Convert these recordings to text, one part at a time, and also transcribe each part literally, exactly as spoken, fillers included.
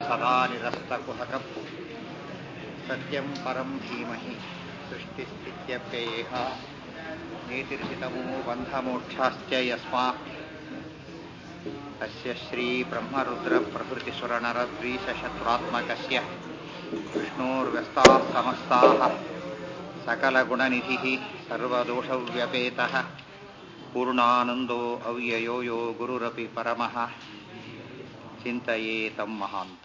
ಸದಾ ನಿರಸ್ತಕುಹಕಂ ಸತ್ಯಂ ಪರಂ ಧೀಮಹಿ ಸೃಷ್ಟಿಸ್ಥಿತ್ಯಪ್ಯಯೇಹ ನೇತಿರ್ಷಿತಮೋ ಬಂಧಮೋಕ್ಷಾಶ್ಚ ಯಸ್ಮಾತ್ ಅಸ್ಯ ಶ್ರೀ ಬ್ರಹ್ಮರುದ್ರ ಪ್ರಕೃತಿಸುರನರದ್ವೀಷಶತ್ರುತ್ಮಕಸ್ಯ ವಿಷ್ಣೋರ್ವ್ಯಸ್ತಾಃ ಸಮಸ್ತಾಃ ಸಕಲಗುಣನಿಧಿಃ ಸರ್ವದೋಷವ್ಯಪೇತಃ ಪೂರ್ಣಾನಂದೋ ಅವ್ಯಯೋ ಯೋ ಗುರುರಪಿ ಪರಮಃ ಚಿಂತಯೇತಂ ಮಹಾಂತಂ.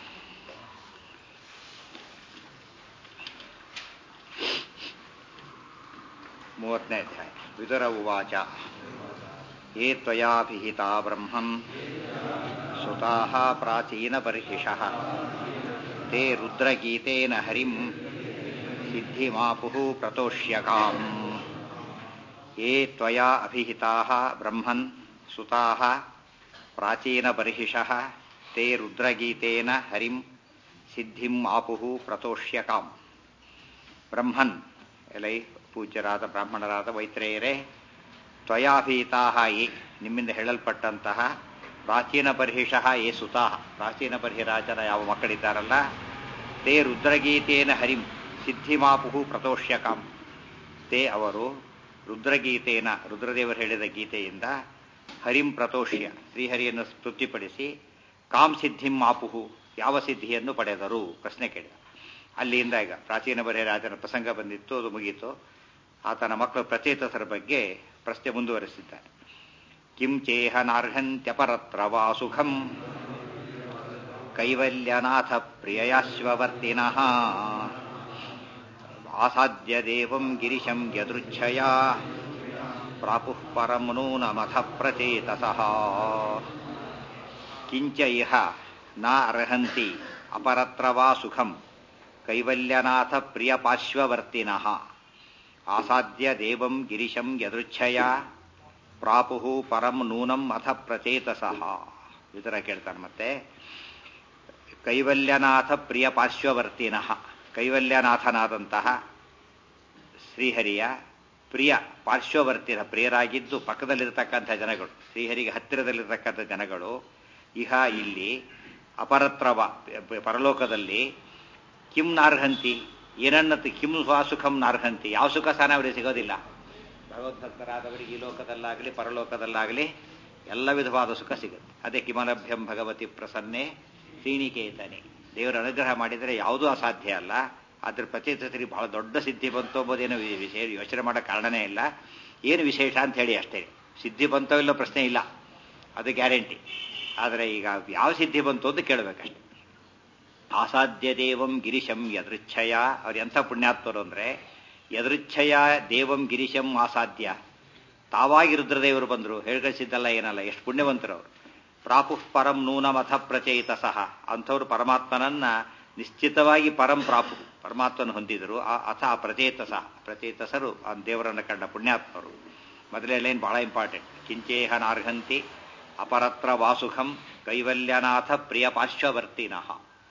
ಮೂವತ್ತನೇ ಅಧ್ಯಾಯ. ವಿದುರ ಉವಾಚ ಯೇ ತ್ವಯಾಭಿಹಿತಾ ಬ್ರಹ್ಮಂ ಸುತಾಃ ಪ್ರಾಚೀನಬರ್ಹಿಷಃ ತೇ ರುದ್ರಗೀತೇನ ಹರಿಂ ಸಿದ್ಧಿಮಾಪುಃ ಪ್ರತೋಷ್ಯಕಾಂ. ಯೇ ತ್ವಯಾ ಅಭಿಹಿತಾಃ ಬ್ರಹ್ಮನ್ ಸುತಾಃ ಪ್ರಾಚೀನಬರ್ಹಿಷಃ ತೇ ರುದ್ರಗೀತೇನ ಹರಿಂ ಸಿದ್ಧಿಂ ಆಪುಃ ಪ್ರತೋಷ್ಯಕಾಂ. ಬ್ರಹ್ಮನ್ ಎಲೈ ಪೂಜ್ಯರಾದ ಬ್ರಾಹ್ಮಣರಾದ ಮೈತ್ರೇಯರೇ, ತ್ವಯಾಭೀತಾಃ ಯೇ ನಿಮ್ಮಿಂದ ಹೇಳಲ್ಪಟ್ಟಂತಹ ಪ್ರಾಚೀನ ಬರ್ಹಿಷಃ ಯೇ ಸುತಾಃ ಪ್ರಾಚೀನ ಬರ್ಹಿರಾಜನ ಯಾವ ಮಕ್ಕಳಿದ್ದಾರಲ್ಲ, ತೇ ರುದ್ರಗೀತೇನ ಹರಿಂ ಸಿದ್ಧಿಮಾಪುಃ ಪ್ರತೋಷ್ಯಕಾಂ. ತೇ ಅವರು ರುದ್ರಗೀತೇನ ರುದ್ರದೇವರು ಹೇಳಿದ ಗೀತೆಯಿಂದ ಹರಿಂ ಪ್ರತೋಷ್ಯ ಶ್ರೀಹರಿಯನ್ನು ತೃಪ್ತಿಪಡಿಸಿ ಕಾಂ ಸಿದ್ಧಿಂ ಆಪುಹು ಯಾವ ಸಿದ್ಧಿಯನ್ನು ಪಡೆದರು ಪ್ರಶ್ನೆ ಕೇಳಿದ. ಅಲ್ಲಿಂದ ಈಗ ಪ್ರಾಚೀನ ಬರ್ಹಿರಾಜನ ಪ್ರಸಂಗ ಬಂದಿತ್ತು, ಅದು ಮುಗೀತು. ಆತನ ಮಕ್ಕಳು ಪ್ರಚೇತಸರ ಬಗ್ಗೆ ಪ್ರಶ್ನೆ ಮುಂದುವರೆಸಿದ್ದಾರೆ. ಕಿಂ ಚೇಹ ನಾರ್ಹಂತ್ಯಪರತ್ರ ವಾ ಸುಖಂ ಕೈವಲ್ಯನಾಥ ಪ್ರಿಯಯಾಶ್ವವರ್ತಿನಃ ಆಸಾದ್ಯ ದೇವಂ ಗಿರಿಶಂ ಯದೃಚ್ಛಯ ಪ್ರಾಪುಃ ಪರಂ ನೂನಮಥ ಪ್ರಚೇತಸಃ. ಕಿಂಚ ಇಹ ನ ಅರ್ಹಂತಿ ಅಪರತ್ರ ವಾ ಸುಖಂ ಕೈವಲ್ಯನಾಥ ಪ್ರಿಯಪಾಶ್ವವರ್ತಿನಃ ಆಸಾದ್ಯ ದೇವಂ ಗಿರಿಶಂ ಯದೃಚ್ಛಯ ಪ್ರಾಪುಃ ಪರಂ ನೂನಂ ಅಥ ಪ್ರಚೇತಸಃ. ವಿದುರ ಕೇಳ್ತಾನೆ ಮತ್ತೆ, ಕೈವಲ್ಯನಾಥ ಪ್ರಿಯ ಪಾರ್ಶ್ವವರ್ತಿನಃ, ಕೈವಲ್ಯನಾಥನಾದಂತಹ ಶ್ರೀಹರಿಯ ಪ್ರಿಯ ಪಾರ್ಶ್ವವರ್ತಿನ ಪ್ರಿಯರಾಗಿದ್ದು ಪಕ್ಕದಲ್ಲಿರತಕ್ಕಂಥ ಜನಗಳು, ಶ್ರೀಹರಿಗೆ ಹತ್ತಿರದಲ್ಲಿರತಕ್ಕಂಥ ಜನಗಳು ಇಹ ಇಲ್ಲಿ ಅಪರತ್ರವ ಪರಲೋಕದಲ್ಲಿ ಕಿಂ ನಾರ್ಹಂತಿ ಏನನ್ನತಿ ಕಿಂ ಸ್ವಾಸುಖಂ ನಾರ್ಹಂತಿ ಯಾವ ಸುಖ ಸ್ಥಾನ ಅವರಿಗೆ ಸಿಗೋದಿಲ್ಲ. ಭಗವದ್ಭಕ್ತರಾದವರಿಗೆ ಈ ಲೋಕದಲ್ಲಾಗಲಿ ಪರಲೋಕದಲ್ಲಾಗಲಿ ಎಲ್ಲ ವಿಧವಾದ ಸುಖ ಸಿಗುತ್ತೆ. ಅದೇ ಕಿಮಲಭ್ಯಂ ಭಗವತಿ ಪ್ರಸನ್ನೆ ಶ್ರೀನಿಕೇತನೆ. ದೇವರ ಅನುಗ್ರಹ ಮಾಡಿದರೆ ಯಾವುದೂ ಅಸಾಧ್ಯ ಅಲ್ಲ. ಅದ್ರ ಪ್ರಚೇತಸರಿಗೆ ಬಹಳ ದೊಡ್ಡ ಸಿದ್ಧಿ ಬಂತು ಎಂಬುದೇನು ವಿಶೇಷ ಯೋಚನೆ ಮಾಡೋ ಕಾರಣನೇ ಇಲ್ಲ. ಏನು ವಿಶೇಷ ಅಂತ ಹೇಳಿ ಅಷ್ಟೇ. ಸಿದ್ಧಿ ಬಂತೋ ಇಲ್ಲೋ ಪ್ರಶ್ನೆ ಇಲ್ಲ, ಅದು ಗ್ಯಾರಂಟಿ. ಆದರೆ ಈಗ ಯಾವ ಸಿದ್ಧಿ ಬಂತು ಅಂತ ಕೇಳಬೇಕಷ್ಟೆ. ಆಸಾಧ್ಯ ದೇವಂ ಗಿರಿಶಂ ಯದೃಚ್ಛಯ, ಅವ್ರು ಎಂಥ ಪುಣ್ಯಾತ್ಮರು ಅಂದರೆ ಯದೃಚ್ಛಯ ದೇವಂ ಗಿರಿಶಂ ಆಸಾಧ್ಯ, ತಾವಾಗಿ ರುದ್ರದೇವರು ಬಂದರು, ಹೇಳ್ಕಳಿಸಿದ್ದಲ್ಲ ಏನಲ್ಲ, ಎಷ್ಟು ಪುಣ್ಯವಂತರು ಅವರು. ಪ್ರಾಪುಃ ಪರಂ ನೂನಮಥ ಪ್ರಚೇತಸಃ, ಅಂಥವ್ರು ಪರಮಾತ್ಮನನ್ನ ನಿಶ್ಚಿತವಾಗಿ ಪರಂ ಪ್ರಾಪು ಪರಮಾತ್ಮನ ಹೊಂದಿದರು. ಅಥ ಪ್ರಚೇತಸ ಪ್ರಚೇತಸರು ಆ ದೇವರನ್ನು ಕಂಡ ಪುಣ್ಯಾತ್ಮರು. ಮೊದಲೇ ಲೈನ್ ಬಹಳ ಇಂಪಾರ್ಟೆಂಟ್. ಕಿಂಚೇಹ ನಾರ್ಹಂತಿ ಅಪರತ್ರ ವಾಸುಖಂ ಕೈವಲ್ಯನಾಥ ಪ್ರಿಯ ಪಾರ್ಶ್ವವರ್ತಿನಃ.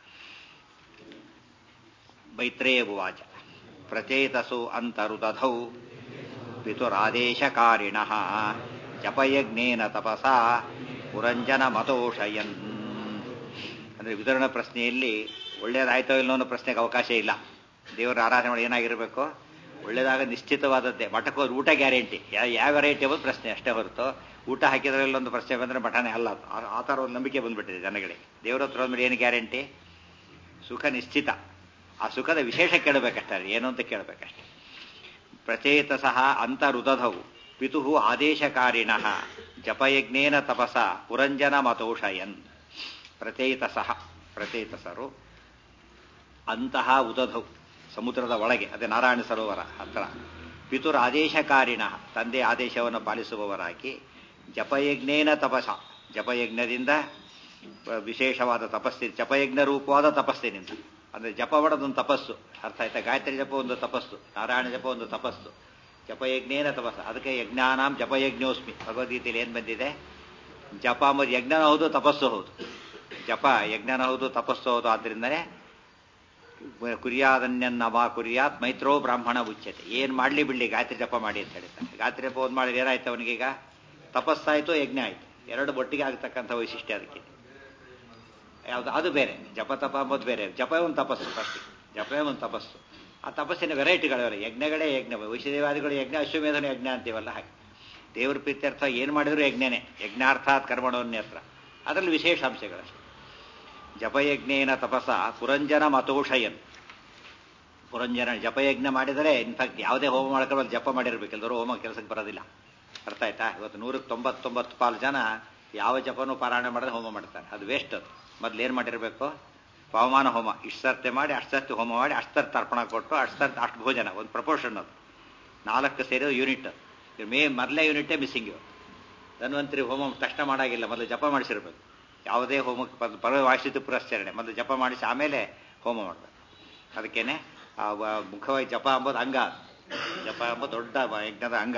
ಮೈತ್ರೇಯ ಉವಾಚ ಪ್ರಚೇತಸೋ ಅಂತರುದಧೌ ಪಿತುರಾದೇಶಕಾರಿಣಃ ಜಪಯಜ್ಞೇನ ತಪಸಾ ಪುರಂಜನ ಮತೋಷಯನ್. ಅಂದರೆ ವಿತರಣಾ ಪ್ರಶ್ನೆಯಲ್ಲಿ ಒಳ್ಳೇದಾಯ್ತೋ ಇಲ್ಲೋ ಅನ್ನೋ ಪ್ರಶ್ನೆಗೆ ಅವಕಾಶ ಇಲ್ಲ. ದೇವರ ಆರಾಧನೆ ಮಾಡಿ ಏನಾಗಿರಬೇಕು, ಒಳ್ಳೇದಾಗ ನಿಶ್ಚಿತವಾದದ್ದೇ. ಮಠಕ್ಕೆ ಹೋದ್ರೆ ಊಟ ಗ್ಯಾರಂಟಿ, ಯಾವ ವೆರೈಟಿ ಅನ್ನೋದು ಪ್ರಶ್ನೆ ಅಷ್ಟೇ ಹೊರತು ಊಟ ಹಾಕಿದ್ರೆ ಇಲ್ಲೊಂದು ಪ್ರಶ್ನೆ ಬಂದರೆ ಮಠನೇ ಅಲ್ಲ. ಆ ಥರ ಒಂದು ನಂಬಿಕೆ ಬಂದ್ಬಿಟ್ಟಿದೆ ಜನಗಳಿಗೆ. ದೇವರ ಹತ್ರ ಮೇಲೆ ಏನು ಗ್ಯಾರಂಟಿ? ಸುಖ ನಿಶ್ಚಿತ. ಆ ಸುಖದ ವಿಶೇಷ ಕೇಳಬೇಕಷ್ಟೇ, ಏನು ಅಂತ ಕೇಳಬೇಕಷ್ಟೆ. ಪ್ರಚೇತಸಃ ಅಂತರುದಧೌ ಪಿತುಃ ಆದೇಶಕಾರಿಣಃ ಜಪಯಜ್ಞೇನ ತಪಸ ಪುರಂಜನ ಮತೋಷಯನ್. ಪ್ರಚೇತಸಃ ಪ್ರಚೇತಸರು ಅಂತಹ ಉದಧೌ ಸಮುದ್ರದ ಒಳಗೆ, ಅದೇ ನಾರಾಯಣ ಸರೋವರ ಹತ್ರ, ಪಿತುರ್ ಆದೇಶಕಾರಿಣ ತಂದೆ ಆದೇಶವನ್ನು ಪಾಲಿಸುವವರಾಗಿ, ಜಪಯಜ್ಞೇನ ತಪಸ ಜಪಯಜ್ಞದಿಂದ ವಿಶೇಷವಾದ ತಪಸ್ಸಿ, ಜಪಯಜ್ಞ ರೂಪವಾದ ತಪಸ್ಸಿನಿಂದ. ಅಂದರೆ ಜಪ ಮಾಡೋದೊಂದು ತಪಸ್ಸು, ಅರ್ಥ ಆಯ್ತಾ? ಗಾಯತ್ರಿ ಜಪ ಒಂದು ತಪಸ್ಸು, ನಾರಾಯಣ ಜಪ ಒಂದು ತಪಸ್ಸು, ಜಪಯಜ್ಞೇನ ತಪಸ್ಸು. ಅದಕ್ಕೆ ಯಜ್ಞಾನಾಂ ಜಪಯಜ್ಞೋಸ್ಮಿ ಭಗವದ್ಗೀತೆಯಲ್ಲಿ ಏನು ಬಂದಿದೆ? ಜಪ ಮತ್ತು ಯಜ್ಞನ ಹೌದು, ತಪಸ್ಸು ಹೌದು. ಜಪ ಯಜ್ಞನ ಹೌದು, ತಪಸ್ಸು ಹೌದು. ಆದ್ದರಿಂದನೇ ಕುರ್ಯಾದನ್ಯನ್ನವ ಕುರ್ಯಾತ್ ಮೈತ್ರೋ ಬ್ರಾಹ್ಮಣ ಉಚ್ಯತೆ. ಏನು ಮಾಡಲಿ ಬಿಡಲಿ ಗಾಯತ್ರಿ ಜಪ ಮಾಡಿ ಅಂತ ಹೇಳ್ತಾರೆ. ಗಾಯತ್ರಿ ಜಪ ಒಂದು ಮಾಡಿದ್ರೆ ಏನಾಯ್ತು ಅವನಿಗೀಗ? ತಪಸ್ಸಾಯಿತು, ಯಜ್ಞ ಆಯಿತು, ಎರಡು ಒಟ್ಟಿಗೆ ಆಗ್ತಕ್ಕಂಥ ವೈಶಿಷ್ಟ್ಯ ಅದಕ್ಕೆ. ಯಾವುದು ಅದು ಬೇರೆ, ಜಪ ತಪ ಅಂಬೋದು ಬೇರೆ. ಜಪವೇ ಒಂದು ತಪಸ್ಸು, ಫಸ್ಟ್ ಜಪವೇ ಒಂದು ತಪಸ್ಸು. ಆ ತಪಸ್ಸಿನ ವೆರೈಟಿಗಳವಲ್ಲ, ಯಜ್ಞಗಳೇ ಯಜ್ಞ, ವೈಶ್ಯದೇವಾದಿಗಳು ಯಜ್ಞ, ಅಶ್ವಮೇಧನ ಯಜ್ಞ ಅಂತೀವಲ್ಲ ಹಾಗೆ. ದೇವ್ರ ಪ್ರೀತ್ಯರ್ಥ ಏನು ಮಾಡಿದ್ರು ಯಜ್ಞನೇ, ಯಜ್ಞಾರ್ಥಾತ್ ಕರ್ಮಣೋನ್ಯತ್ರ, ಅದರಲ್ಲಿ ವಿಶೇಷ ಅಂಶಗಳಷ್ಟೇ. ಜಪಯಜ್ಞೇನ ತಪಸ ಪುರಂಜನ ಮತೋಷಯನ್. ಪುರಂಜನ ಜಪಯಜ್ಞ ಮಾಡಿದರೆ ಇನ್ಫ್ಯಾಕ್ಟ್ ಯಾವುದೇ ಹೋಮ ಮಾಡ್ಕೊಳ್ಳೋದು ಜಪ ಮಾಡಿರ್ಬೇಕು, ಎಲ್ಲರೂ ಹೋಮ ಕೆಲಸಕ್ಕೆ ಬರೋದಿಲ್ಲ. ಅರ್ಥ ಆಯ್ತಾ? ಇವತ್ತು ನೂರಕ್ಕೆ ತೊಂಬತ್ತೊಂಬತ್ತು ಪಾಲು ಜನ ಯಾವ ಜಪನೂ ಪಾರಾಯಣ ಮಾಡಿದ್ರೆ ಹೋಮ ಮಾಡ್ತಾರೆ, ಅದು ವೇಸ್ಟ್. ಅದು ಮೊದಲು ಏನು ಮಾಡಿರಬೇಕು? ಪವಮಾನ ಹೋಮ ಇಷ್ಟು ಸರ್ತೆ ಮಾಡಿ, ಅಷ್ಟು ಸರ್ತಿ ಹೋಮ ಮಾಡಿ, ಅಷ್ಟು ಸರ್ತಿ ತರ್ಪಣ ಕೊಟ್ಟು, ಅಷ್ಟು ಸರ್ತಿ ಅಷ್ಟು ಭೋಜನ, ಒಂದು ಪ್ರಪೋರ್ಷನ್. ಅದು ನಾಲ್ಕು ಸೇರಿದ ಯೂನಿಟ್. ಮೇ ಮೊದಲೇ ಯೂನಿಟೇ ಮಿಸ್ಸಿಂಗ್ ಇವತ್ತು. ಧನ್ವಂತರಿ ಹೋಮ ತಕ್ಷಣ ಮಾಡಾಗಿಲ್ಲ, ಮೊದಲು ಜಪ ಮಾಡಿಸಿರ್ಬೇಕು. ಯಾವುದೇ ಹೋಮಕ್ಕೆ ಪರ್ವ ವಾಯಿಸಿತು ಪುರಸ್ಚರಣೆ, ಮೊದಲು ಜಪ ಮಾಡಿಸಿ ಆಮೇಲೆ ಹೋಮ ಮಾಡಬೇಕು. ಅದಕ್ಕೇನೆ ಆ ಮುಖವಾಗಿ ಜಪ ಅಂಬೋದು ಅಂಗ, ಜಪ ಎಂಬುದು ದೊಡ್ಡ ಯಜ್ಞದ ಅಂಗ.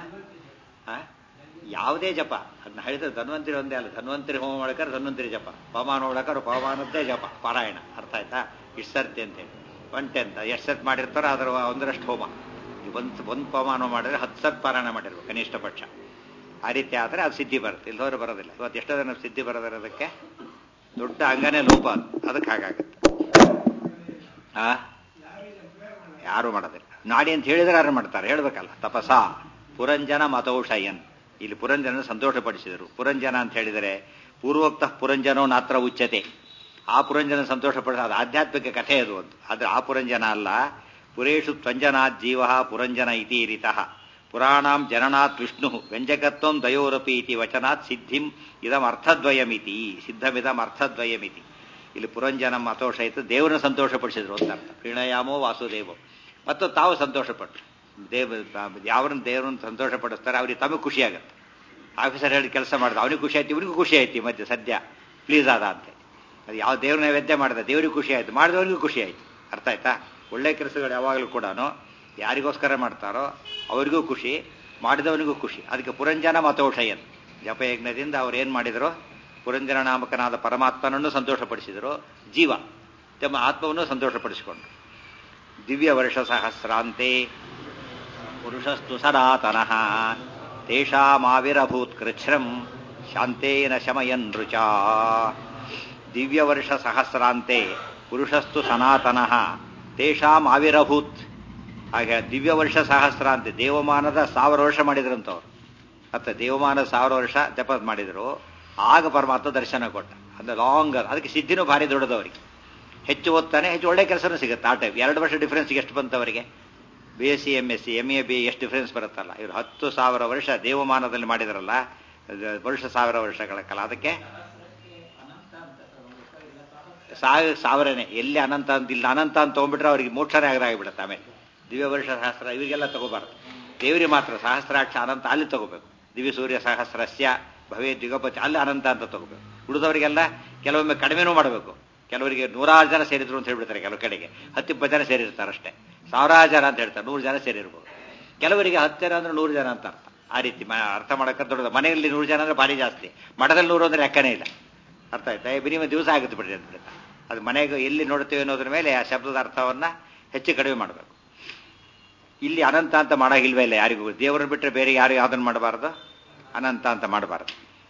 ಆ ಯಾವುದೇ ಜಪ ಅದನ್ನ ಹೇಳಿದ್ರೆ ಧನ್ವಂತರಿ ಒಂದೇ ಅಲ್ಲ, ಧನ್ವಂತರಿ ಹೋಮ ಮಾಡ್ಬೇಕಾದ್ರೆ ಧನ್ವಂತರಿ ಜಪ, ಪವಮಾನ ಮಾಡ್ಬೇಕಾದ್ರೆ ಪವಮಾನದ್ದೇ ಜಪ ಪಾರಾಯಣ. ಅರ್ಥ ಆಯ್ತಾ? ಇಷ್ಟು ಸರ್ತಿ ಅಂತೇಳಿ ಒನ್ ಟೆಂತ್ ಎಷ್ಟು ಸರ್ತಿ ಮಾಡಿರ್ತಾರೋ ಅದರ ಒಂದರಷ್ಟು ಹೋಮ. ಒಂದು ಒಂದು ಪವಮಾನ ಮಾಡಿದ್ರೆ ಹತ್ತು ಸರ್ತಿ ಪಾರಾಯಣ ಮಾಡಿರ್ಬೇಕು ಕನಿಷ್ಠ ಪಕ್ಷ. ಆ ರೀತಿ ಆದರೆ ಅದು ಸಿದ್ಧಿ ಬರುತ್ತೆ, ಇಲ್ಲದವ್ರು ಬರೋದಿಲ್ಲ. ಇವತ್ತು ಎಷ್ಟೋ ಜನ ಸಿದ್ಧಿ ಬರೋದಿರೋದಕ್ಕೆ ದೊಡ್ಡ ಅಂಗನೇ ಲೋಪ, ಅದು ಅದಕ್ಕೆ ಹಾಗಾಗುತ್ತೆ. ಆ ಯಾರು ಮಾಡೋದಿಲ್ಲ. ನಾಡಿ ಅಂತ ಹೇಳಿದ್ರೆ ಯಾರು ಮಾಡ್ತಾರೆ? ಹೇಳ್ಬೇಕಲ್ಲ. ತಪಸ ಪುರಂಜನ ಮತೌಷಯನ್. ಇಲ್ಲಿ ಪುರಂಜನ ಸಂತೋಷಪಡಿಸಿದರು. ಪುರಂಜನ ಅಂತ ಹೇಳಿದರೆ ಪೂರ್ವೋಕ್ತ ಪುರಂಜನೋ ನಾತ್ರ ಉಚ್ಯತೆ. ಆ ಪುರಂಜನ ಸಂತೋಷಪಡಿಸ, ಅದು ಆಧ್ಯಾತ್ಮಿಕ ಕಥೆ ಅದು. ಒಂದು ಆದ್ರೆ ಆ ಪುರಂಜನ ಅಲ್ಲ. ಪುರೇಶು ತ್ವಂಜನಾತ್ ಜೀವ ಪುರಂಜನ ಇತಿ ರೀತಃ ಪುರಾಣಾಂ ಜನನಾತ್ ವಿಷ್ಣು ವ್ಯಂಜಕತ್ವಂ ದಯೋರಪಿ ಇತಿ ವಚನಾತ್ ಸಿದ್ಧಿಂ ಇದಂ ಅರ್ಥದ್ವಯಮಿತಿ ಸಿದ್ಧಮಿದಂ ಅರ್ಥದ್ವಯಮಿತಿ. ಇಲ್ಲಿ ಪುರಂಜನ ಮತೋಷಯಿತು, ದೇವರನ್ನು ಸಂತೋಷಪಡಿಸಿದ್ರು ಅಂತ ಅರ್ಥ. ಪ್ರಣಯಾಮೋ ವಾಸುದೇವ. ಮತ್ತು ತಾವು ಸಂತೋಷಪಟ್ಟರು. ದೇವ ಯಾವ್ರನ್ನ ದೇವರನ್ನು ಸಂತೋಷ ಪಡಿಸ್ತಾರೆ ಅವ್ರಿಗೆ ತಮಗೆ ಖುಷಿ ಆಗುತ್ತೆ. ಆಫೀಸರ್ ಹೇಳಿ ಕೆಲಸ ಮಾಡಿದ ಅವನಿಗೆ ಖುಷಿ ಆಯ್ತು, ಇವನಿಗೂ ಖುಷಿ ಆಯ್ತು. ಈ ಮಧ್ಯೆ ಸದ್ಯ ಪ್ಲೀಸ್ ಆದ ಅಂತ. ಅದು ಯಾವ ದೇವ್ರ ನೈವೇದ್ಯ ಮಾಡಿದ ದೇವರಿಗೂ ಖುಷಿ ಆಯ್ತು, ಮಾಡಿದವನಿಗೂ ಖುಷಿ ಆಯ್ತು. ಅರ್ಥ ಆಯ್ತಾ? ಒಳ್ಳೆ ಕೆಲಸಗಳು ಯಾವಾಗಲೂ ಕೂಡ ಯಾರಿಗೋಸ್ಕರ ಮಾಡ್ತಾರೋ ಅವರಿಗೂ ಖುಷಿ, ಮಾಡಿದವನಿಗೂ ಖುಷಿ. ಅದಕ್ಕೆ ಪುರಂಜನ ಮತೋಷಯನ್ ಜಪಯಜ್ಞದಿಂದ ಅವ್ರು ಏನು ಮಾಡಿದರು? ಪುರಂಜನ ನಾಮಕನಾದ ಪರಮಾತ್ಮನನ್ನು ಸಂತೋಷಪಡಿಸಿದರು, ಜೀವ ತಮ್ಮ ಆತ್ಮವನ್ನು ಸಂತೋಷಪಡಿಸಿಕೊಂಡ್ರು. ದಿವ್ಯ ವರ್ಷ ಸಹಸ್ರಾಂತೆ ಪುರುಷಸ್ತು ಸನಾತನಃ ತೇಷಾಮಾವಿರಭೂತ್ ಕೃಚ್ಛ್ರಂ ಶಾಂತೇನ ಶಮಯನ್ ರುಚಾ. ದಿವ್ಯ ವರ್ಷ ಸಹಸ್ರಾಂತೆ ಪುರುಷಸ್ತು ಸನಾತನಃ ತೇಷಾಂ ಆವಿರಭೂತ್. ಹಾಗೆ ದಿವ್ಯ ವರ್ಷ ಸಹಸ್ರಾಂತೆ ದೇವಮಾನದ ಸಾವಿರ ವರ್ಷ ಮಾಡಿದ್ರಂತವ್ರು. ಮತ್ತೆ ದೇವಮಾನದ ಸಾವಿರ ವರ್ಷ ಜಪ ಮಾಡಿದ್ರು. ಆಗ ಪರಮಾತ್ಮ ದರ್ಶನ ಕೊಟ್ಟ. ಅಂದ್ರೆ ಲಾಂಗ್, ಅದಕ್ಕೆ ಸಿದ್ಧಿನೂ ಭಾರಿ ದೊಡ್ಡದವರಿಗೆ. ಹೆಚ್ಚು ಓದ್ತಾನೆ ಹೆಚ್ಚು ಒಳ್ಳೆ ಕೆಲಸನೂ ಸಿಗುತ್ತೆ. ಆ ಟೈಪ್ ಎರಡು ವರ್ಷ ಡಿಫ್ರೆನ್ಸ್ಗೆ ಎಷ್ಟು ಬಂತು ಅವರಿಗೆ? B S C M S C M A B ಎಷ್ಟು ಡಿಫ್ರೆನ್ಸ್ ಬರುತ್ತಲ್ಲ. ಇವರು ಹತ್ತು ಸಾವಿರ ವರ್ಷ ದೇವಮಾನದಲ್ಲಿ ಮಾಡಿದ್ರಲ್ಲ, ವರ್ಷ ಸಾವಿರ ವರ್ಷಗಳ ಕಾಲ. ಅದಕ್ಕೆ ಸಾವಿರ ಸಾವಿರನೇ ಎಲ್ಲಿ ಅನಂತ ಅಂತಿಲ್ಲ. ಅನಂತ ಅಂತ ತೊಗೊಂಡ್ಬಿಟ್ರೆ ಅವ್ರಿಗೆ ಮೋಕ್ಷನೇ ಆಗದಾಗಿಬಿಡುತ್ತೆ. ಆಮೇಲೆ ದಿವ್ಯ ವರ್ಷ ಸಹಸ್ರ ಇವರಿಗೆಲ್ಲ ತಗೋಬಾರ್ದು. ದೇವರಿಗೆ ಮಾತ್ರ ಸಹಸ್ರಾಕ್ಷ ಅನಂತ ಅಲ್ಲಿ ತಗೋಬೇಕು. ದಿವ್ಯ ಸೂರ್ಯ ಸಹಸ್ರಸ್ಯ ಭವೇ ದ್ವಿಗಪತಿ ಅಲ್ಲಿ ಅನಂತ ಅಂತ ತಗೋಬೇಕು. ಉಳಿದವರಿಗೆಲ್ಲ ಕೆಲವೊಮ್ಮೆ ಕಡಿಮೆನೂ ಮಾಡಬೇಕು. ಕೆಲವರಿಗೆ ನೂರಾರು ಜನ ಸೇರಿದ್ರು ಅಂತ ಹೇಳ್ಬಿಡ್ತಾರೆ, ಕೆಲವು ಕಡೆಗೆ ಹತ್ತಿಪ್ಪತ್ತು ಜನ ಸೇರಿರ್ತಾರೆ ಅಷ್ಟೇ. ಸಾವಿರಾರು ಜನ ಅಂತ ಹೇಳ್ತಾರೆ, ನೂರು ಜನ ಸೇರಿರ್ಬೋದು. ಕೆಲವರಿಗೆ ಹತ್ತು ಜನ ಅಂದ್ರೆ ನೂರು ಜನ ಅಂತ ಅರ್ಥ. ಆ ರೀತಿ ಅರ್ಥ ಮಾಡಕ್ಕೆ ದೊಡ್ಡದು. ಮನೆಯಲ್ಲಿ ನೂರು ಜನ ಅಂದ್ರೆ ಭಾರಿ ಜಾಸ್ತಿ, ಮಠದಲ್ಲಿ ನೂರು ಅಂದ್ರೆ ಲೆಕ್ಕನೇ ಇಲ್ಲ. ಅರ್ಥ ಆಯ್ತಾ? ಮಿನಿಮಮ್ ದಿವಸ ಆಗುತ್ತೆ ಬಿಡ್ರಿ ಅಂತ ಬಿಡುತ್ತೆ. ಅದು ಮನೆಗೆ ಎಲ್ಲಿ ನೋಡ್ತೇವೆ ಅನ್ನೋದ್ರ ಮೇಲೆ ಆ ಶಬ್ದದ ಅರ್ಥವನ್ನ ಹೆಚ್ಚು ಕಡಿಮೆ ಮಾಡಬೇಕು. ಇಲ್ಲಿ ಅನಂತ ಅಂತ ಮಾಡೋಗಿಲ್ವೇ ಇಲ್ಲ ಯಾರಿಗೂ. ದೇವರನ್ನು ಬಿಟ್ಟರೆ ಬೇರೆ ಯಾರು ಯಾವುದನ್ನು ಮಾಡಬಾರ್ದು, ಅನಂತ ಅಂತ ಮಾಡಬಾರ್ದು.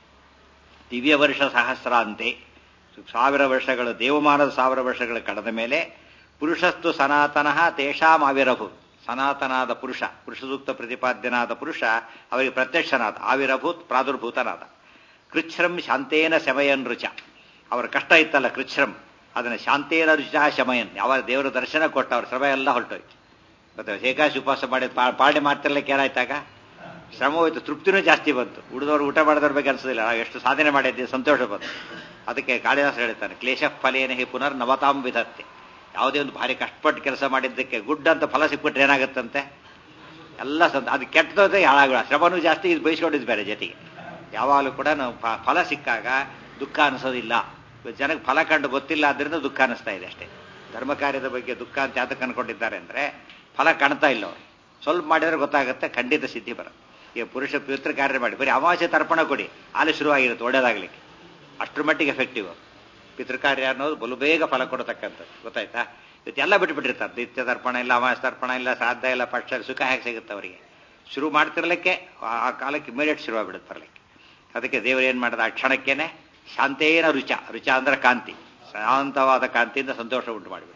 ದಿವ್ಯ ವರ್ಷ ಸಹಸ್ರ ಅಂತೆ ಸಾವಿರ ವರ್ಷಗಳು, ದೇವಮಾನದ ಸಾವಿರ ವರ್ಷಗಳು ಕಳೆದ ಮೇಲೆ ಪುರುಷಸ್ತು ಸನಾತನಃ ತೇಷಾಂ ಆವಿರಭೂತ್. ಸನಾತನಾದ ಪುರುಷ, ಪುರುಷ ಸೂಕ್ತ ಪ್ರತಿಪಾದ್ಯನಾದ ಪುರುಷ ಅವರಿಗೆ ಪ್ರತ್ಯಕ್ಷನಾದ, ಆವಿರಭೂತ್ ಪ್ರಾದುರ್ಭೂತನಾದ. ಕೃಚ್ಛ್ರಂ ಶಾಂತೇನ ಶಮಯನ್ ರುಚ. ಅವರ ಕಷ್ಟ ಇತ್ತಲ್ಲ ಕೃಚ್ಛ್ರಂ, ಅದನ್ನು ಶಾಂತೇನ ರುಚ ಶಮಯನ್. ಯಾವ ದೇವರ ದರ್ಶನ ಕೊಟ್ಟ ಅವ್ರ ಶ್ರಮ ಎಲ್ಲ ಹೊರಟೋಯ್ತು. ಮತ್ತೆ ಏಕಾಶಿ ಉಪವಾಸ ಮಾಡಿ ಪಾಲನೆ ಮಾಡ್ತಿರ್ಲಿಕ್ಕೆ ಏನಾಯ್ತಾಗ ಶ್ರಮ ಹೋಯ್ತು, ತೃಪ್ತಿನೂ ಜಾಸ್ತಿ ಬಂತು. ಉಳಿದವರು ಊಟ ಮಾಡಿದವ್ರ ಬಗ್ಗೆ ಅನ್ಸೋದಿಲ್ಲ, ನಾವು ಎಷ್ಟು ಸಾಧನೆ ಮಾಡಿದ್ದೀವಿ ಸಂತೋಷ ಬಂತು. ಅದಕ್ಕೆ ಕಾಳಿದಾಸ ಹೇಳ್ತಾನೆ, ಕ್ಲೇಶ ಫಲೇನ ಹಿ ಪುನರ್ ನವತಾಂ ವಿಧತ್ತೆ. ಯಾವುದೇ ಒಂದು ಭಾರಿ ಕಷ್ಟಪಟ್ಟು ಕೆಲಸ ಮಾಡಿದ್ದಕ್ಕೆ ಗುಡ್ ಅಂತ ಫಲ ಸಿಕ್ಬಿಟ್ರೆ ಏನಾಗುತ್ತಂತೆ ಎಲ್ಲ ಸಂತ. ಅದು ಕೆಟ್ಟದೋದ್ರೆ ಹಾಳಾಗ ಶ್ರಮನೂ ಜಾಸ್ತಿ, ಇದು ಬಯಸ್ಕೊಂಡಿದ್ದು ಬೇರೆ ಜೊತೆಗೆ. ಯಾವಾಗಲೂ ಕೂಡ ನಾವು ಫಲ ಸಿಕ್ಕಾಗ ದುಃಖ ಅನಿಸೋದಿಲ್ಲ. ಜನಕ್ಕೆ ಫಲ ಕಂಡು ಗೊತ್ತಿಲ್ಲ, ಅದರಿಂದ ದುಃಖ ಅನಿಸ್ತಾ ಇದೆ ಅಷ್ಟೇ. ಧರ್ಮ ಕಾರ್ಯದ ಬಗ್ಗೆ ದುಃಖ ಅಂತ ಯಾತಕ್ಕೆ ಅನ್ಕೊಂಡಿದ್ದಾರೆ ಅಂದರೆ ಫಲ ಕಾಣ್ತಾ ಇಲ್ಲ ಅವರು. ಸ್ವಲ್ಪ ಮಾಡಿದ್ರೆ ಗೊತ್ತಾಗುತ್ತೆ, ಖಂಡಿತ ಸಿದ್ಧಿ ಬರುತ್ತೆ. ಈಗ ಪುರುಷ ಪವಿತ್ರ ಕಾರ್ಯ ಮಾಡಿ ಬರೀ ಅಮಾವಾಸ್ಯೆ ತರ್ಪಣ ಕೊಡಿ, ಅಲ್ಲಿ ಶುರುವಾಗಿರುತ್ತೆ ಒಳ್ಳೇದಾಗಲಿಕ್ಕೆ. ಅಷ್ಟರ ಮಟ್ಟಿಗೆ ಎಫೆಕ್ಟಿವ್ ಪಿತೃಕಾರ್ಯ ಅನ್ನೋದು ಬಲು ಬೇಗ ಫಲ ಕೊಡತಕ್ಕಂಥದ್ದು. ಗೊತ್ತಾಯ್ತಾ? ಇವತ್ತೆಲ್ಲ ಬಿಟ್ಟುಬಿಟ್ಟಿರ್ತಾರೆ. ನಿತ್ಯ ತರ್ಪಣ ಇಲ್ಲ, ಅಮಾವಾಸ್ಯೆ ತರ್ಪಣ ಇಲ್ಲ, ಶ್ರಾದ್ದ ಇಲ್ಲ, ಪಕ್ಷ ಸುಖ ಹೇಗೆ ಸಿಗುತ್ತೆ ಅವರಿಗೆ? ಶುರು ಮಾಡ್ತಿರ್ಲಿಕ್ಕೆ ಆ ಕಾಲಕ್ಕೆ ಇಮಿಡಿಯೇಟ್ ಶುರುವಾಗಿಬಿಡುತ್ತೆ ಬರಲಿಕ್ಕೆ. ಅದಕ್ಕೆ ದೇವರು ಏನು ಮಾಡಿದ, ಆ ಕ್ಷಣಕ್ಕೇನೆ ಶಾಂತೇನ ರುಚ. ರುಚ ಅಂದ್ರೆ ಕಾಂತಿ. ಶಾಂತವಾದ ಕಾಂತಿಯಿಂದ ಸಂತೋಷ ಉಂಟು ಮಾಡಿಬಿಟ್ಟು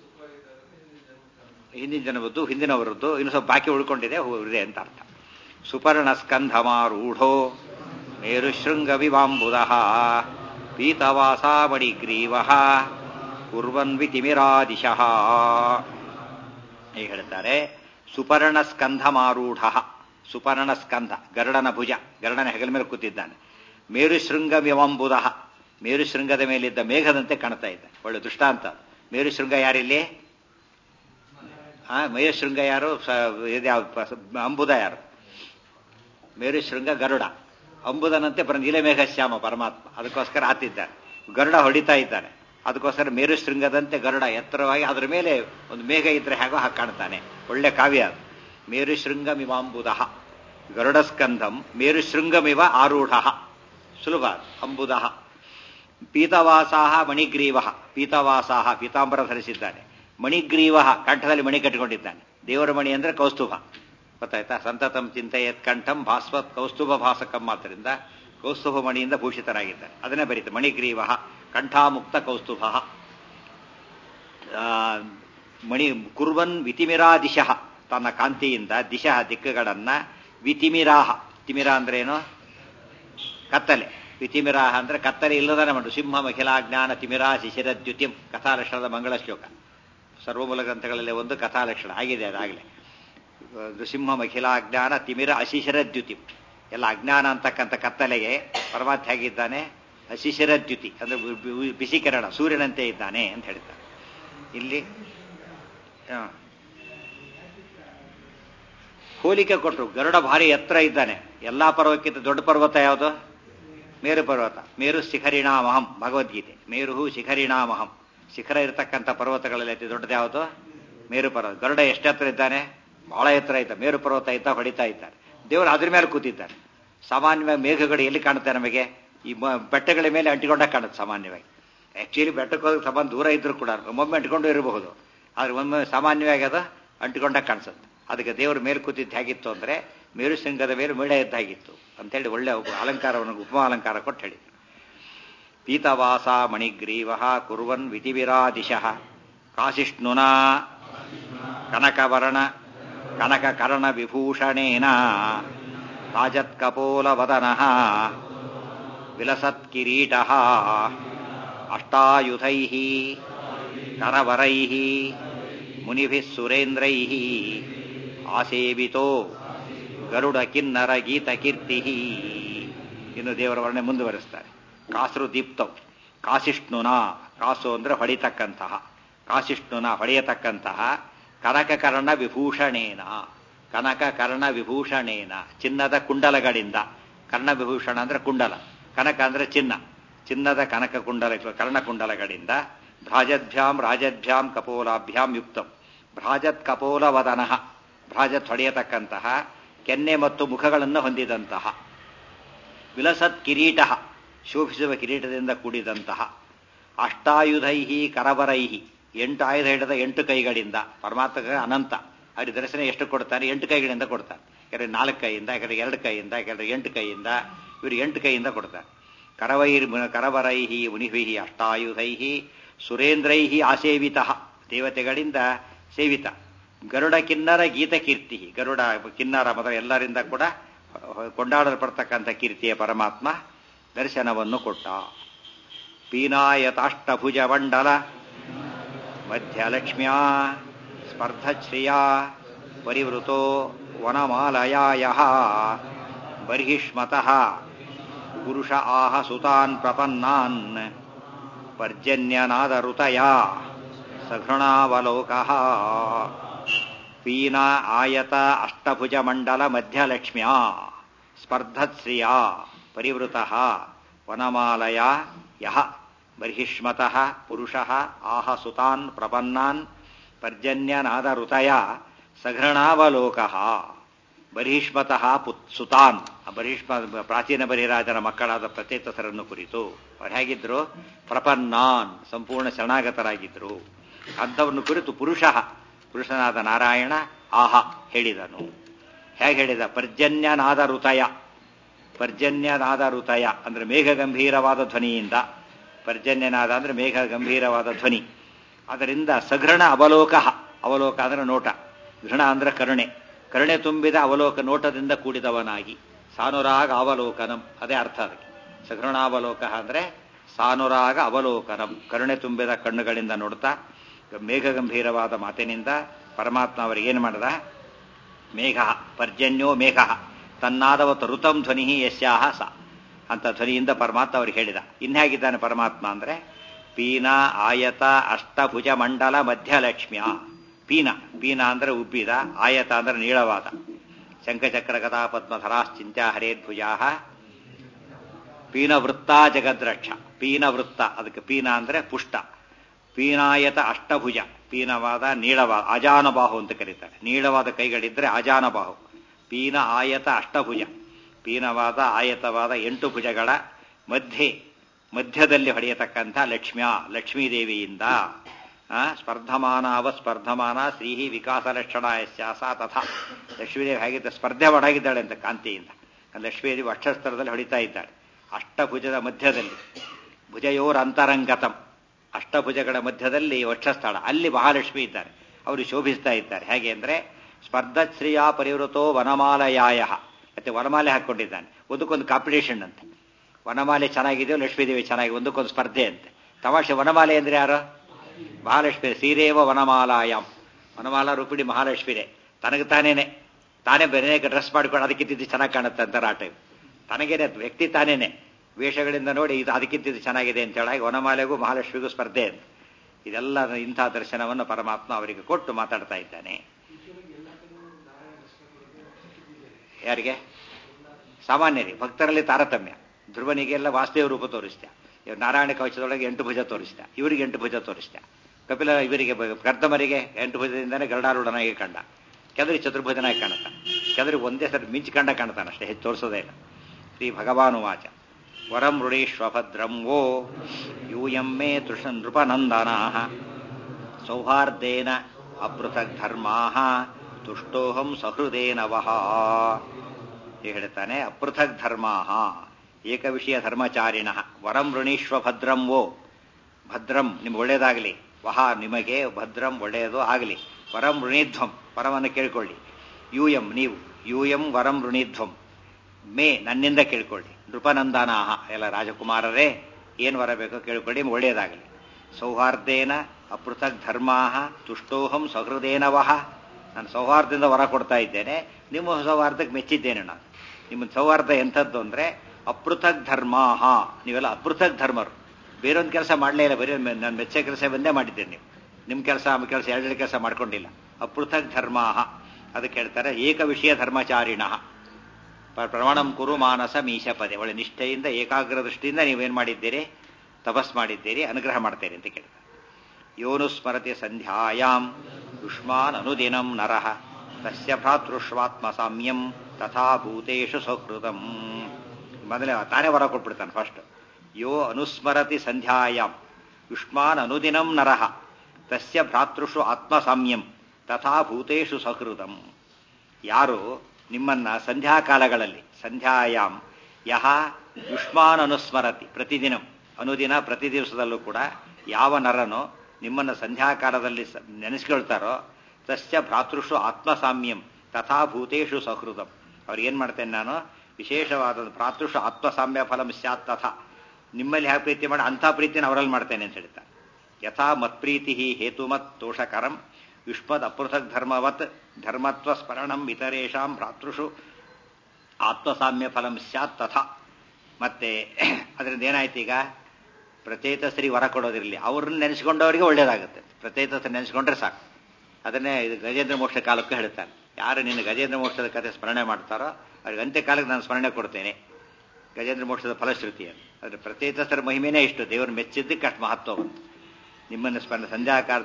ಹಿಂದಿನ ಜನವದ್ದು ಹಿಂದಿನವರದ್ದು ಇನ್ನು ಸ್ವಲ್ಪ ಬಾಕಿ ಉಳ್ಕೊಂಡಿದೆ ಇದೆ ಅಂತ ಅರ್ಥ. ಸುಪರ್ಣ ಸ್ಕಂಧಮಾರೂಢೋ ಮೇರುಶೃಂಗ ವಿವಾಂಬುಧ ಪೀತವಾಸಾಮಣಿಗ್ರೀವ ಕುರ್ವನ್ ವಿತಿಮಿರಾದಿಶಃ. ಹೀಗೆ ಹೇಳ್ತಾರೆ. ಸುಪರ್ಣ ಸ್ಕಂಧಮಾರೂಢ, ಸುಪರ್ಣ ಸ್ಕಂಧ ಗರುಡನ ಭುಜ, ಗರುಡನ ಹೆಗಲ ಮೇಲೆ ಕೂತಿದ್ದಾನೆ. ಮೇರುಶೃಂಗ ವಿವಾಂಬುಧ, ಮೇರುಶೃಂಗದ ಮೇಲಿದ್ದ ಮೇಘದಂತೆ ಕಾಣ್ತಾ ಇದ್ದ. ಒಳ್ಳೆ ದೃಷ್ಟಾಂತ. ಮೇರುಶೃಂಗ ಯಾರಿಲ್ಲಿ? ಆ ಮೇರುಶೃಂಗ ಯಾರು? ಅಂಬುದ ಯಾರು? ಮೇರುಶೃಂಗ ಗರುಡ. ಅಂಬುದನಂತೆ ಪರ ನೀಲಮೇಘ ಶ್ಯಾಮ ಪರಮಾತ್ಮ. ಅದಕ್ಕೋಸ್ಕರ ಆತಿದ್ದಾನೆ. ಗರುಡ ಹೊಡಿತಾ ಇದ್ದಾನೆ. ಅದಕ್ಕೋಸ್ಕರ ಮೇರುಶೃಂಗದಂತೆ ಗರುಡ ಎತ್ತರವಾಗಿ ಅದರ ಮೇಲೆ ಒಂದು ಮೇಘ ಇದ್ರೆ ಹೇಗೋ ಹಾಗೆ ಕಾಣ್ತಾನೆ. ಒಳ್ಳೆ ಕಾವ್ಯ ಅದು. ಮೇರುಶೃಂಗಮಿವಾಂಬುಧ ಗರುಡ ಸ್ಕಂಧಂ ಮೇರುಶೃಂಗಮಿವ ಆರೂಢ. ಸುಲಭ. ಅಂಬುಧ ಪೀತವಾಸಾಹ ಮಣಿಗ್ರೀವ, ಪೀತವಾಸಾಹ ಪೀತಾಂಬರ ಧರಿಸಿದ್ದಾನೆ. ಮಣಿಗ್ರೀವ ಕಂಠದಲ್ಲಿ ಮಣಿ ಕಟ್ಟಿಕೊಂಡಿದ್ದಾನೆ. ದೇವರ ಮಣಿ ಅಂದ್ರೆ ಕೌಸ್ತುಭ, ಗೊತ್ತಾಯ್ತಾ? ಸಂತತಂ ಚಿಂತೆಯತ್ ಕಂಠಂ ಭಾಸ್ವತ್ ಕೌಸ್ತುಭ ಭಾಸಕಂ. ಮಾತ್ರದಿಂದ ಕೌಸ್ತುಭ ಮಣಿಯಿಂದ ಭೂಷಿತರಾಗಿದ್ದಾರೆ. ಅದನ್ನೇ ಬರೀತೆ ಮಣಿಗ್ರೀವ ಕಂಠಾಮುಕ್ತ ಕೌಸ್ತುಭ. ಮಣಿ ಕುರ್ವನ್ ವಿತಿಮಿರಾ ದಿಶಃ, ತನ್ನ ಕಾಂತಿಯಿಂದ ದಿಶಃ ದಿಕ್ಕುಗಳನ್ನ ವಿತಿಮಿರಾಹ, ತಿಮಿರ ಅಂದ್ರೆ ಏನು? ಕತ್ತಲೆ. ವಿತಿಮಿರಾಹ ಅಂದ್ರೆ ಕತ್ತಲೆ ಇಲ್ಲದನೆ ಮಾಡು. ಸಿಂಹ ಮಖಿಲಾಜ್ಞಾನ ತಿಮಿರಾ ಶಿಶಿರದ್ಯುತಿಂ, ಕಥಾಲಕ್ಷಣದ ಮಂಗಳ ಶ್ಲೋಕ. ಸರ್ವಮೂಲ ಗ್ರಂಥಗಳಲ್ಲಿ ಒಂದು ಕಥಾಲಕ್ಷಣ ಆಗಿದೆ ಅದಾಗಲೇ. ನೃಸಿಂಹ ಮಖಿಲಾಜ್ಞಾನ ತಿಮಿರ ಅಶಿಶಿರದ್ಯುತಿ, ಎಲ್ಲ ಅಜ್ಞಾನ ಅಂತಕ್ಕಂಥ ಕತ್ತಲೆಗೆ ಪರಮಾತ್ಮ ಹೇಗಿದ್ದಾನೆ? ಅಶಿಶಿರದ್ಯುತಿ ಅಂದ್ರೆ ಬಿಸಿ ಕಿರಣ, ಸೂರ್ಯನಂತೆ ಇದ್ದಾನೆ ಅಂತ ಹೇಳ್ತಾರೆ ಇಲ್ಲಿ. ಹೋಲಿಕೆ ಕೊಟ್ಟರು. ಗರುಡ ಭಾರಿ ಎತ್ತರ ಇದ್ದಾನೆ. ಎಲ್ಲಾ ಪರ್ವಕ್ಕಿಂತ ದೊಡ್ಡ ಪರ್ವತ ಯಾವುದು? ಮೇರು ಪರ್ವತ. ಮೇರು ಶಿಖರಿಣಾಮಹಂ, ಭಗವದ್ಗೀತೆ. ಮೇರು ಶಿಖರಿಣಾಮಹಂ, ಶಿಖರ ಇರತಕ್ಕಂಥ ಪರ್ವತಗಳಲ್ಲಿ ಅತಿ ದೊಡ್ಡದು ಯಾವುದು? ಮೇರು ಪರ್ವತ. ಗರುಡ ಎಷ್ಟು ಎತ್ತರ ಇದ್ದಾನೆ? ಬಹಳ ಎತ್ತರ ಇದ್ದ. ಮೇರು ಪರ್ವತ ಇದ್ದ ಹೊಡಿತಾ ಇದ್ದಾರೆ. ದೇವರು ಅದ್ರ ಮೇಲೆ ಕೂತಿದ್ದಾರೆ. ಸಾಮಾನ್ಯವಾಗಿ ಮೇಘಗಳು ಎಲ್ಲಿ ಕಾಣುತ್ತೆ ನಮಗೆ? ಈ ಬೆಟ್ಟಗಳ ಮೇಲೆ ಅಂಟಿಕೊಂಡಾಗ ಕಾಣುತ್ತೆ ಸಾಮಾನ್ಯವಾಗಿ. ಆಕ್ಚುಲಿ ಬೆಟ್ಟಕ್ಕೆ ಹೋಗಿ ಸಂಬಂಧ ದೂರ ಇದ್ರೂ ಕೂಡ ಒಮ್ಮೊಮ್ಮೆ ಅಂಟಿಕೊಂಡು ಇರಬಹುದು, ಆದ್ರೆ ಒಮ್ಮೆ ಸಾಮಾನ್ಯವಾಗಿ ಅದು ಅಂಟಿಕೊಂಡಾಗ ಕಾಣಿಸುತ್ತೆ. ಅದಕ್ಕೆ ದೇವರು ಮೇಲೆ ಕೂತಿದ್ದು ಹೇಗಿತ್ತು ಅಂದ್ರೆ ಮೇರು ಶೃಂಗದ ಮೇಲೆ ಮೇಳೆ ಇದ್ದಾಗಿತ್ತು ಅಂತೇಳಿ ಒಳ್ಳೆ ಅಲಂಕಾರವನ್ನು ಉಪಮಾ ಅಲಂಕಾರ ಕೊಟ್ಟು ಹೇಳಿದ್ರು. ಪೀತವಾಸ ಮಣಿಗ್ರೀವ ಕುರ್ವನ್ ವಿಧಿವಿರಾದಿಶಃ ಕಾಶಿಷ್ಣುನಾ ಕನಕವರ್ಣ ಕನಕಕರ್ಣ ವಿಭೂಷಣೇನ ರಾಜತ್ಕಪೋಲವದನಃ ವಿಲಸತ್ಕಿರೀಟಃ ಅಷ್ಟಾಯುಧೈಃ ಕರವರೈಃ ಮುನಿಭಿಃ ಸುರೇಂದ್ರೈಃ ಆಸೇವಿತೋ ಗರುಡ ಕಿನ್ನರ ಗೀತಕೀರ್ತಿಃ. ಇನ್ನು ದೇವರ ವರ್ಣನೆ ಮುಂದುವರಿಸ್ತಾರೆ. ಕಾಸರು ದೀಪ್ತಂ ಕಾಶಿಷ್ಣುನ, ಕಾಸು ಅಂದ್ರೆ ಹೊಡಿತಕ್ಕಂತಹ, ಕಾಶಿಷ್ಣುನ ಹೊಡೆಯತಕ್ಕಂತಹ, ಕನಕಕರ್ಣ ವಿಭೂಷಣೇನ, ಕನಕ ಕರ್ಣ ವಿಭೂಷಣೇನ ಚಿನ್ನದ ಕುಂಡಲಗಳಿಂದ. ಕರ್ಣ ವಿಭೂಷಣ ಅಂದ್ರೆ ಕುಂಡಲ, ಕನಕ ಅಂದ್ರೆ ಚಿನ್ನ, ಚಿನ್ನದ ಕನಕ ಕುಂಡಲ ಕರ್ಣಕುಂಡಲಗಳಿಂದ. ಭ್ರಾಜದ್ಭ್ಯಾಂ ರಾಜದ್ಭ್ಯಾಂ ಕಪೋಲಾಭ್ಯಾಂ ಯುಕ್ತಂ, ಭ್ರಾಜತ್ ಕಪೋಲವದನಃ, ಭ್ರಾಜತ್ ಹೊಡೆಯತಕ್ಕಂತಹ ಕೆನ್ನೆ ಮತ್ತು ಮುಖಗಳನ್ನು ಹೊಂದಿದಂತಹ. ವಿಲಸತ್ ಕಿರೀಟ, ಶೋಭಿಸುವ ಕಿರೀಟದಿಂದ ಕೂಡಿದಂತಹ. ಅಷ್ಟಾಯುಧೈಹಿ ಕರವರೈಹಿ, ಎಂಟು ಆಯುಧ ಹಿಡಿದ ಎಂಟು ಕೈಗಳಿಂದ. ಪರಮಾತ್ಮ ಅನಂತ, ಅವ್ರ ದರ್ಶನ ಎಷ್ಟು ಕೊಡ್ತಾರೆ? ಎಂಟು ಕೈಗಳಿಂದ ಕೊಡ್ತಾರೆ. ಕೆಲವರು ನಾಲ್ಕು ಕೈಯಿಂದ, ಕೆಲವರು ಎರಡು ಕೈಯಿಂದ, ಕೆಲವರು ಎಂಟು ಕೈಯಿಂದ, ಇವರು ಎಂಟು ಕೈಯಿಂದ ಕೊಡ್ತಾರೆ. ಕರವೈರ್ ಕರವರೈಹಿ ಮುನಿಭಿಹಿ ಅಷ್ಟಾಯುಧೈಹಿ ಸುರೇಂದ್ರೈಹಿ ಆಸೇವಿತ, ದೇವತೆಗಳಿಂದ ಸೇವಿತ. ಗರುಡ ಕಿನ್ನರ ಗೀತ ಕೀರ್ತಿ, ಗರುಡ ಕಿನ್ನರ ಮೊದಲ ಎಲ್ಲರಿಂದ ಕೂಡ ಕೊಂಡಾಡಲ್ಪಡ್ತಕ್ಕಂಥ ಕೀರ್ತಿಯ ಪರಮಾತ್ಮ ದರ್ಶನವನ್ನು ಕೊಟ್ಟ. ಪೀನಾಯತಾಷ್ಟಭುಜ ಮಂಡಲ ಮಧ್ಯಲಕ್ಷ್ಮ್ಯಾ ಸ್ಪರ್ಧಶ್ರಿಯಾ ಪರಿವೃತೋ ವನಮಾಲಯಾಯ ಬರ್ಹಿಷ್ಮತಃ ಪುರುಷ ಆಹ ಸುತಾನ್ ಪ್ರಪನ್ನಾನ್ ಪರ್ಜನ್ಯನಾದರುತಯಾ ಸಘೃಣಾವಲೋಕಃ. ಪೀನಾ ಆಯತ ಅಷ್ಟಭುಜ ಮಂಡಲ ಮಧ್ಯಲಕ್ಷ್ಮ್ಯಾ ಸ್ಪರ್ಧಶ್ರಿಯಾ ಪರಿವೃತಃ ವನಮಾಲಯ ಯಃ ಬರ್ಹಿಷ್ಮತಃ ಪುರುಷಃ ಆಹ ಸುತಾನ್ ಪ್ರಪನ್ನಾನ್ ಪರ್ಜನ್ಯನಾದರುತಯ ಸಘೃಣಾವಲೋಕಃ. ಬರ್ಹಿಷ್ಮತಃ ಸುತಾನ್, ಬರ್ಹಿಷ್ಮ ಪ್ರಾಚೀನ ಬರಿರಾಜನ ಮಕ್ಕಳಾದ ಪ್ರಚೇತಸರನ್ನು ಕುರಿತು ಅವ್ರು ಹೇಗಿದ್ರು? ಪ್ರಪನ್ನಾನ್, ಸಂಪೂರ್ಣ ಶರಣಾಗತರಾಗಿದ್ರು. ಅಂಥವನ್ನು ಕುರಿತು ಪುರುಷ, ಪುರುಷನಾದ ನಾರಾಯಣ ಆಹ ಹೇಳಿದನು. ಹೇಗೆ ಹೇಳಿದ? ಪರ್ಜನ್ಯನಾದ ಋತಯ, ಪರ್ಜನ್ಯನಾದ ಋತಯ ಅಂದ್ರೆ ಮೇಘ ಗಂಭೀರವಾದ ಧ್ವನಿಯಿಂದ. ಪರ್ಜನ್ಯನಾದ ಅಂದ್ರೆ ಮೇಘ ಗಂಭೀರವಾದ ಧ್ವನಿ. ಅದರಿಂದ ಸಘೃಣ ಅವಲೋಕ, ಅವಲೋಕ ಅಂದ್ರೆ ನೋಟ, ಘೃಣ ಅಂದ್ರೆ ಕರುಣೆ, ಕರುಣೆ ತುಂಬಿದ ಅವಲೋಕ ನೋಟದಿಂದ ಕೂಡಿದವನಾಗಿ. ಸಾನುರಾಗ ಅವಲೋಕನಂ, ಅದೇ ಅರ್ಥ ಅದಕ್ಕೆ. ಸಘೃಣಾವಲೋಕ ಅಂದ್ರೆ ಸಾನುರಾಗ ಅವಲೋಕನಂ, ಕರುಣೆ ತುಂಬಿದ ಕಣ್ಣುಗಳಿಂದ ನೋಡ್ತಾ ಮೇಘ ಗಂಭೀರವಾದ ಮಾತಿನಿಂದ ಪರಮಾತ್ಮ ಅವರಿಗೆ ಏನು ಮಾಡಿದ? ಮೇಘ ಪರ್ಜನ್ಯೋ ಮೇಘ ತನ್ನಾದವತ್ತು ಋತಂ ಧ್ವನಿ ಯಸ್ಯಾಹ ಸ ಅಂತ ಧ್ವನಿಯಿಂದ ಪರಮಾತ್ಮ ಅವ್ರಿಗೆ ಹೇಳಿದ. ಇನ್ಹೇಗಿದ್ದಾನೆ ಪರಮಾತ್ಮ ಅಂದ್ರೆ ಪೀನ ಆಯತ ಅಷ್ಟಭುಜ ಮಂಡಲ ಮಧ್ಯಲಕ್ಷ್ಮಿಯ. ಪೀನ, ಪೀನ ಅಂದ್ರೆ ಉಬ್ಬಿದ, ಆಯತ ಅಂದ್ರೆ ನೀಳವಾದ, ಶಂಖಚಕ್ರ ಗದಾ ಪದ್ಮಧರಾಶ್ಚಿಂತ್ಯ ಹರೇದ್ಭುಜಾ ಪೀನವೃತ್ತ ಜಗದ್ರಕ್ಷ. ಪೀನವೃತ್ತ, ಅದಕ್ಕೆ ಪೀನ ಅಂದ್ರೆ ಪುಷ್ಟ. ಪೀನಾಯತ ಅಷ್ಟಭುಜ, ಪೀನವಾದ ನೀಳವಾದ, ಅಜಾನಬಾಹು ಅಂತ ಕರೀತಾರೆ. ನೀಳವಾದ ಕೈಗಳಿದ್ರೆ ಅಜಾನಬಾಹು. ಪೀನ ಆಯತ ಅಷ್ಟಭುಜ, ಪೀನವಾದ ಆಯತವಾದ ಎಂಟು ಭುಜಗಳ ಮಧ್ಯೆ, ಮಧ್ಯದಲ್ಲಿ ಹೊಡೆಯತಕ್ಕಂಥ ಲಕ್ಷ್ಮ್ಯ, ಲಕ್ಷ್ಮೀದೇವಿಯಿಂದ. ಸ್ಪರ್ಧಮಾನಾವ ಸ್ಪರ್ಧಮಾನ ಶ್ರೀಹಿ ವಿಕಾಸ ಲಕ್ಷಣ ಯಸ್ಯಾಸ ತಥಾ. ಲಕ್ಷ್ಮೀದೇವಿ ಹೇಗಿದ್ದ ಸ್ಪರ್ಧೆ ಒಡಗಿದ್ದಾಳೆ ಅಂತ ಕಾಂತಿಯಿಂದ. ಲಕ್ಷ್ಮೀದೇವಿ ಅಕ್ಷಸ್ತರದಲ್ಲಿ ಹೊಡಿತಾ ಇದ್ದಾಳೆ. ಅಷ್ಟಭುಜದ ಮಧ್ಯದಲ್ಲಿ, ಭುಜಯೋರ್ ಅಂತರಂಗತಂ, ಅಷ್ಟಭುಜಗಳ ಮಧ್ಯದಲ್ಲಿ ವಕ್ಷಸ್ಥಳ, ಅಲ್ಲಿ ಮಹಾಲಕ್ಷ್ಮಿ ಇದ್ದಾರೆ. ಅವರು ಶೋಭಿಸ್ತಾ ಇದ್ದಾರೆ. ಹೇಗೆ ಅಂದ್ರೆ ಸ್ಪರ್ಧಶ್ರೀಯ ಪರಿವೃತೋ ವನಮಾಲಯಾಯ, ಮತ್ತೆ ವನಮಾಲೆ ಹಾಕೊಂಡಿದ್ದಾನೆ. ಒಂದಕ್ಕೊಂದು ಕಾಂಪಿಟೇಷನ್ ಅಂತೆ. ವನಮಾಲೆ ಚೆನ್ನಾಗಿದೆಯೋ ಲಕ್ಷ್ಮೀದೇವಿ ಚೆನ್ನಾಗಿ, ಒಂದಕ್ಕೊಂದು ಸ್ಪರ್ಧೆ ಅಂತೆ. ತಮಾಷೆ, ವನಮಾಲೆ ಅಂದ್ರೆ ಯಾರು? ಮಹಾಲಕ್ಷ್ಮಿ. ಸೀರೇವ ವನಮಾಲಾಯಾಮ್, ವನಮಾಲಾ ರೂಪಿಣಿ ಮಹಾಲಕ್ಷ್ಮಿನೇ. ತನಗೆ ತಾನೇನೆ, ತಾನೇ ಬೇರೆ ಡ್ರೆಸ್ ಮಾಡಿಕೊಂಡು ಅದಕ್ಕಿಂತಿದ್ದು ಚೆನ್ನಾಗಿ ಕಾಣುತ್ತೆ ಅಂತಾರೆ. ಆ ಟೈಮ್ ತನಗೇನೆ ವ್ಯಕ್ತಿ ತಾನೇನೆ ವೇಷಗಳಿಂದ ನೋಡಿ ಇದು ಅದಕ್ಕಿಂತಿದ್ದು ಚೆನ್ನಾಗಿದೆ ಅಂತ ಹೇಳಾಗಿ ವನಮಾಲೆಗೂ ಮಹಾಲಕ್ಷ್ಮಿಗೂ ಸ್ಪರ್ಧೆ ಅಂತ. ಇದೆಲ್ಲ ಇಂಥ ದರ್ಶನವನ್ನು ಪರಮಾತ್ಮ ಅವರಿಗೆ ಕೊಟ್ಟು ಮಾತಾಡ್ತಾ ಇದ್ದಾನೆ. ಯಾರಿಗೆ? ಸಾಮಾನ್ಯರಿಗೆ, ಭಕ್ತರಲ್ಲಿ ತಾರತಮ್ಯ. ಧ್ರುವನಿಗೆಲ್ಲ ವಾಸುದೇವ ರೂಪ ತೋರಿಸ್ತ, ನಾರಾಯಣ ಕವಚದೊಳಗೆ ಎಂಟು ಭುಜ ತೋರಿಸ್ತ, ಇವರಿಗೆ ಎಂಟು ಭುಜ ತೋರಿಸ್ತ. ಕಪಿಲ ಇವರಿಗೆ ಕರ್ದಮರಿಗೆ ಎಂಟು ಭುಜದಿಂದನೇ ಗರುಡಾರೂಢನಾಗಿ ಕಂಡ. ಕೆಲವರಿಗೆ ಚತುರ್ಭುಜನಾಗಿ ಕಾಣುತ್ತ, ಕೆಲವರಿಗೆ ಒಂದೇ ಸರಿ ಮಿಂಚು ಕಂಡ ಕಾಣ್ತಾನಷ್ಟೇ, ಹೆಚ್ಚು ತೋರಿಸೋದೇ ಇಲ್ಲ. ಶ್ರೀ ಭಗವಾನುವಾಚ ವರಂ ಋಣೀಶ್ವಭದ್ರಂ ವೋ ಯೂಯಂ ಮೇ ತೃಷ ನೃಪನಂದನಾ ಸೌಹಾರ್ದೇನ ಅಪೃಥಕ್ ಧರ್ಮಾ ತುಷ್ಟೋಹಂ ಸಹೃದೇನ ವಹ. ಹೇಳ್ತಾನೆ ಅಪೃಥಕ್ ಧರ್ಮಾ ಏಕವಿಷಯ ಧರ್ಮಚಾರಿಣ ವರಂ ಋಣೀಶ್ವ ಭದ್ರಂ ವೋ. ಭದ್ರಂ ನಿಮ್ಗೆ ಒಳ್ಳೇದಾಗಲಿ, ವಹ ನಿಮಗೆ ಭದ್ರಂ ಒಳ್ಳೆಯದು ಆಗಲಿ. ವರಂ ಋಣೀಧ್ವಂ ವರವನ್ನು ಕೇಳ್ಕೊಳ್ಳಿ. ಯೂಯಂ ನೀವು, ಯೂಯಂ ವರಂ ಋಣೀಧ್ವಂ ಮೇ ನನ್ನಿಂದ ಕೇಳ್ಕೊಳ್ಳಿ. ನೃಪನಂದನಾಹ ಎಲ್ಲ ರಾಜಕುಮಾರರೇ ಏನು ವರ ಬೇಕೋ ಕೇಳ್ಕೊಳ್ಳಿ, ಒಳ್ಳೆಯದಾಗಲಿ. ಸೌಹಾರ್ದೇನ ಅಪೃಥಕ್ ಧರ್ಮಾ ತುಷ್ಟೋಹಂ ಸಹೃದೇನ ವಹ. ನಾನು ಸೌಹಾರ್ದದಿಂದ ವರ ಕೊಡ್ತಾ ಇದ್ದೇನೆ, ನಿಮ್ಮ ಸೌಹಾರ್ದಕ್ಕೆ ಮೆಚ್ಚಿದ್ದೇನೆ ನಾನು. ನಿಮ್ಮ ಸೌಹಾರ್ದ ಎಂಥದ್ದು ಅಂದ್ರೆ ಅಪೃಥಕ್ ಧರ್ಮಾ. ನೀವೆಲ್ಲ ಅಪೃಥಕ್ ಧರ್ಮರು, ಬೇರೊಂದು ಕೆಲಸ ಮಾಡಲೇ ಇಲ್ಲ, ಬರೀ ನಾನು ಮೆಚ್ಚ ಕೆಲಸ ಬಂದೇ ಮಾಡಿದ್ದೇನೆ. ನೀವು ನಿಮ್ಮ ಕೆಲಸ ನಮ್ಮ ಕೆಲಸ ಎರಡೆರಡು ಕೆಲಸ ಮಾಡ್ಕೊಂಡಿಲ್ಲ. ಅಪೃಥಕ್ ಧರ್ಮಾ ಅದಕ್ಕೆ ಹೇಳ್ತಾರೆ ಏಕ ವಿಷಯ ಧರ್ಮಚಾರಿಣ. ಪ್ರಮಾಣಂ ಕುರು ಮಾನಸ ಮೀಶಪದೆ. ಒಳ್ಳೆ ನಿಷ್ಠೆಯಿಂದ ಏಕಾಗ್ರ ದೃಷ್ಟಿಯಿಂದ ನೀವೇನ್ ಮಾಡಿದ್ದೀರಿ? ತಪಸ್ ಮಾಡಿದ್ದೀರಿ, ಅನುಗ್ರಹ ಮಾಡ್ತೇನೆ ಅಂತ ಕೇಳ್ತಾರೆ. ಯೋನು ಸ್ಮರತಿ ಸಂಧ್ಯಾಯಾಂ ಯುಷ್ಮಾನ್ ಅನುದಿನಂ ನರಃ ತಸ್ಯ ಭ್ರಾತೃಶ್ವಾತ್ಮ ಸಾಮ್ಯಂ ತಥಾ ಭೂತೇಷು ಸೌಹೃದಂ. ಮೊದಲೇ ತಾನೇ ವರ ಕೊಟ್ಬಿಡ್ತಾನೆ ಫಸ್ಟ್. ಯೋ ಅನುಸ್ಮರತಿ ಸಂಧ್ಯಾಯಾಂ ಯುಷ್ಮಾನ್ ಅನುದಿನಂ ನರಃ ತಸ್ಯ ಭ್ರಾತೃಷು ಆತ್ಮಸಾಮ್ಯಂ ತಥಾ ಭೂತೇಷು ಸಹೃದಂ. ಯಾರು ನಿಮ್ಮನ್ನ ಸಂಧ್ಯಾಕಾಲಗಳಲ್ಲಿ, ಸಂಧ್ಯಾಯಾಮ್ ಯಹ ಯುಷ್ಮಾನ್ ಅನುಸ್ಮರತಿ ಪ್ರತಿದಿನ, ಅನುದಿನ ಪ್ರತಿ ದಿವಸದಲ್ಲೂ ಕೂಡ ಯಾವ ನರನೋ ನಿಮ್ಮನ್ನು ಸಂಧ್ಯಾಕಾಲದಲ್ಲಿ ನೆನೆಸ್ಕೊಳ್ತಾರೋ ತಸ್ಯ ಭ್ರಾತೃಷು ಆತ್ಮಸಾಮ್ಯಂ ತಥಾ ಭೂತೇಷು ಸಹೃದಂ. ಅವ್ರು ಏನ್ ಮಾಡ್ತೇನೆ ನಾನು? ವಿಶೇಷವಾದ ಭ್ರಾತೃಷು ಆತ್ಮಸಾಮ್ಯ ಫಲಂ ಸ್ಯಾತ್ ತಥಾ. ನಿಮ್ಮಲ್ಲಿ ಯಾವ ಪ್ರೀತಿ ಮಾಡಿ ಅಂಥ ಪ್ರೀತಿನ ಅವರಲ್ಲಿ ಮಾಡ್ತೇನೆ ಅಂತ ಹೇಳ್ತಾರೆ. ಯಥಾ ಮತ್ಪ್ರೀತಿ ಹೇತುಮತ್ ದೋಷಕರಂ ಯುಷ್ಮದ್ ಅಪೃಥಕ್ ಧರ್ಮವತ್ ಧರ್ಮತ್ವ ಸ್ಮರಣಂ ಇತರೇಷಾಂ ಭ್ರಾತೃಷು ಆತ್ಮಸಾಮ್ಯ ಫಲಂ ಸ್ಯಾತ್ ತಥಾ. ಮತ್ತೆ ಅದರಿಂದ ಏನಾಯ್ತು? ಈಗ ಪ್ರಚೇತಸರಿ ವರ ಕೊಡೋದಿರಲಿ, ಅವ್ರನ್ನ ನೆನೆಸ್ಕೊಂಡವರಿಗೆ ಒಳ್ಳೇದಾಗುತ್ತೆ. ಪ್ರಚೇತಸರಿ ನೆನೆಸ್ಕೊಂಡ್ರೆ ಸಾಕು. ಅದನ್ನೇ ಇದು ಗಜೇಂದ್ರ ಮೋಕ್ಷ ಕಾಲಕ್ಕೂ ಹೇಳ್ತಾನೆ. ಯಾರು ನಿನ್ನ ಗಜೇಂದ್ರ ಮೋಕ್ಷದ ಕಥೆ ಸ್ಮರಣೆ ಮಾಡ್ತಾರೋ ಅವ್ರಿಗೆ ಅಂತ್ಯಕಾಲಕ್ಕೆ ನಾನು ಸ್ಮರಣೆ ಕೊಡ್ತೇನೆ. ಗಜೇಂದ್ರ ಮೋಕ್ಷದ ಫಲಶ್ರುತಿಯನ್ನು. ಅದ್ರ ಪ್ರಚೇತಸರ ಮಹಿಮೆನೇ ಇಷ್ಟು, ದೇವರು ಮೆಚ್ಚಿದ್ದಕ್ಕೆ ಅಷ್ಟು ಮಹತ್ವ ಬಂತು. ನಿಮ್ಮನ್ನು ಸ್ಮರಣೆ ಸಂಧ್ಯಾಕಾಲ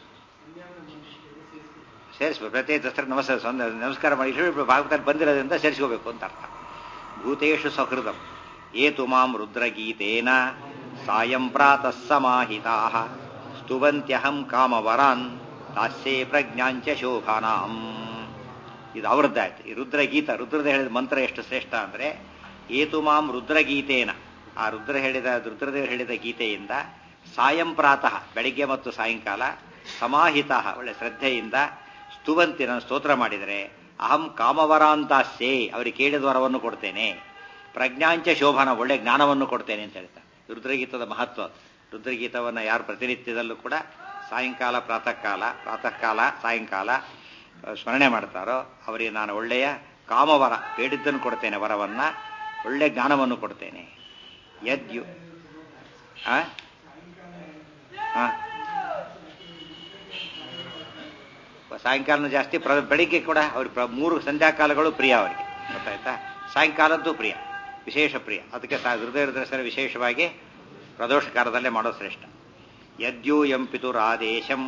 ಸೇರಿಸ್ಬೇಕು. ಪ್ರಚೇತಸರ ನಮಸ್ಕಾರ ನಮಸ್ಕಾರ ಮಾಡಿ ಭಾಗವತಲ್ಲಿ ಬಂದಿರೋದ್ರಿಂದ ಸೇರಿಸ್ಕೋಬೇಕು ಅಂತ ಅರ್ಥ. ಭೂತೇಷು ಸಹೃದಂ ಏತು ಮಾಂ ರುದ್ರಗೀತೇನ ಸಾಯಂ ಪ್ರಾತಃ ಸಮಾಹಿತಾಃ ಸ್ತುವಂತ್ಯಹಂ ಕಾಮವರಾನ್ ತಾಸ್ಯೇ ಪ್ರಜ್ಞಾಂಚ ಶೋಭಾನಾಂ. ಇದು ಅವರದ್ದಾಯ್ತು. ಈ ರುದ್ರಗೀತ, ರುದ್ರದ ಹೇಳಿದ ಮಂತ್ರ ಎಷ್ಟು ಶ್ರೇಷ್ಠ ಅಂದ್ರೆ ಏತು ಮಾಂ ರುದ್ರಗೀತೇನ, ಆ ರುದ್ರ ಹೇಳಿದ ರುದ್ರದೇವರು ಹೇಳಿದ ಗೀತೆಯಿಂದ ಸಾಯಂ ಪ್ರಾತಃ ಬೆಳಿಗ್ಗೆ ಮತ್ತು ಸಾಯಂಕಾಲ ಸಮಾಹಿತ ಒಳ್ಳೆ ಶ್ರದ್ಧೆಯಿಂದ ಸ್ತುವಂತಿನ ಸ್ತೋತ್ರ ಮಾಡಿದರೆ ಅಹಂ ಕಾಮವರಾಂತಾಸ್ಯೆ ಅವರಿಗೆ ಕೇಳಿದ ವರವನ್ನು ಕೊಡ್ತೇನೆ, ಪ್ರಜ್ಞಾಂಚ ಶೋಭನ ಒಳ್ಳೆ ಜ್ಞಾನವನ್ನು ಕೊಡ್ತೇನೆ ಅಂತ ಹೇಳ್ತಾರೆ. ರುದ್ರಗೀತದ ಮಹತ್ವ. ರುದ್ರಗೀತವನ್ನು ಯಾರು ಪ್ರತಿನಿತ್ಯದಲ್ಲೂ ಕೂಡ ಸಾಯಂಕಾಲ ಪ್ರಾತಃ ಕಾಲ ಪ್ರಾತಃ ಕಾಲ ಸಾಯಂಕಾಲ ಸ್ಮರಣೆ ಮಾಡ್ತಾರೋ ಅವರಿಗೆ ನಾನು ಒಳ್ಳೆಯ ಕಾಮವರ ಬೇಡಿದ್ದನ್ನು ಕೊಡ್ತೇನೆ, ವರವನ್ನ ಒಳ್ಳೆ ಜ್ಞಾನವನ್ನು ಕೊಡ್ತೇನೆ. ಯದ್ಯು ಆ ಸಾಯಂಕಾಲ ಜಾಸ್ತಿ, ಬೆಳಿಗ್ಗೆ ಕೂಡ ಅವ್ರಿಗೆ ಮೂರು ಸಂಧ್ಯಾಕಾಲಗಳು ಪ್ರಿಯ ಅವರಿಗೆ, ಗೊತ್ತಾಯ್ತಾ? ಸಾಯಂಕಾಲದ್ದು ಪ್ರಿಯ, ವಿಶೇಷ ಪ್ರಿಯ. ಅದಕ್ಕೆ ಹೃದಯ ದರ್ಶನ ವಿಶೇಷವಾಗಿ ಪ್ರದೋಷ ಕಾಲದಲ್ಲೇ ಮಾಡೋ ಶ್ರೇಷ್ಠ. ಯದ್ಯೂಯಂ ಪಿತುರಾದೇಶಂ.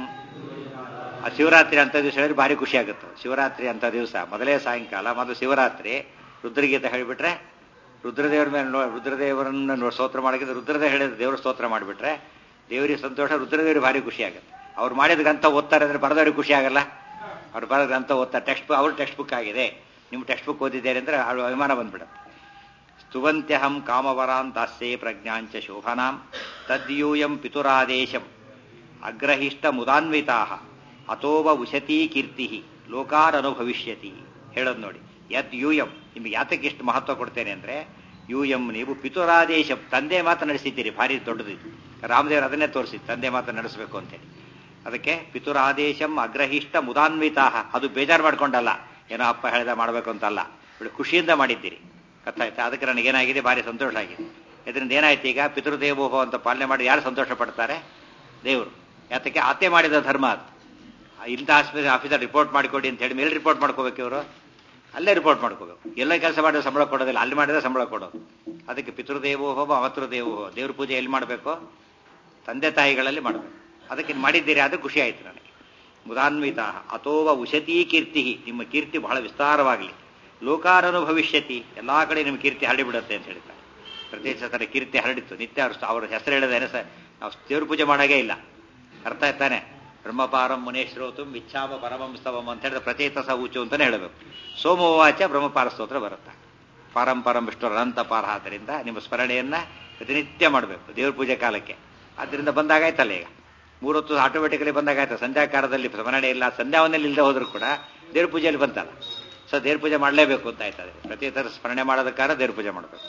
ಆ ಶಿವರಾತ್ರಿ ಅಂತ ದಿವಸ ಹೇಳಿದ್ರೆ ಭಾರಿ ಖುಷಿ ಆಗುತ್ತೆ. ಶಿವರಾತ್ರಿ ಅಂತ ದಿವಸ ಮೊದಲೇ ಸಾಯಂಕಾಲ ಮೊದಲು ಶಿವರಾತ್ರಿ ರುದ್ರಗೀತೆ ಹೇಳಿಬಿಟ್ರೆ, ರುದ್ರದೇವರ ಮೇಲೆ ರುದ್ರದೇವರನ್ನು ಸ್ತೋತ್ರ ಮಾಡಿದ್ರೆ ರುದ್ರದೇವ ಹೇಳಿದ ದೇವರ ಸ್ತೋತ್ರ ಮಾಡಿಬಿಟ್ರೆ ದೇವರಿಗೆ ಸಂತೋಷ, ರುದ್ರದೇವರಿಗೆ ಭಾರಿ ಖುಷಿ ಆಗುತ್ತೆ. ಅವ್ರು ಮಾಡಿದ ಗ್ರಂಥ ಓದ್ತಾರೆ ಅಂದ್ರೆ ಬರೆದವ್ರಿಗೆ ಖುಷಿ ಆಗಲ್ಲ. ಅವ್ರು ಬರೆದ ಗ್ರಂಥ ಓದ್ತಾರೆ, ಟೆಕ್ಸ್ಟ್ ಬುಕ್ ಅವ್ರ ಟೆಕ್ಸ್ಟ್ ಬುಕ್ ಆಗಿದೆ, ನಿಮ್ಮ ಟೆಕ್ಸ್ಟ್ ಬುಕ್ ಓದಿದ್ದಾರೆ ಅಂದ್ರೆ ಅವ್ರ ಅಭಿಮಾನ ಬಂದ್ಬಿಡುತ್ತೆ. ಸ್ತುವಂತ್ಯಹಂ ಕಾಮವರಾನ್ ದಾಸ್ಯೇ ಪ್ರಜ್ಞಾಂಚ ಶೋಭನಾಂ ತದ್ಯೂಯಂ ಪಿತುರಾದೇಶಂ ಅಗ್ರಹಿಷ್ಟ ಮುದಾನ್ವಿತಾ ಅತೋವ ಉಶತೀ ಕೀರ್ತಿ ಲೋಕಾರನುಭವಿಷ್ಯತಿ. ಹೇಳೋದು ನೋಡಿ, ಯದ್ ಯೂಯಂ, ನಿಮ್ಗೆ ಯಾತಕ್ಕೆ ಇಷ್ಟು ಮಹತ್ವ ಕೊಡ್ತೇನೆ ಅಂದ್ರೆ, ಯೂಯಂ ನೀವು ಪಿತುರಾದೇಶಂ ತಂದೆ ಮಾತು ನಡೆಸಿದ್ದೀರಿ, ಭಾರಿ ದೊಡ್ಡದಿತ್ತು. ರಾಮದೇವರು ಅದನ್ನೇ ತೋರಿಸಿ ತಂದೆ ಮಾತು ನಡೆಸಬೇಕು ಅಂತೇಳಿ. ಅದಕ್ಕೆ ಪಿತುರಾದೇಶಂ ಅಗ್ರಹಿಷ್ಟ ಮುದಾನ್ವಿತಾ, ಅದು ಬೇಜಾರು ಮಾಡ್ಕೊಂಡಲ್ಲ, ಏನೋ ಅಪ್ಪ ಹೇಳ್ದ ಮಾಡಬೇಕು ಅಂತಲ್ಲ, ಒಳ್ಳೆ ಖುಷಿಯಿಂದ ಮಾಡಿದ್ದೀರಿ. ಗೊತ್ತಾಯ್ತಾ? ಅದಕ್ಕೆ ನನಗೇನಾಗಿದೆ, ಭಾರಿ ಸಂತೋಷ ಆಗಿದೆ. ಇದರಿಂದ ಏನಾಯ್ತು, ಈಗ ಪಿತೃದೇವೋಭವ ಅಂತ ಪಾಲನೆ ಮಾಡಿ ಯಾರು ಸಂತೋಷ ಪಡ್ತಾರೆ? ದೇವರು. ಯಾತಕ್ಕೆ? ಆತೆ ಮಾಡಿದ ಧರ್ಮ ಅದು. ಇಂಥ ಆಸ್ಪತ್ರೆ ಆಫೀಸರ್ ರಿಪೋರ್ಟ್ ಮಾಡಿಕೊಡಿ ಅಂತ ಹೇಳಿ ಮೇಲೆ ರಿಪೋರ್ಟ್ ಮಾಡ್ಕೋಬೇಕು ಇವರು, ಅಲ್ಲೇ ರಿಪೋರ್ಟ್ ಮಾಡ್ಕೋಬೇಕು. ಎಲ್ಲ ಕೆಲಸ ಮಾಡಿದ್ರೆ ಸಂಬಳ ಕೊಡೋದಿಲ್ಲ, ಅಲ್ಲಿ ಮಾಡಿದ್ರೆ ಸಂಬಳ ಕೊಡೋದು. ಅದಕ್ಕೆ ಪಿತೃದೇವೋಭವ ಅವತೃದೇವೋಭವ, ದೇವ್ರ ಪೂಜೆ ಎಲ್ಲಿ ಮಾಡಬೇಕು? ತಂದೆ ತಾಯಿಗಳಲ್ಲಿ ಮಾಡಬೇಕು. ಅದಕ್ಕೆ ಮಾಡಿದ್ದೀರಿ, ಅದು ಖುಷಿ ಆಯ್ತು ನನಗೆ. ಮುದಾನ್ವಿತ ಅಥೋವ ಉಶತೀ ಕೀರ್ತಿ, ನಿಮ್ಮ ಕೀರ್ತಿ ಬಹಳ ವಿಸ್ತಾರವಾಗಲಿ. ಲೋಕಾರನು ಭವಿಷ್ಯತಿ, ಎಲ್ಲಾ ಕಡೆ ನಿಮ್ಮ ಕೀರ್ತಿ ಹರಡಿಬಿಡುತ್ತೆ ಅಂತ ಹೇಳ್ತಾರೆ. ಪ್ರತಿ ಸತರ ಕೀರ್ತಿ ಹರಡಿತ್ತು. ನಿತ್ಯ ಅವ್ರ ಹೆಸರು ಹೇಳಿದ ಸ ನಾವು ದೇವ್ರ ಪೂಜೆ ಮಾಡಾಗೇ ಇಲ್ಲ. ಅರ್ಥ ಆಯ್ತಾನೆ? ಬ್ರಹ್ಮಪಾರಂ ಮುನೇಶ್ರೋತು ಇಚ್ಛಾಮ ಪರಮಂ ಸ್ತವಂ ಅಂತ ಹೇಳಿದ್ರೆ ಪ್ರಚೇತ ಸ ಊಚು ಅಂತಾನೆ ಹೇಳಬೇಕು. ಸೋಮವಾಚ ಬ್ರಹ್ಮಪಾರ ಸ್ತೋತ್ರ ಬರುತ್ತೆ. ಪಾರಂಪರಂ ವಿಷ್ಣು ಅನಂತ ಪಾರ. ಆದ್ದರಿಂದ ನಿಮ್ಮ ಸ್ಮರಣೆಯನ್ನ ಪ್ರತಿನಿತ್ಯ ಮಾಡಬೇಕು ದೇವ್ರ ಪೂಜೆ ಕಾಲಕ್ಕೆ. ಆದ್ದರಿಂದ ಬಂದಾಗಾಯ್ತಲ್ಲ, ಈಗ ಮೂರೊತ್ತು ಆಟೋಮೆಟಿಕಲಿ ಬಂದಾಗಾಯ್ತು. ಸಂಧ್ಯಾಕಾಲದಲ್ಲಿ ಸ್ಮರಣೆ ಇಲ್ಲ, ಸಂಧ್ಯಾವನಲ್ಲಿ ಇಲ್ಲದೆ ಹೋದ್ರು ಕೂಡ ದೇವ್ರ ಪೂಜೆಯಲ್ಲಿ ಬಂತಲ್ಲ, ಸೊ ದೇವ್ರ ಪೂಜೆ ಮಾಡಲೇಬೇಕು ಅಂತ ಆಯ್ತದೆ. ಪ್ರತಿ ಥರ ಸ್ಮರಣೆ ಮಾಡೋದಕ್ಕಾರ ದೇವ್ರ ಪೂಜೆ ಮಾಡಬೇಕು.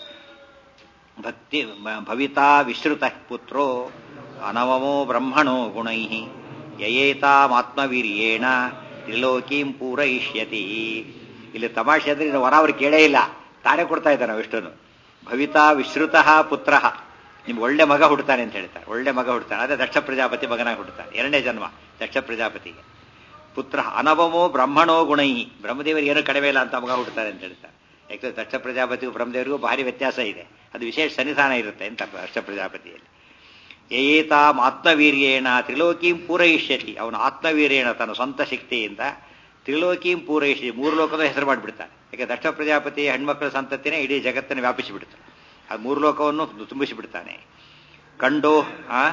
ಭಕ್ತಿ ಭವಿತಾ ವಿಶ್ರುತ ಪುತ್ರೋ ಅನವಮೋ ಬ್ರಹ್ಮಣೋ ಗುಣೈ ಯಯೇತಾಮಾತ್ಮವೀರ್ಯೇಣ ತ್ರಿಲೋಕೀಂ ಪೂರಯಿಷ್ಯತಿ. ಇಲ್ಲಿ ತಮಾಷೆ ಅಂದ್ರೆ ಇನ್ನು ವರ ಅವ್ರು ಕೇಳೇ ಇಲ್ಲ, ತಾನೇ ಕೊಡ್ತಾ ಇದ್ದಾನೆ ವಿಷ್ಣುನು. ಭವಿತಾ ವಿಶ್ರುತ ಪುತ್ರ, ನಿಮ್ಗೆ ಒಳ್ಳೆ ಮಗ ಹುಡ್ತಾನೆ ಅಂತ ಹೇಳ್ತಾರೆ. ಒಳ್ಳೆ ಮಗ ಹುಡ್ತಾನೆ, ಅದೇ ದಕ್ಷ ಪ್ರಜಾಪತಿ ಮಗನಾಗಿ ಹುಡ್ತಾನೆ. ಎರಡನೇ ಜನ್ಮ ದಕ್ಷ ಪ್ರಜಾಪತಿಗೆ. ಪುತ್ರ ಅನವಮೋ ಬ್ರಹ್ಮಣೋ ಗುಣೈ, ಬ್ರಹ್ಮದೇವರಿಗೆ ಏನೂ ಕಡಿಮೆ ಇಲ್ಲ ಅಂತ ಮಗ ಹುಡ್ತಾರೆ ಅಂತ ಹೇಳ್ತಾರೆ. ಯಾಕಂದ್ರೆ ದಕ್ಷ ಪ್ರಜಾಪತಿಗೂ ಬ್ರಹ್ಮದೇವರಿಗೂ ಭಾರಿ ವ್ಯತ್ಯಾಸ ಇದೆ, ಅದು ವಿಶೇಷ ಸನ್ನಿಧಾನ ಇರುತ್ತೆ ಅಂತ ದಕ್ಷ ಪ್ರಜಾಪತಿಯಲ್ಲಿ. ಯಯೇತಾಂ ಆತ್ಮವೀರ್ಯೇಣ ತ್ರಿಲೋಕೀಂ ಪೂರಯಿಷ್ಯತಿ, ಅವನು ಆತ್ಮವೀರ್ಯೇಣ ತನ್ನ ಸ್ವಂತ ಶಕ್ತಿಯಿಂದ ತ್ರಿಲೋಕೀಂ ಪೂರಯಿಸಿ ಮೂರು ಲೋಕದ ಹೆಸರು ಮಾಡಿಬಿಡ್ತಾನೆ. ಯಾಕೆ ದಕ್ಷ ಪ್ರಜಾಪತಿ ಹೆಣ್ಮಕ್ಳ ಸಂತತಿನೇ ಇಡೀ ಜಗತ್ತನ್ನು ವ್ಯಾಪಿಸಿಬಿಡ್ತಾನೆ, ಅದು ಮೂರು ಲೋಕವನ್ನು ತುಂಬಿಸಿಬಿಡ್ತಾನೆ. ಕಂಡೋ ಆ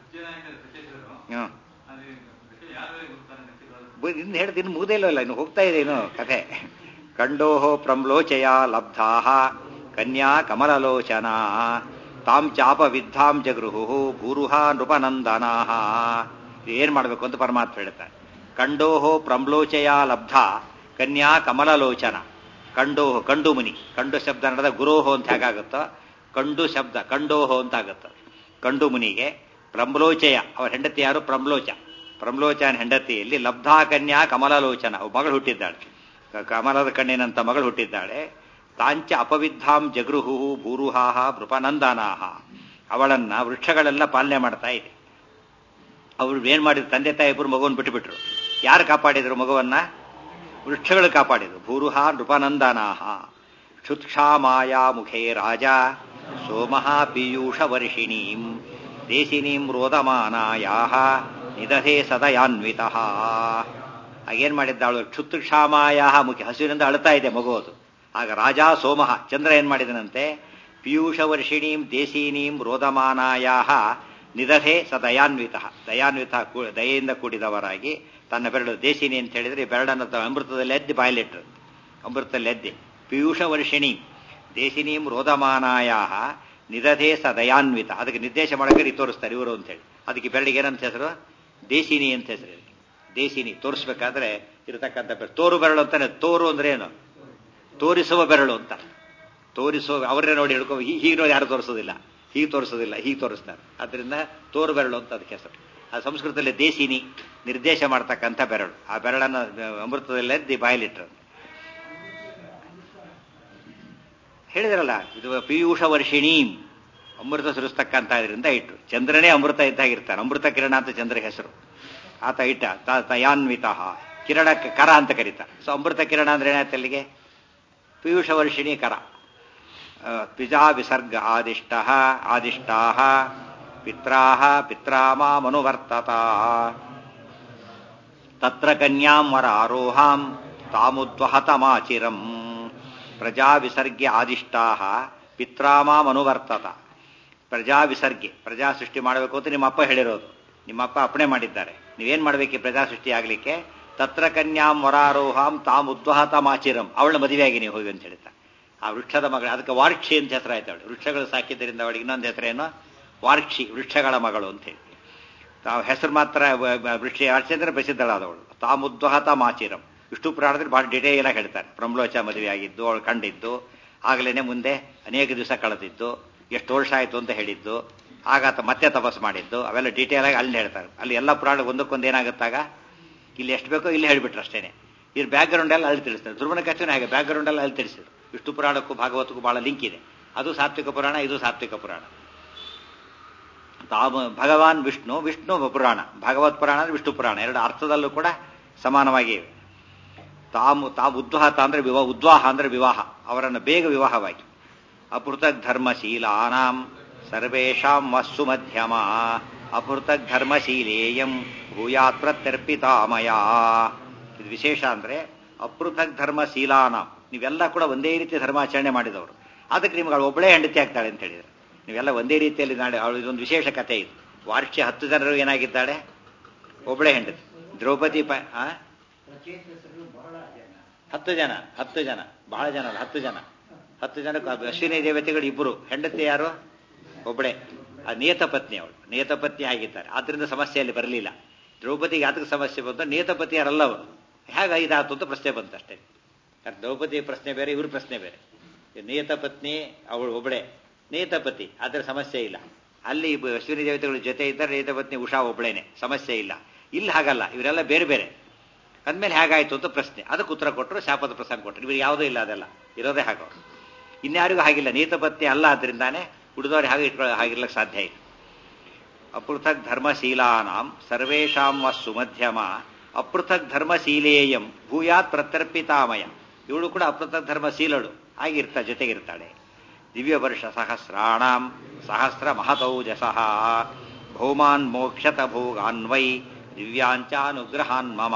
ಇನ್ನು ಹೇಳ್ದು ಇನ್ನು ಮುಗ್ದೇ ಇಲ್ಲ, ಇನ್ನು ಹೋಗ್ತಾ ಇದೆ ಇನ್ನು ಕಥೆ. ಕಂಡೋಹೋ ಪ್ರಮ್ಲೋಚಯ ಲಬ್ಧಾ ಕನ್ಯಾ ಕಮಲಲೋಚನಾ ತಾಂ ಚಾಪ ವಿದ್ಧಾಂ ಜಗೃಹು ಭೂರುಹ ನೃಪನಂದನಾ. ಏನ್ ಮಾಡಬೇಕು ಅಂತ ಪರಮಾತ್ಮ ಹೇಳ್ತಾರೆ. ಕಂಡೋಹೋ ಪ್ರಮ್ಲೋಚಯ ಲಬ್ಧ ಕನ್ಯಾ ಕಮಲಲೋಚನ. ಕಂಡೋಹೋ ಕಂಡು ಮುನಿ, ಕಂಡು ಶಬ್ದ ನಡೆದ ಗುರೋಹೋ ಅಂತ ಹೇಗಾಗುತ್ತೋ ಕಂಡು ಶಬ್ದ ಕಂಡೋಹೋ ಅಂತ ಆಗುತ್ತೆ. ಕಂಡು ಮುನಿಗೆ ಪ್ರಮ್ಲೋಚಯ, ಅವರ ಹೆಂಡತಿ ಯಾರು? ಪ್ರಮ್ಲೋಚ. ಪ್ರಮ್ಲೋಚನ ಹೆಂಡತಿಯಲ್ಲಿ ಲಬ್ಧಾ ಕನ್ಯಾ ಕಮಲಲೋಚನ, ಒಬ್ಬ ಮಗಳು ಹುಟ್ಟಿದ್ದಾಳೆ, ಕಮಲದ ಕಣ್ಣಿನಂತ ಮಗಳು ಹುಟ್ಟಿದ್ದಾಳೆ. ತಾಂಚ ಅಪವಿದ್ಧಾಂ ಜಗೃಹು ಭೂರುಹಾಹ ನೃಪನಂದನಾಹ, ಅವಳನ್ನ ವೃಕ್ಷಗಳೆಲ್ಲ ಪಾಲನೆ ಮಾಡ್ತಾ ಇದೆ. ಅವರು ಏನ್ ಮಾಡಿದ್ರು, ತಂದೆ ತಾಯಿ ಇಬ್ಬರು ಮಗುವನ್ನು ಬಿಟ್ಟುಬಿಟ್ರು. ಯಾರು ಕಾಪಾಡಿದ್ರು ಮಗುವನ್ನ? ವೃಕ್ಷಗಳು ಕಾಪಾಡಿದ್ರು. ಭೂರುಹ ನೃಪನಂದನಾಹ. ಕ್ಷುತ್ಕ್ಷಾಮಾಯಾ ಮುಖೇ ರಾಜ ಸೋಮಃ ಪೀಯೂಷ ವರ್ಷಿಣೀಂ ದೇಶಿನೀಂ ರೋದಮಾನಾಯಾಹ ನಿದಧೇ ಸದಯಾನ್ವಿತಃ. ಆಗೇನ್ ಮಾಡಿದ್ದಾಳು? ಕ್ಷುತ್ಕ್ಷಾಮಾಯ ಮುಖಿ, ಹಸುವಿನಿಂದ ಅಳ್ತಾ ಇದೆ ಮಗು ಅದು. ಆಗ ರಾಜ ಸೋಮಃ ಚಂದ್ರ ಏನ್ ಮಾಡಿದನಂತೆ? ಪೀಯೂಷ ವರ್ಷಿಣೀಂ ದೇಶೀನೀಂ ರೋದಮಾನಾಯಾಹ ನಿದಧೇ ಸ ದಯಾನ್ವಿತ. ದಯಾನ್ವಿತ ದಯೆಯಿಂದ ಕೂಡಿದವರಾಗಿ ತನ್ನ ಬೆರಳು, ದೇಶಿನಿ ಅಂತ ಹೇಳಿದ್ರೆ ಬೆರಳನ್ನು ಅಮೃತದಲ್ಲಿ ಎದ್ದಿ ಬಾಯಲಿಟ್ರು, ಅಮೃತದಲ್ಲಿ ಎದ್ದಿ. ಪೀಯೂಷ ವರ್ಷಿಣಿ ದೇಶಿನೀಂ ರೋದಮಾನಾಯಾಹ ನಿರಧೇ ಸ ದಯಾನ್ವಿತ. ಅದಕ್ಕೆ ನಿರ್ದೇಶ ಮಾಡೋಕೆ ತೋರಿಸ್ತಾರೆ ಇವರು ಅಂತೇಳಿ. ಅದಕ್ಕೆ ಬೆರಳಿಗೆ ಏನಂತ ಹೆಸರು? ದೇಶಿನಿ ಅಂತ ಹೆಸರು. ದೇಶಿನಿ ತೋರಿಸ್ಬೇಕಾದ್ರೆ ಇರತಕ್ಕಂಥ ಬೆರಳು ತೋರು ಬೆರಳು ಅಂತಾನೆ. ತೋರು ಅಂದ್ರೆ ಏನು? ತೋರಿಸುವ ಬೆರಳು ಅಂತ. ತೋರಿಸುವ ಅವರೇ ನೋಡಿ ಹಿಡ್ಕೊ ಹೀಗೆ ನೋಡಿ ಯಾರು ತೋರಿಸೋದಿಲ್ಲ, ಹೀಗೆ ತೋರಿಸೋದಿಲ್ಲ, ಹೀಗೆ ತೋರಿಸ್ತಾರೆ. ಅದರಿಂದ ತೋರು ಬೆರಳು ಅಂತ ಅದಕ್ಕೆ ಹೆಸರು. ಆ ಸಂಸ್ಕೃತದಲ್ಲಿ ದೇಶಿನಿ ನಿರ್ದೇಶ ಮಾಡ್ತಕ್ಕಂಥ ಬೆರಳು. ಆ ಬೆರಳನ್ನು ಅಮೃತದಲ್ಲೆದ್ದಿ ಬಾಯಲಿಟ್ರು. ಹೇಳಿದ್ರಲ್ಲ ಇದು ಪೀಯೂಷ ವರ್ಷಿಣಿ ಅಮೃತ ಸುರಿಸ್ತಕ್ಕಂಥ ಇದರಿಂದ ಇಟ್ರು. ಚಂದ್ರನೇ ಅಮೃತ ಇದ್ದಾಗಿರ್ತಾನೆ. ಅಮೃತ ಕಿರಣ ಅಂತ ಚಂದ್ರ ಹೆಸರು. ಆತ ಇಟ್ಟ ತಯಾನ್ವಿತ. ಕಿರಣಕ್ಕೆ ಕರ ಅಂತ ಕರೀತಾರೆ. ಸೊ ಅಮೃತ ಕಿರಣ ಅಂದ್ರೆ ಏನಾಯ್ತು ಅಲ್ಲಿಗೆ? ಪೀಯೂಷ ವರ್ಷಿಣಿ ಕರ. ಪಿಜಾ ವಿಸರ್ಗ ಆದಿಷ್ಟ ಆದಿಷ್ಟಾ ಪಿತ್ರಾ ಪಿತ್ರಾಮಾ ಮನುವರ್ತತ ತತ್ರ ಕನ್ಯಾಂ ವರ ಆರೋಹಾಂ ತಾಮುದ್ವಹತಮಾಚಿರಂ ಪ್ರಜಾ ವಿಸರ್ಗ್ಯ ಆದಿಷ್ಟಾ ಪಿತ್ರಾಮಾ ಮನುವರ್ತತ. ಪ್ರಜಾ ವಿಸರ್ಗೆ ಪ್ರಜಾ ಸೃಷ್ಟಿ ಮಾಡಬೇಕು ಅಂತ ನಿಮ್ಮ ಅಪ್ಪ ಹೇಳಿರೋದು. ನಿಮ್ಮ ಅಪ್ಪ ಅಪ್ಪಣೆ ಮಾಡಿದ್ದಾರೆ. ನೀವೇನ್ ಮಾಡ್ಬೇಕು ಈ ಪ್ರಜಾ ಸೃಷ್ಟಿ ಆಗ್ಲಿಕ್ಕೆ? ತತ್ರ ಕನ್ಯಾಂ ವರಾರೋಹಾಂ ತಾಮ್ ಉದ್ವಹತಮಾಚಿರಂ. ಅವಳ ಮದುವೆಯಾಗಿ ನೀವು ಹೋಗಿ ಅಂತ ಹೇಳ್ತಾ. ಆ ವೃಕ್ಷದ ಮಗಳು. ಅದಕ್ಕೆ ವಾರ್ಕ್ಷಿ ಅಂತ ಹೆಸರಾಯ್ತು. ಅವಳು ವೃಕ್ಷಗಳು ಸಾಕಿದ್ದರಿಂದ ಅವಳಿಗೆ ಇನ್ನೊಂದು ಹೆಸರೇನು? ವಾರ್ಕ್ಷಿ, ವೃಕ್ಷಗಳ ಮಗಳು ಅಂತ ಹೇಳಿ. ತಾವು ಹೆಸರು ಮಾತ್ರ ವೃಕ್ಷ ಅರ್ಚಂದ್ರೆ ಪ್ರಸಿದ್ಧಳಾದವಳು. ತಾಮುದ್ವಹತ ಮಾಚಿರಂ. ವಿಷ್ಣು ಪುರಾಣದಲ್ಲಿ ಬಹಳ ಡಿಟೇಲ್ ಆಗಿ ಹೇಳ್ತಾರೆ. ಬ್ರಹ್ಮಲೋಚ ಮದುವೆಯಾಗಿದ್ದು, ಅವಳು ಕಂಡಿದ್ದು, ಆಗಲೇನೆ ಮುಂದೆ ಅನೇಕ ದಿವಸ ಕಳೆದಿದ್ದು, ಎಷ್ಟು ವರ್ಷ ಆಯಿತು ಅಂತ ಹೇಳಿದ್ದು, ಆಗಾತ ಮತ್ತೆ ತಪಸ್ಸು ಮಾಡಿದ್ದು, ಅವೆಲ್ಲ ಡೀಟೇಲ್ ಆಗಿ ಅಲ್ಲಿ ಹೇಳ್ತಾರೆ. ಅಲ್ಲಿ ಎಲ್ಲ ಪುರಾಣ ಒಂದಕ್ಕೊಂದು ಏನಾಗುತ್ತಾಗ ಇಲ್ಲಿ ಎಷ್ಟು ಬೇಕೋ ಇಲ್ಲಿ ಹೇಳಿಬಿಟ್ರು ಅಷ್ಟೇನೆ. ಇದ್ರ ಬ್ಯಾಕ್ ಗ್ರೌಂಡ್ ಎಲ್ಲ ಅಲ್ಲಿ ತಿಳಿಸ್ತಾರೆ. ಧ್ರುವನ ಕಥೆನೂ ಹಾಗೆ ಬ್ಯಾಕ್ ಗ್ರೌಂಡ್ ಎಲ್ಲ ಅಲ್ಲಿ ತಿಳಿಸಿದ್ರು. ವಿಷ್ಣು ಪುರಾಣಕ್ಕೂ ಭಾಗವತಕ್ಕೂ ಬಹಳ ಲಿಂಕ್ ಇದೆ. ಅದು ಸಾತ್ವಿಕ ಪುರಾಣ, ಇದು ಸಾತ್ವಿಕ ಪುರಾಣ. ತಾವು ಭಗವಾನ್ ವಿಷ್ಣು, ವಿಷ್ಣು ಪುರಾಣ, ಭಗವತ್ ಪುರಾಣ ಅಂದ್ರೆ ವಿಷ್ಣು ಪುರಾಣ. ಎರಡು ಅರ್ಥದಲ್ಲೂ ಕೂಡ ಸಮಾನವಾಗಿ ಇವೆ. ತಾವು ತಾವು ಉದ್ವಾಹ ಅಂದ್ರೆ ವಿವಾಹ, ಉದ್ವಾಹ ಅಂದ್ರೆ ವಿವಾಹ, ಅವರನ್ನು ಬೇಗ ವಿವಾಹವಾಗಿ. ಅಪೃಥಕ್ ಧರ್ಮಶೀಲಾನಾಂ ಸರ್ವೇಷಾಂ ವಸ್ಸು ಮಧ್ಯಮ ಅಪೃಥಕ್ ಧರ್ಮಶೀಲೇಯಂ ಭೂಯಾತ್ ಪ್ರತ್ಯರ್ಪಿತಾಮಯ. ಇದು ವಿಶೇಷ ಅಂದ್ರೆ ಅಪೃಥಕ್ ಧರ್ಮಶೀಲಾನಾಂ, ನೀವೆಲ್ಲ ಕೂಡ ಒಂದೇ ರೀತಿ ಧರ್ಮಾಚರಣೆ ಮಾಡಿದವರು, ಅದಕ್ಕೆ ನಿಮ್ಗೆ ಅವಳು ಒಬ್ಬಳೇ ಹೆಂಡತಿ ಆಗ್ತಾಳೆ ಅಂತ ಹೇಳಿದ್ರು. ನೀವೆಲ್ಲ ಒಂದೇ ರೀತಿಯಲ್ಲಿ ನಾಳೆ ಅವಳು. ಇದೊಂದು ವಿಶೇಷ ಕಥೆ ಇದು. ವಾರ್ಷಿಕ ಹತ್ತು ಜನರು ಏನಾಗಿದ್ದಾಳೆ? ಒಬ್ಬಳೇ ಹೆಂಡತಿ. ದ್ರೌಪದಿ ಪ ಹತ್ತು ಜನ ಹತ್ತು ಜನ ಬಹಳ ಜನ ಅಲ್ಲ, ಹತ್ತು ಜನ ಹತ್ತು ಜನಕ್ಕೆ ಅಶ್ವಿನಿ ದೇವತೆಗಳು ಇಬ್ಬರು, ಹೆಂಡತಿ ಯಾರು? ಒಬ್ಬಳೇ. ಆ ನಿಯತ ಪತ್ನಿ ಅವಳು, ನಿಯತ ಪತ್ನಿ ಆಗಿದ್ದಾರೆ. ಆದ್ರಿಂದ ಸಮಸ್ಯೆಯಲ್ಲಿ ಬರಲಿಲ್ಲ. ದ್ರೌಪದಿಗೆ ಅದಕ್ಕೆ ಸಮಸ್ಯೆ ಬಂತು, ನಿಯತ ಪತಿ ಯಾರಲ್ಲ ಅವರು, ಹೇಗೆ ಇದಾಯ್ತು ಅಂತ ಪ್ರಶ್ನೆ ಬಂತು ಅಷ್ಟೇ. ದ್ರೌಪದಿ ಪ್ರಶ್ನೆ ಬೇರೆ, ಇವ್ರ ಪ್ರಶ್ನೆ ಬೇರೆ. ನಿಯತ ಪತ್ನಿ ಅವಳು ಒಬ್ಬಳೇ, ನಿಯತ ಪತಿ, ಆದ್ರೆ ಸಮಸ್ಯೆ ಇಲ್ಲ. ಅಲ್ಲಿ ಅಶ್ವಿನಿ ದೇವತೆಗಳ ಜೊತೆ ಇದ್ದರೆ ನಿಯತ ಪತ್ನಿ ಉಷಾ ಒಬ್ಬಳೇನೆ, ಸಮಸ್ಯೆ ಇಲ್ಲ. ಇಲ್ಲಿ ಹಾಗಲ್ಲ, ಇವರೆಲ್ಲ ಬೇರೆ ಬೇರೆ. ಅಂದಮೇಲೆ ಹೇಗಾಯ್ತು ಅಂತ ಪ್ರಶ್ನೆ. ಅದಕ್ಕೆ ಉತ್ತರ ಕೊಟ್ಟರು, ಶಾಪದ ಪ್ರಸಂಗ ಕೊಟ್ಟರು. ಇವ್ರಿಗೆ ಯಾವುದೂ ಇಲ್ಲ, ಅದೆಲ್ಲ ಇರೋದೇ ಹಾಗವ್ರು. ಇನ್ಯಾರಿಗೂ ಹಾಗಿಲ್ಲ, ನಿಯತ ಪತ್ನಿ ಅಲ್ಲ. ಆದ್ರಿಂದಾನೆ ಹುಡುದವ್ರಿಗೆ ಹಾಗೆ ಇಟ್ಕೊಳ್ಳೋ ಹಾಗಿರ್ಲಿಕ್ಕೆ ಸಾಧ್ಯ ಇಲ್ಲ. ಅಪೃಥಕ್ ಧರ್ಮಶೀಲಾನಾಂ ಸರ್ವೇಷಾಂ ವಸ್ಸು ಮಧ್ಯಮ ಅಪೃಥಕ್ ಧರ್ಮಶೀಲೇಯಂ ಭೂಯಾತ್ ಪ್ರತ್ಯರ್ಪಿತಾಮಯ. ಇವಳು ಕೂಡ ಅಪೃಥಕ್ ಧರ್ಮಶೀಲಳು ಆಗಿರ್ತಾ ಜೊತೆಗಿರ್ತಾಳೆ. ದಿವ್ಯ ವರ್ಷ ಸಹಸ್ರಾಣಾಂ ಸಹಸ್ರ ಮಹತೌಜಸಃ ಭೌಮಾನ್ ಮೋಕ್ಷತ ಭೋಗಾನ್ವೈ ದಿವ್ಯಾಂಚಾನುಗ್ರಹಾನ್ ಮಮ.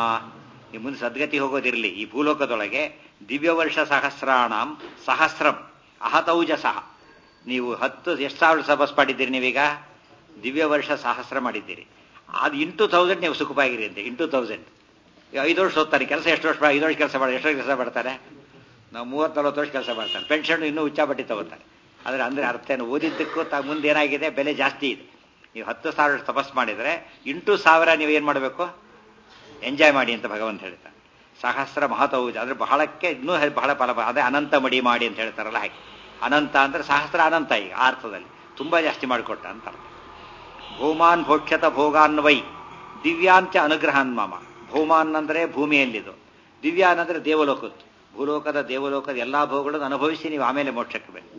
ಈ ಮುಂದೆ ಸದ್ಗತಿ ಹೋಗೋದಿರಲಿ. ಈ ಭೂಲೋಕದೊಳಗೆ ದಿವ್ಯ ವರ್ಷ ಸಹಸ್ರಾಣಾಂ ಸಹಸ್ರಂ ಅಹತೌಜಸಃ. ನೀವು ಹತ್ತು ಎಷ್ಟು ಸಾವಿರ ತಪಸ್ ಮಾಡಿದ್ದೀರಿ ನೀವೀಗ? ದಿವ್ಯ ವರ್ಷ ಸಹಸ್ರ ಮಾಡಿದ್ದೀರಿ. ಅದು ಇಂಟು ತೌಸಂಡ್ ನೀವು ಸುಖವಾಗಿರಿ ಅಂತೆ. Into thousand. ಐದು ವರ್ಷ ಓದ್ತಾರೆ, ಕೆಲಸ ಎಷ್ಟು ವರ್ಷ ಐದು ವರ್ಷ ಕೆಲಸ ಮಾಡಿ ಎಷ್ಟು ಕೆಲಸ ಮಾಡ್ತಾರೆ? ನಾವು ಮೂವತ್ತು ನಲ್ವತ್ತು ವರ್ಷ ಕೆಲಸ ಮಾಡ್ತಾರೆ. ಪೆನ್ಷನ್ ಇನ್ನೂ ಉಚ್ಚಾಪಟ್ಟಿ ತಗೋತಾರೆ. ಆದರೆ ಅಂದ್ರೆ ಅರ್ಥ ಏನು? ಓದಿದ್ದಕ್ಕೂ ತ ಮುಂದೆ ಏನಾಗಿದೆ, ಬೆಲೆ ಜಾಸ್ತಿ ಇದೆ. ನೀವು ಹತ್ತು ಸಾವಿರ ತಪಸ್ ಮಾಡಿದರೆ ಇಂಟು ಸಾವಿರ ನೀವು ಏನು ಮಾಡಬೇಕು? ಎಂಜಾಯ್ ಮಾಡಿ ಅಂತ ಭಗವಂತ ಹೇಳ್ತಾರೆ. ಸಹಸ್ರ ಮಹತೌಜ ಅಂದ್ರೆ ಬಹಳಕ್ಕೆ ಇನ್ನೂ ಬಹಳ ಫಲ. ಅದೇ ಅನಂತ ಮಡಿ ಮಾಡಿ ಅಂತ ಹೇಳ್ತಾರಲ್ಲ ಹಾಗೆ. ಅನಂತ ಅಂದ್ರೆ ಸಹಸ್ರ ಅನಂತ. ಈಗ ಆ ಅರ್ಥದಲ್ಲಿ ತುಂಬಾ ಜಾಸ್ತಿ ಮಾಡಿಕೊಟ್ಟ ಅಂತ ಅರ್ಥ. ಭೌಮಾನ್ ಭೋಕ್ಷತ ಭೋಗಾನ್ವೈ ದಿವ್ಯಾಂಚ ಅನುಗ್ರಹಾನ್ ಮಮ. ಭೌಮಾನ್ ಅಂದ್ರೆ ಭೂಮಿಯಲ್ಲಿದು, ದಿವ್ಯಾನ್ ಅಂದ್ರೆ ದೇವಲೋಕದ್ದು. ಭೂಲೋಕದ ದೇವಲೋಕದ ಎಲ್ಲಾ ಭೋಗಗಳನ್ನು ಅನುಭವಿಸಿ ನೀವು ಆಮೇಲೆ ಮೋಕ್ಷಕ್ಕೆ ಬನ್ನಿ.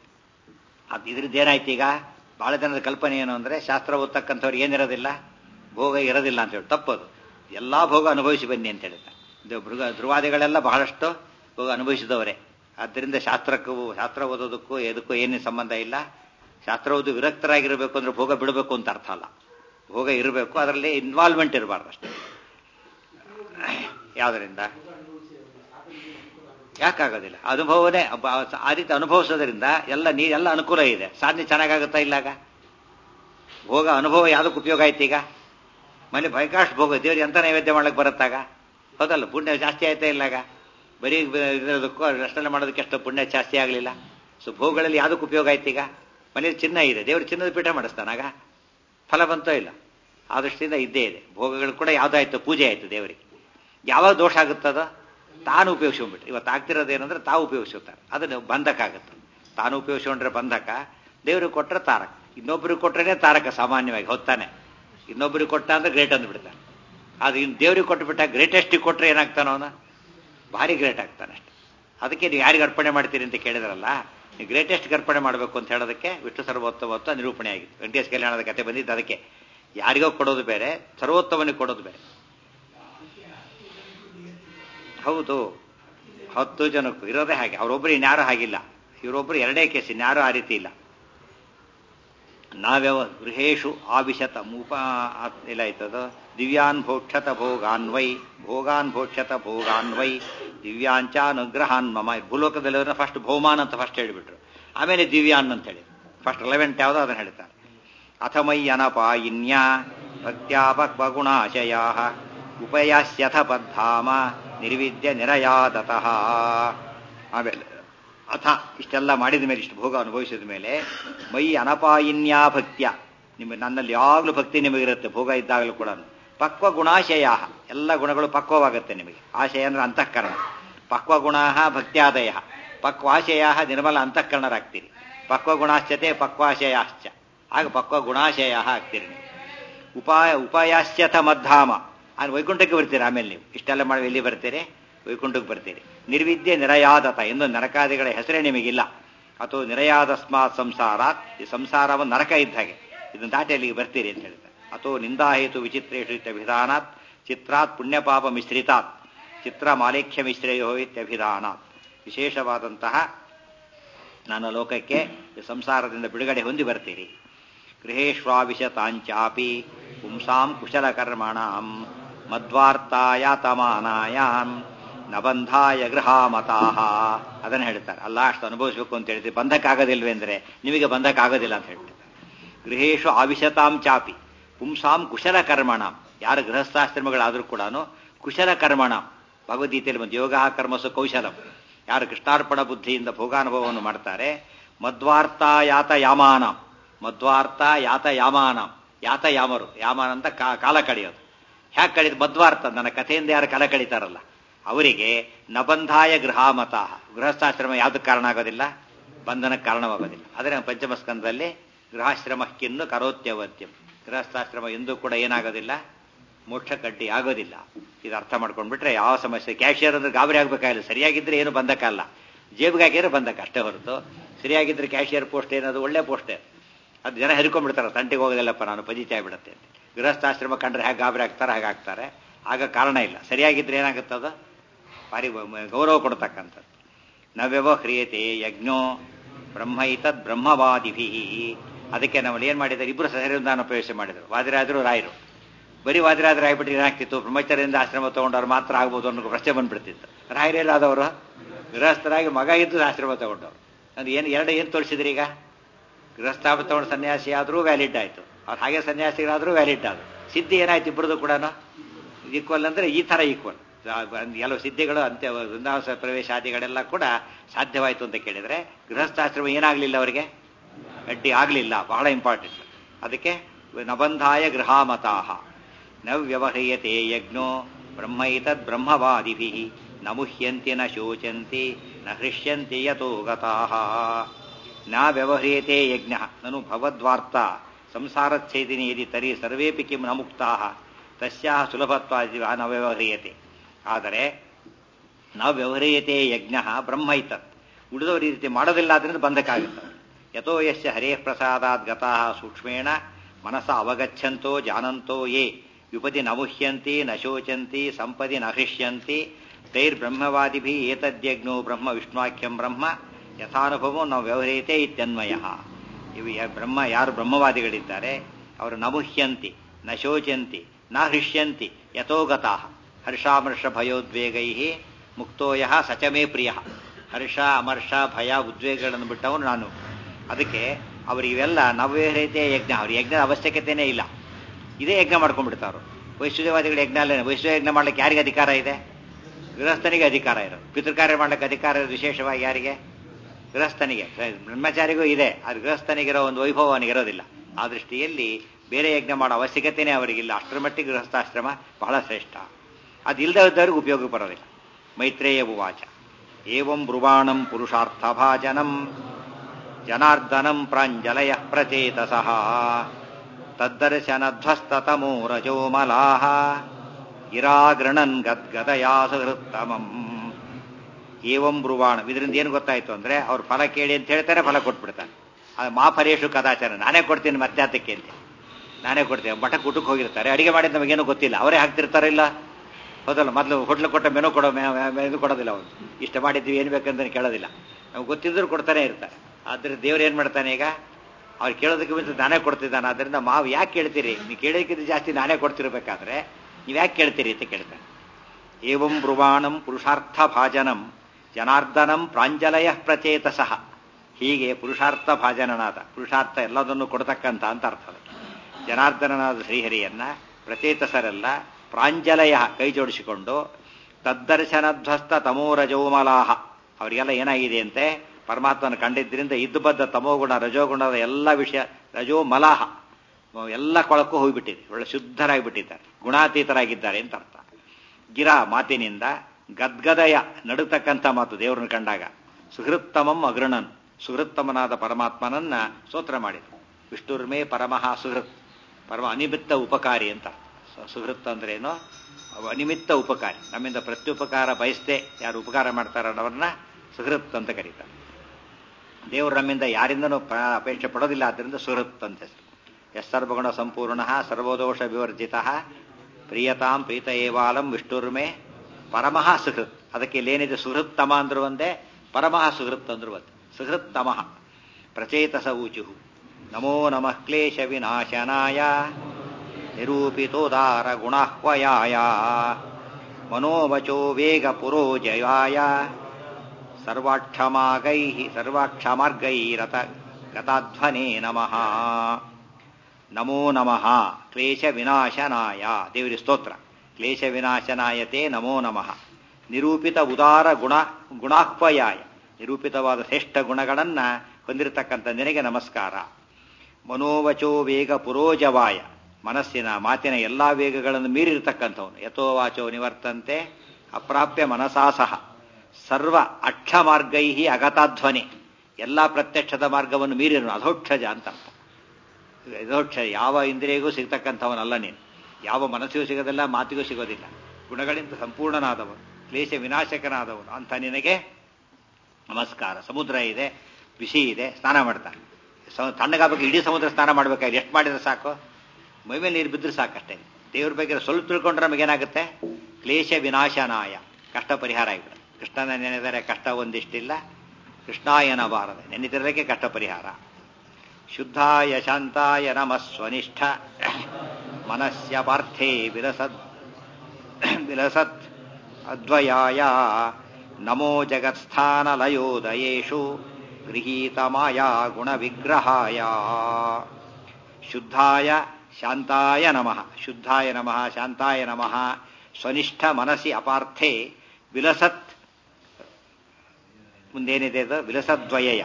ಅದು ಇದ್ರದ್ದು ಏನಾಯ್ತು ಈಗ? ಬಹಳ ಜನದ ಕಲ್ಪನೆ ಏನು ಅಂದ್ರೆ ಶಾಸ್ತ್ರ ಓದ್ತಕ್ಕಂಥವ್ರು ಏನಿರೋದಿಲ್ಲ, ಭೋಗ ಇರೋದಿಲ್ಲ ಅಂತ ಹೇಳಿ. ತಪ್ಪದು. ಎಲ್ಲಾ ಭೋಗ ಅನುಭವಿಸಿ ಬನ್ನಿ ಅಂತ ಹೇಳ್ತಾರೆ. ಮೃಗ ಧ್ರುವಾದಿಗಳೆಲ್ಲ ಬಹಳಷ್ಟು ಭೋಗ ಅನುಭವಿಸಿದವರೇ. ಆದ್ದರಿಂದ ಶಾಸ್ತ್ರಕ್ಕೂ ಶಾಸ್ತ್ರ ಓದೋದಕ್ಕೂ ಎದಕ್ಕೂ ಏನೇ ಸಂಬಂಧ ಇಲ್ಲ. ಶಾಸ್ತ್ರ ಓದು ವಿರಕ್ತರಾಗಿರಬೇಕು ಅಂದ್ರೆ ಭೋಗ ಬಿಡಬೇಕು ಅಂತ ಅರ್ಥ ಅಲ್ಲ. ಭೋಗ ಇರಬೇಕು, ಅದರಲ್ಲಿ ಇನ್ವಾಲ್ವ್ಮೆಂಟ್ ಇರಬಾರ್ದು ಅಷ್ಟೇ. ಯಾವುದರಿಂದ ಯಾಕಾಗೋದಿಲ್ಲ? ಅನುಭವನೇ ಆ ರೀತಿ ಅನುಭವಿಸೋದ್ರಿಂದ ಎಲ್ಲ ನೀ ಎಲ್ಲ ಅನುಕೂಲ ಇದೆ. ಸಾಧನೆ ಚೆನ್ನಾಗಾಗುತ್ತಾ ಇಲ್ಲಾಗ? ಭೋಗ ಅನುಭವ ಯಾವುದಕ್ಕೆ ಉಪಯೋಗ ಆಯ್ತು ಈಗ? ಮನೆ ಬೈಕಾಸ್ಟ್ ಭೋಗ ದೇವ್ರಿಗೆ ಎಂತ ನೈವೇದ್ಯ ಮಾಡ್ಲಿಕ್ಕೆ ಬರುತ್ತಾಗ? ಹೌದಲ್ಲ? ಪುಣ್ಯ ಜಾಸ್ತಿ ಆಯ್ತಾ ಇಲ್ಲಾಗ? ಬರೀ ಇರೋದಕ್ಕೂ ರಕ್ಷಣೆ ಮಾಡೋದಕ್ಕೆ ಎಷ್ಟು ಪುಣ್ಯ ಜಾಸ್ತಿ ಆಗಲಿಲ್ಲ? ಸೊ ಭೋಗಗಳಲ್ಲಿ ಯಾವುದಕ್ಕೆ ಉಪಯೋಗ ಆಯ್ತು ಈಗ? ಮನೇಲಿ ಚಿನ್ನ ಇದೆ, ದೇವರು ಚಿನ್ನದ ಪೀಠ ಮಾಡಿಸ್ತಾನಾಗ ಫಲ ಬಂತೋ ಇಲ್ಲ? ಆ ದೃಷ್ಟಿಯಿಂದ ಇದ್ದೇ ಇದೆ. ಭೋಗಗಳು ಕೂಡ ಯಾವುದಾಯ್ತು? ಪೂಜೆ ಆಯಿತು ದೇವರಿಗೆ. ಯಾವಾಗ ದೋಷ ಆಗುತ್ತದ? ತಾನು ಉಪಯೋಗಿಸ್ಕೊಂಡ್ಬಿಟ್ಟು. ಇವತ್ತು ಆಗ್ತಿರೋದೇನಂದ್ರೆ ತಾವು ಉಪಯೋಗಿಸುತ್ತಾರೆ, ಅದನ್ನು ಬಂಧಕ್ಕಾಗುತ್ತೆ. ತಾನು ಉಪಯೋಗಿಸ್ಕೊಂಡ್ರೆ ಬಂಧಕ, ದೇವ್ರಿಗೆ ಕೊಟ್ಟರೆ ತಾರಕ. ಇನ್ನೊಬ್ಬರಿಗೆ ಕೊಟ್ಟರೆ ತಾರಕ ಸಾಮಾನ್ಯವಾಗಿ ಹೊತ್ತಾನೆ. ಇನ್ನೊಬ್ಬರಿಗೆ ಕೊಟ್ಟ ಅಂದ್ರೆ ಗ್ರೇಟ್ ಅಂದ್ಬಿಡ್ತಾನೆ. ಅದು ಇನ್ನು ದೇವ್ರಿಗೆ ಕೊಟ್ಟುಬಿಟ್ಟ ಗ್ರೇಟೆಸ್ಟಿಗೆ ಕೊಟ್ಟರೆ ಏನಾಗ್ತಾನೋ ಅವನು? ಭಾರಿ ಗ್ರೇಟ್ ಆಗ್ತಾನೆ ಅಷ್ಟೆ. ಅದಕ್ಕೆ ನೀವು ಯಾರಿಗೆ ಅರ್ಪಣೆ ಮಾಡ್ತೀರಿ ಅಂತ ಕೇಳಿದ್ರಲ್ಲ, ನೀವು ಗ್ರೇಟೆಸ್ಟ್ಗೆ ಅರ್ಪಣೆ ಮಾಡಬೇಕು ಅಂತ ಹೇಳೋದಕ್ಕೆ ವಿಷ್ಣು ಸರ್ವೋತ್ತಮತ್ವ ನಿರೂಪಣೆ ಆಗಿತ್ತು. ವೆಂಕಟೇಶ್ ಕಲ್ಯಾಣದ ಕತೆ ಬಂದಿದ್ದು ಅದಕ್ಕೆ. ಯಾರಿಗೋ ಕೊಡೋದು ಬೇರೆ, ಸರ್ವೋತ್ತಮನಿಗೆ ಕೊಡೋದು ಬೇರೆ. ಹೌದು, ಹತ್ತು ಜನಕ್ಕೂ ಇರೋದೇ ಹಾಗೆ. ಅವರೊಬ್ಬರು ಇನ್ಯಾರು ಹಾಗಿಲ್ಲ. ಇವರೊಬ್ಬರು ಎರಡೇ ಕೇಸ್, ಇನ್ಯಾರು ಆ ರೀತಿ ಇಲ್ಲ. ನಾವ್ಯವ ಗೃಹೇಶು ಆವಿಶತ ಮೂಪ ಇಲ್ಲ ಆಯ್ತದ ದಿವ್ಯಾನ್ ಭೋಕ್ಷತ ಭೋಗಾನ್ವೈ ಭೋಗಾನ್ ಭೋಕ್ಷತ ಭೋಗಾನ್ವೈ ದಿವ್ಯಾಂಚಾನುಗ್ರಹಾನ್ ಮಮ. ಭೂಲೋಕದಲ್ಲಿ ಫಸ್ಟ್ ಭೌಮಾನ್ ಅಂತ ಫಸ್ಟ್ ಹೇಳಿಬಿಟ್ರು, ಆಮೇಲೆ ದಿವ್ಯಾನ್ ಅಂತ ಹೇಳಿ. ಫಸ್ಟ್ ರೆಲೆವೆಂಟ್ ಯಾವುದೋ ಅದನ್ನು ಹೇಳ್ತಾರೆ. ಅಥಮೈ ಅನಪಾಯಿನ್ಯ ಭಕ್ತ್ಯಾಪಕ್ವಗುಣಾಶಯಾ ಉಪಯಾಸ್ಯಥ ಬದ್ಧಾಮ ನಿರ್ವಿದ್ಯ ನಿರಯಾದತಃ. ಆಮೇಲೆ ಅಥ ಇಷ್ಟೆಲ್ಲ ಮಾಡಿದ ಮೇಲೆ, ಇಷ್ಟು ಭೋಗ ಅನುಭವಿಸಿದ ಮೇಲೆ, ಮೈ ಅನಪಾಯಿನ್ಯಾ ಭಕ್ತ್ಯ, ನಿಮ್ಮ ನನ್ನಲ್ಲಿ ಯಾವಾಗಲೂ ಭಕ್ತಿ ನಿಮಗಿರುತ್ತೆ ಭೋಗ ಇದ್ದಾಗಲೂ ಕೂಡ. ಪಕ್ವ ಗುಣಾಶಯ, ಎಲ್ಲ ಗುಣಗಳು ಪಕ್ವವಾಗುತ್ತೆ ನಿಮಗೆ. ಆಶಯ ಅಂದ್ರೆ ಅಂತಃಕರಣ. ಪಕ್ವ ಗುಣಾ ಭಕ್ತ್ಯಾದಯ, ಪಕ್ವಾಶಯ ನಿರ್ಮಲ ಅಂತಃಕರಣರಾಗ್ತೀರಿ. ಪಕ್ವ ಗುಣಾಶ್ಚತೆ ಪಕ್ವಾಶಯಾಶ್ಚ, ಆಗ ಪಕ್ವ ಗುಣಾಶಯ ಆಗ್ತೀರಿ ನೀವು. ಉಪಾಯ ಉಪಾಯಾಶ್ಚಥ ಮದ್ಧಾಮ, ಅಲ್ಲಿ ವೈಕುಂಠಕ್ಕೆ ಬರ್ತೀರಿ. ಆಮೇಲೆ ನೀವು ಇಷ್ಟೆಲ್ಲ ಮಾಡಿ ಎಲ್ಲಿ ಬರ್ತೀರಿ? ವೈಕುಂಠಕ್ಕೆ ಬರ್ತೀರಿ. ನಿರ್ವಿದ್ಯೆ ನಿರಯಾದತ, ಎಂದು ನರಕಾದಿಗಳ ಹೆಸರೇ ನಿಮಗಿಲ್ಲ. ಅಥವಾ ನಿರಯಾದಸ್ಮಾತ್ ಸಂಸಾರಾತ್, ಈ ಸಂಸಾರವನ್ನು ನರಕ ಇದ್ದ ಹಾಗೆ, ಇದನ್ನು ದಾಟಿ ಅಲ್ಲಿಗೆ ಬರ್ತೀರಿ ಅಂತ ಹೇಳ್ತಾರೆ. ಅಥೋ ನಿಂದಾಹೇತು ವಿಚಿತ್ರೇಷು ಇತ್ಯಭಿಧಾನಾತ್ ಚಿತ್ರಾತ್ ಪುಣ್ಯಪಾಪ ಮಿಶ್ರಿತಾತ್ ಚಿತ್ರ ಮಾಲೇಖ್ಯ ಮಿಶ್ರೇಯೋ ಇತ್ಯಭಿಧಾನಾತ್. ವಿಶೇಷವಾದಂತಹ ನನ್ನ ಲೋಕಕ್ಕೆ ಸಂಸಾರದಿಂದ ಬಿಡುಗಡೆ ಹೊಂದಿ ಬರ್ತೀರಿ. ಗೃಹೇಶ್ವಾವಿಶತಾಂಚಾಪಿ ಪುಂಸಾಂ ಕುಶಲಕರ್ಮಣಾಂ ಮದ್ವಾರ್ತಾಯಾತಮಾನಾಯಾಂ ನಬಂಧಾಯ ಗೃಹಾಮತಾಹ. ಅದನ್ನು ಹೇಳ್ತಾರೆ. ಅಲ್ಲ, ಅಷ್ಟು ಅನುಭವಿಸಬೇಕು ಅಂತ ಹೇಳ್ತೀವಿ, ಬಂಧಕ್ಕಾಗೋದಿಲ್ವೇ ಅಂದರೆ ನಿಮಗೆ ಬಂಧಕ್ಕಾಗೋದಿಲ್ಲ ಅಂತ ಹೇಳ್ತಾರೆ. ಗೃಹೇಶು ಆವಿಶತಾಂ ಚಾಪಿ ಪುಂಸಾಂ ಕುಶಲ ಕರ್ಮಣಾಂ, ಯಾರು ಗೃಹಸ್ಥಾಶ್ರಮಗಳಾದರೂ ಕೂಡ ಕುಶಲ ಕರ್ಮಣಾಂ, ಭಗವದ್ಗೀತೆಯಲ್ಲಿ ಒಂದು ಯೋಗ ಕರ್ಮಸು ಕೌಶಲಂ, ಯಾರು ಕೃಷ್ಣಾರ್ಪಣ ಬುದ್ಧಿಯಿಂದ ಭೋಗಾನುಭವವನ್ನು ಮಾಡ್ತಾರೆ. ಮದ್ವಾರ್ತಾಯಾತ ಯಾಮಾನಂ, ಮದ್ವಾರ್ಥ ಯಾತ ಯಾಮಾನಂ, ಯಾತ ಯಾಮರು, ಯಾಮಾನ ಅಂತ ಕಾಲ ಕಳೆಯೋದು. ಹ್ಯಾಕೆ ಕಳೀದು? ಮದ್ವಾರ್ಥ, ನನ್ನ ಕಥೆಯಿಂದ ಯಾರು ಕಾಲ ಕಳೀತಾರಲ್ಲ ಅವರಿಗೆ ನಬಂಧಾಯ ಗೃಹಾಮತಃ, ಗೃಹಸ್ಥಾಶ್ರಮ ಯಾವುದಕ್ಕೆ ಕಾರಣ ಆಗೋದಿಲ್ಲ? ಬಂಧನಕ್ಕೆ ಕಾರಣವಾಗೋದಿಲ್ಲ. ಆದರೆ ಪಂಚಮ ಸ್ಕಂದದಲ್ಲಿ ಗೃಹಾಶ್ರಮಕ್ಕಿನ್ನು ಕರೋತ್ಯವತ್ಯಂ, ಗೃಹಸ್ಥಾಶ್ರಮ ಎಂದೂ ಕೂಡ ಏನಾಗೋದಿಲ್ಲ? ಮೋಕ್ಷ ಕಡ್ಡಿ ಆಗೋದಿಲ್ಲ. ಇದು ಅರ್ಥ ಮಾಡ್ಕೊಂಡ್ಬಿಟ್ರೆ ಯಾವ ಸಮಸ್ಯೆ. ಕ್ಯಾಶಿಯರ್ ಅಂದ್ರೆ ಗಾಬರಿ ಆಗ್ಬೇಕಾಗಿಲ್ಲ, ಸರಿಯಾಗಿದ್ರೆ ಏನು ಬಂಧಕ್ಕಲ್ಲ, ಜೇಬಿಗೆ ಹಾಕಿದ್ರೆ ಬಂಧಕ್ಕೆ ಅಷ್ಟೇ ಹೊರತು, ಸರಿಯಾಗಿದ್ರೆ ಕ್ಯಾಶಿಯರ್ ಪೋಸ್ಟ್ ಏನದು ಒಳ್ಳೆ ಪೋಸ್ಟೇ. ಅದು ಜನ ಹೆರ್ಕೊಂಡ್ಬಿಡ್ತಾರೆ, ತಂಟೆಗೆ ಹೋಗೋದಿಲ್ಲಪ್ಪ ನಾನು ಪಜಿತ ಆಗ್ಬಿಡುತ್ತೆ ಅಂತ. ಗೃಹಸ್ಥಾಶ್ರಮ ಕಂಡ್ರೆ ಹೇಗೆ ಗಾಬರಿ ಆಗ್ತಾರೆ ಹಾಗೆ ಆಗ್ತಾರೆ. ಆಗ ಕಾರಣ ಇಲ್ಲ, ಸರಿಯಾಗಿದ್ರೆ ಏನಾಗುತ್ತದ? ಭಾರಿ ಗೌರವ ಕೊಡ್ತಕ್ಕಂಥದ್ದು. ನ ವ್ಯವಹ್ರಿಯತೆ ಯಜ್ಞೋ ಬ್ರಹ್ಮ ಇತದ್ ಬ್ರಹ್ಮವಾದಿಭಿ. ಅದಕ್ಕೆ ನಮ್ಮಲ್ಲಿ ಏನು ಮಾಡಿದ್ದಾರೆ? ಇಬ್ಬರು ಸಹರಿದಾನ ಪ್ರವೇಶ ಮಾಡಿದರು, ವಾದಿರಾಜರು ರಾಯರು. ಬರೀ ವಾದಿರಾಜರು ಆಗ್ಬಿಟ್ರೆ ಏನಾಗ್ತಿತ್ತು? ಬ್ರಹ್ಮಚರ್ಯದಿಂದ ಆಶ್ರಮ ತಗೊಂಡವ್ರು ಮಾತ್ರ ಆಗ್ಬೋದು ಅನ್ನೋ ಪ್ರಶ್ನೆ ಬಂದ್ಬಿಡ್ತಿತ್ತು. ರಾಯರೆಲ್ಲಾದವರು ಗೃಹಸ್ಥರಾಗಿ ಮಗ ಇದ್ದು ಆಶ್ರಮ ತಗೊಂಡವ್ರು. ಅದು ಏನು ಎರಡು ಏನು ತೋರಿಸಿದ್ರಿ? ಈಗ ಗೃಹಸ್ಥಾಪ ತಗೊಂಡು ಸನ್ಯಾಸಿ ಆದರೂ ವ್ಯಾಲಿಡ್ ಆಯಿತು, ಅವ್ರು ಹಾಗೆ ಸನ್ಯಾಸಿಗಳಾದರೂ ವ್ಯಾಲಿಡ್ ಆದರು. ಸಿದ್ಧಿ ಏನಾಯ್ತು? ಇಬ್ಬರದು ಕೂಡ ಈಕ್ವಲ್ ಅಂದರೆ ಈ ಥರ ಈಕ್ವಲ್. ಕೆಲವು ಸಿದ್ಧಿಗಳು ಅಂತ್ಯ ವೃಂದಾವನ ಪ್ರವೇಶಾದಿಗಳೆಲ್ಲ ಕೂಡ ಸಾಧ್ಯವಾಯಿತು ಅಂತ ಕೇಳಿದರೆ, ಗೃಹಸ್ಥಾಶ್ರಮ ಏನಾಗಲಿಲ್ಲ ಅವರಿಗೆ? ಅಡ್ಡಿ ಆಗಲಿಲ್ಲ. ಬಹಳ ಇಂಪಾರ್ಟೆಂಟ್. ಅದಕ್ಕೆ ನಬಂಧಾಯ ಗೃಹಾಮತಾಹ ನ ವ್ಯವಹ್ರಿಯತೆ ಯಜ್ಞೋ ಬ್ರಹ್ಮ ಇತದ್ ಬ್ರಹ್ಮವಾದಿಭಿ ನ ಮುಹ್ಯಂತಿ ನ ಶೋಚಂತಿ ನ ಹೃಷ್ಯಂತಿ ಯತೋ ಗತಾಃ. ನ ವ್ಯವಹ್ರಿಯತೆ ಯಜ್ಞ ನನು ಭವದ್ವಾರ್ಥ ಸಂಸಾರಚ್ಛೇದಿನಿ ಯದಿ ತರಿ ಸರ್ವೇಪಿ ಕಿಂ ನ ಮುಕ್ತಾಃ ತಸ್ಯಾಹ ಸುಲಭತ್ವಾದಿ ನ ವ್ಯವಹ್ರಿಯತೆ. ಆದರೆ ನ ವ್ಯವಹ್ರಿಯತೆ ಯಜ್ಞ ಬ್ರಹ್ಮ ಇತತ್, ಉಳಿದವರು ಈ ರೀತಿ ಮಾಡೋದಿಲ್ಲ, ಅದರಿಂದ ಬಂಧಕ್ಕಾಗುತ್ತದೆ. ಯಥೋ ಯಸ್ಯ ಹರೇಃ ಪ್ರಸಾದಾತ್ ಗತಾಃ ಸೂಕ್ಷ್ಮೇಣ ಮನಸ ಅವಗಚ್ಚಂತೋ ಜಾನಂತೋ ಯೇ ವಿಪದಿ ನ ಮುಹ್ಯಂತಿ ನ ಶೋಚಂತಿ ಸಂಪದಿ ನ ಹೃಷ್ಯಂತಿ ತೈರ್ಬ್ರಹ್ಮವಾದಿಭಿ ಏತದ್ಯಜ್ಞೋ ಬ್ರಹ್ಮ ವಿಷ್ಣುವಾಖ್ಯಂ ಬ್ರಹ್ಮ ಯಥಾನುಭವೋ ನ ವ್ಯವಹ್ರಿಯತೆ ಇತ್ಯನ್ವಯಃ. ಇವು ಬ್ರಹ್ಮ ಯಾರು ಬ್ರಹ್ಮವಾದಿಗಳಿದ್ದಾರೆ ಅವರು ನ ಮುಹ್ಯಂತಿ ನ ಶೋಚಂತಿ ನ ಹೃಷ್ಯಂತಿ ಯಥೋ ಗತಾಃ ಹರ್ಷಾಮರ್ಷ ಭಯೋದ್ವೇಗೈ ಮುಕ್ತೋ ಯಃ ಸಚಮೇ ಪ್ರಿಯ. ಹರ್ಷ ಅಮರ್ಷ ಭಯ ಉದ್ವೇಗಗಳನ್ನು ಬಿಟ್ಟವನು ನಾನು. ಅದಕ್ಕೆ ಅವ್ರಿಗೆ ಇವೆಲ್ಲ ನವ್ಯಹ್ರಿಯತೆ ಯಜ್ಞ, ಅವ್ರ ಯಜ್ಞದ ಅವಶ್ಯಕತೆಯೇ ಇಲ್ಲ. ಇದೇ ಯಜ್ಞ ಮಾಡ್ಕೊಂಡ್ಬಿಡ್ತಾವ್ರು. ವೈಶ್ವದೇವಾದಿಗಳ ಯಜ್ಞ ಅಲ್ಲೇ. ವೈಶ್ವ ಯಜ್ಞ ಮಾಡ್ಲಿಕ್ಕೆ ಯಾರಿಗೆ ಅಧಿಕಾರ ಇದೆ? ಗೃಹಸ್ಥನಿಗೆ ಅಧಿಕಾರ ಇರೋದು. ಪಿತೃಕಾರ್ಯ ಮಾಡ್ಲಿಕ್ಕೆ ಅಧಿಕಾರ ಇರೋದು ವಿಶೇಷವಾಗಿ ಯಾರಿಗೆ? ಗೃಹಸ್ಥನಿಗೆ ಬ್ರಹ್ಮಚಾರಿಗೂ ಇದೆ, ಅದು ಗೃಹಸ್ಥನಿಗಿರೋ ಒಂದು ವೈಭವ ಅವನಿಗಿರೋದಿಲ್ಲ. ಆ ದೃಷ್ಟಿಯಲ್ಲಿ ಬೇರೆ ಯಜ್ಞ ಮಾಡೋ ಅವಶ್ಯಕತೆನೇ ಅವರಿಗಿಲ್ಲ. ಅಷ್ಟರ ಮಟ್ಟಿಗೆ ಗೃಹಸ್ಥಾಶ್ರಮ ಬಹಳ ಶ್ರೇಷ್ಠ. ಅದಿಲ್ಲದವ್ರಿಗೆ ಉಪಯೋಗ ಬರೋದಿಲ್ಲ. ಮೈತ್ರೇಯ ಉವಾಚ ಏವಂ ಬ್ರುವಾಣಂ ಪುರುಷಾರ್ಥಭಾಜನಂ ಜನಾರ್ದನಂ ಪ್ರಾಂಜಲಯ ಪ್ರಚೇತಸಃ ತದ್ದರ್ಶನಧ್ವಸ್ತತಮೋ ರಜೋಮಲಾಹ ಗಿರಾಗೃಣನ್ ಗದ್ಗದಯಾ ಸುಹೃತ್ತಮಂ. ಏವಂ ಬ್ರುವಾಣ, ಇದರಿಂದ ಏನು ಗೊತ್ತಾಯ್ತು ಅಂದ್ರೆ ಅವ್ರು ಫಲ ಕೇಳಿ ಅಂತ ಹೇಳ್ತಾರೆ, ಫಲ ಕೊಟ್ಬಿಡ್ತಾರೆ. ಅದು ಮಾಫರೇಶು ಕದಾಚಾರ, ನಾನೇ ಕೊಡ್ತೀನಿ ಮತ್ತೆ ಅದಕ್ಕೆ ಅಂತ ನಾನೇ ಕೊಡ್ತೀನಿ. ಮಠಕ್ಕೆ ಊಟಕ್ಕೆ ಹೋಗಿರ್ತಾರೆ, ಅಡಿಗೆ ಮಾಡಿದ ನಮಗೇನು ಗೊತ್ತಿಲ್ಲ, ಅವರೇ ಹಾಕ್ತಿರ್ತಾರಿಲ್ಲ, ಹೌದಲ್ಲ. ಮೊದಲು ಹೋಟ್ಲು ಕೊಟ್ಟ ಮೆನು ಕೊಡೋ ಇದು ಕೊಡೋದಿಲ್ಲ, ಅವನು ಇಷ್ಟ ಮಾಡಿದ್ವಿ ಏನು ಬೇಕಂತ ಕೇಳೋದಿಲ್ಲ, ನಮ್ಗೆ ಗೊತ್ತಿದ್ರು ಕೊಡ್ತಾನೆ ಇರ್ತಾರೆ. ಆದ್ರೆ ದೇವ್ರು ಏನು ಮಾಡ್ತಾನೆ, ಈಗ ಅವ್ರು ಕೇಳೋದಕ್ಕೆ ಮುಂಚೆ ನಾನೇ ಕೊಡ್ತಿದ್ದಾನೆ. ಆದ್ರಿಂದ ಮಾವು ಯಾಕೆ ಕೇಳ್ತೀರಿ, ನೀವು ಕೇಳೋದಕ್ಕಿಂತ ಜಾಸ್ತಿ ನಾನೇ ಕೊಡ್ತಿರ್ಬೇಕಾದ್ರೆ ನೀವು ಯಾಕೆ ಕೇಳ್ತೀರಿ ಅಂತ ಕೇಳ್ತಾನೆ. ಏವಂ ಬ್ರುವಾಣಂ ಪುರುಷಾರ್ಥ ಭಾಜನಂ ಜನಾರ್ದನಂ ಪ್ರಾಂಜಲಯ ಪ್ರಚೇತಸಃ. ಹೀಗೆ ಪುರುಷಾರ್ಥ ಭಾಜನನಾದ, ಪುರುಷಾರ್ಥ ಎಲ್ಲದನ್ನು ಕೊಡ್ತಕ್ಕಂಥ ಅಂತ ಅರ್ಥ. ಜನಾರ್ದನನಾದ ಶ್ರೀಹರಿಯನ್ನ ಪ್ರಚೇತಸರೆಲ್ಲ ಪ್ರಾಂಜಲಯ ಕೈ ಜೋಡಿಸಿಕೊಂಡು ತದ್ದರ್ಶನಧ್ವಸ್ತ ತಮೋರಜೋಮಲಾಹ, ಅವರಿಗೆಲ್ಲ ಏನಾಗಿದೆ ಅಂತೆ, ಪರಮಾತ್ಮನ ಕಂಡಿದ್ದರಿಂದ ಇದ್ದು ಬದ್ದ ತಮೋಗುಣ ರಜೋಗುಣದ ಎಲ್ಲ ವಿಷಯ ರಜೋಮಲಾಹ ಎಲ್ಲ ಕೊಳಕ್ಕೂ ಹೋಗಿಬಿಟ್ಟಿದೆ, ಒಳ್ಳೆ ಶುದ್ಧರಾಗಿಬಿಟ್ಟಿದ್ದಾರೆ, ಗುಣಾತೀತರಾಗಿದ್ದಾರೆ ಅಂತ ಅರ್ಥ. ಗಿರ ಮಾತಿನಿಂದ ಗದ್ಗದಯ ನಡುತಕ್ಕಂಥ ಮಾತು ದೇವರನ್ನು ಕಂಡಾಗ. ಸುಹೃತ್ತಮಂ ಅಗೃಣನ್, ಸುಹೃತ್ತಮನಾದ ಪರಮಾತ್ಮನನ್ನ ಸ್ತೋತ್ರ ಮಾಡಿದರು. ವಿಷ್ಣುರ್ಮೇ ಪರಮಃ ಸುಹೃತ್, ಪರಮ ಅನಿಮಿತ್ತ ಉಪಕಾರಿ ಅಂತ. ಸುಹೃತ್ ಅಂದ್ರೇನು, ಅನಿಮಿತ್ತ ಉಪಕಾರಿ, ನಮ್ಮಿಂದ ಪ್ರತ್ಯುಪಕಾರ ಬಯಸ್ತೆ ಯಾರು ಉಪಕಾರ ಮಾಡ್ತಾರ ಅವ್ರನ್ನ ಸುಹೃತ್ ಅಂತ ಕರೀತಾರೆ. ದೇವರು ನಮ್ಮಿಂದ ಯಾರಿಂದನೂ ಅಪೇಕ್ಷೆ ಪಡೋದಿಲ್ಲ, ಆದ್ದರಿಂದ ಸುಹೃತ್ ಅಂತ ಹೆಸರು. ಎಸ್ ಸರ್ವಗುಣ ಸಂಪೂರ್ಣ ಸರ್ವದೋಷ ವಿವರ್ಜಿತ ಪ್ರಿಯತಾಂ ಪ್ರೀತ ಏವಾಲಂ ವಿಷ್ಣುರ್ಮೇ ಪರಮಃ ಸುಹೃತ್. ಅದಕ್ಕೆ ಇಲ್ಲೇನಿದೆ, ಸುಹೃತ್ತಮ ಅಂದ್ರು ಒಂದೇ, ಪರಮಃ ಸುಹೃತ್ ಅಂದ್ರು ಒಂದೇ. ಸುಹೃತ್ತಮಃ ಪ್ರಚೇತಸ ಊಚು ನಮೋ ನಮಃ ಕ್ಲೇಶ ವಿನಾಶನಾಯ ನಿರೂಪಿತೋದಾರ ಗುಣಾಹ್ವಯಾಯ ಮನೋವಚೋ ವೇಗ ಪುರೋಜಯಾಯ ಸರ್ವಾಕ್ಷಮಾಗೈ ಸರ್ವಾಕ್ಷಮಾರ್ಗೈರತ ಗತಾಧ್ವನೇ ನಮಃ. ನಮೋ ನಮಃ ಕ್ಲೇಶ ವಿನಾಶನಾಯ, ದೇವರಿ ಸ್ತೋತ್ರ. ಕ್ಲೇಶ ವಿನಾಶನಾಯತೆ ನಮೋ ನಮಃ. ನಿರೂಪಿತ ಉದಾರ ಗುಣ ಗುಣಾಹ್ವಯಾಯ, ನಿರೂಪಿತವಾದ ಶ್ರೇಷ್ಠ ಗುಣಗಳನ್ನ ಹೊಂದಿರತಕ್ಕಂಥ ನಿನಗೆ ನಮಸ್ಕಾರ. ಮನೋವಚೋ ವೇಗ ಪುರೋಜವಾಯ, ಮನಸ್ಸಿನ ಮಾತಿನ ಎಲ್ಲಾ ವೇಗಗಳನ್ನು ಮೀರಿರ್ತಕ್ಕಂಥವನು. ಯಥೋ ವಾಚೋ ನಿವರ್ತಂತೆ ಅಪ್ರಾಪ್ಯ ಮನಸಾಸಹ ಸರ್ವ ಅಕ್ಷಮಾರ್ಗೈ ಅಗತಾಧ್ವನಿ, ಎಲ್ಲಾ ಪ್ರತ್ಯಕ್ಷದ ಮಾರ್ಗವನ್ನು ಮೀರಿರು, ಅಧೋಕ್ಷಜ ಅಂತ ಅರ್ಥ. ಅಧೋಕ್ಷಜ, ಯಾವ ಇಂದ್ರಿಯಗೂ ಸಿಗ್ತಕ್ಕಂಥವನಲ್ಲ ನೀನು, ಯಾವ ಮನಸ್ಸಿಗೂ ಸಿಗೋದಿಲ್ಲ, ಮಾತಿಗೂ ಸಿಗೋದಿಲ್ಲ, ಗುಣಗಳಿಂದ ಸಂಪೂರ್ಣನಾದವನು, ಕ್ಲೇಶ ವಿನಾಶಕನಾದವನು ಅಂತ ನಿನಗೆ ನಮಸ್ಕಾರ. ಸಮುದ್ರ ಇದೆ, ಬಿಸಿ ಇದೆ, ಸ್ನಾನ ಮಾಡ್ತಾನೆ. ತಣ್ಣಗಾಗಬೇಕು, ಇಡೀ ಸಮುದ್ರ ಸ್ನಾನ ಮಾಡ್ಬೇಕಾದ್ರೆ ಎಷ್ಟು ಮಾಡಿದ್ರೆ ಸಾಕು, ಮೈಮೇಲೆ ನೀರು ಬಿದ್ದರೆ ಸಾಕಷ್ಟೇ. ದೇವ್ರ ಬಗ್ಗೆ ಸ್ವಲ್ಪ ತಿಳ್ಕೊಂಡ್ರೆ ನಮಗೇನಾಗುತ್ತೆ, ಕ್ಲೇಶ ವಿನಾಶನಾಯ, ಕಷ್ಟ ಪರಿಹಾರ ಆಗಿಬಿಡುತ್ತೆ. ಕೃಷ್ಣನ ನೆನೆದರೆ ಕಷ್ಟ ಒಂದಿಷ್ಟಿಲ್ಲ, ಕೃಷ್ಣಾಯನ ಬಾರದೆ ನೆನೆದಿರಲಿಕ್ಕೆ ಕಷ್ಟ ಪರಿಹಾರ. ಶುದ್ಧಾಯ ಶಾಂತಾಯ ನಮಃ ಸ್ವನಿಷ್ಠ ಮನಸ್ಯ ಪಾರ್ಥೇ ವಿಲಸದ್ ವಿಲಸತ್ ಅದ್ವಯಾಯ ನಮೋ ಜಗತ್ಸ್ಥಾನ ಲಯೋದಯೇಷು ಗೃಹೀತ ಮಾಯಾ ಗುಣ ವಿಗ್ರಹಾಯ. ಶುದ್ಧಾಯ ಶಾಂತಾಯ ನಮಃ, ಶುದ್ಧಾಯ ನಮಃ ಶಾಂತಾಯ ನಮಃ. ಸ್ವನಿಷ್ಠ ಮನಸ್ಸಿ ಅಪಾರ್ಥೆ ವಿಲಸತ್, ಮುಂದೇನಿದೆ ಅದು, ವಿಲಸದ್ವಯಯ.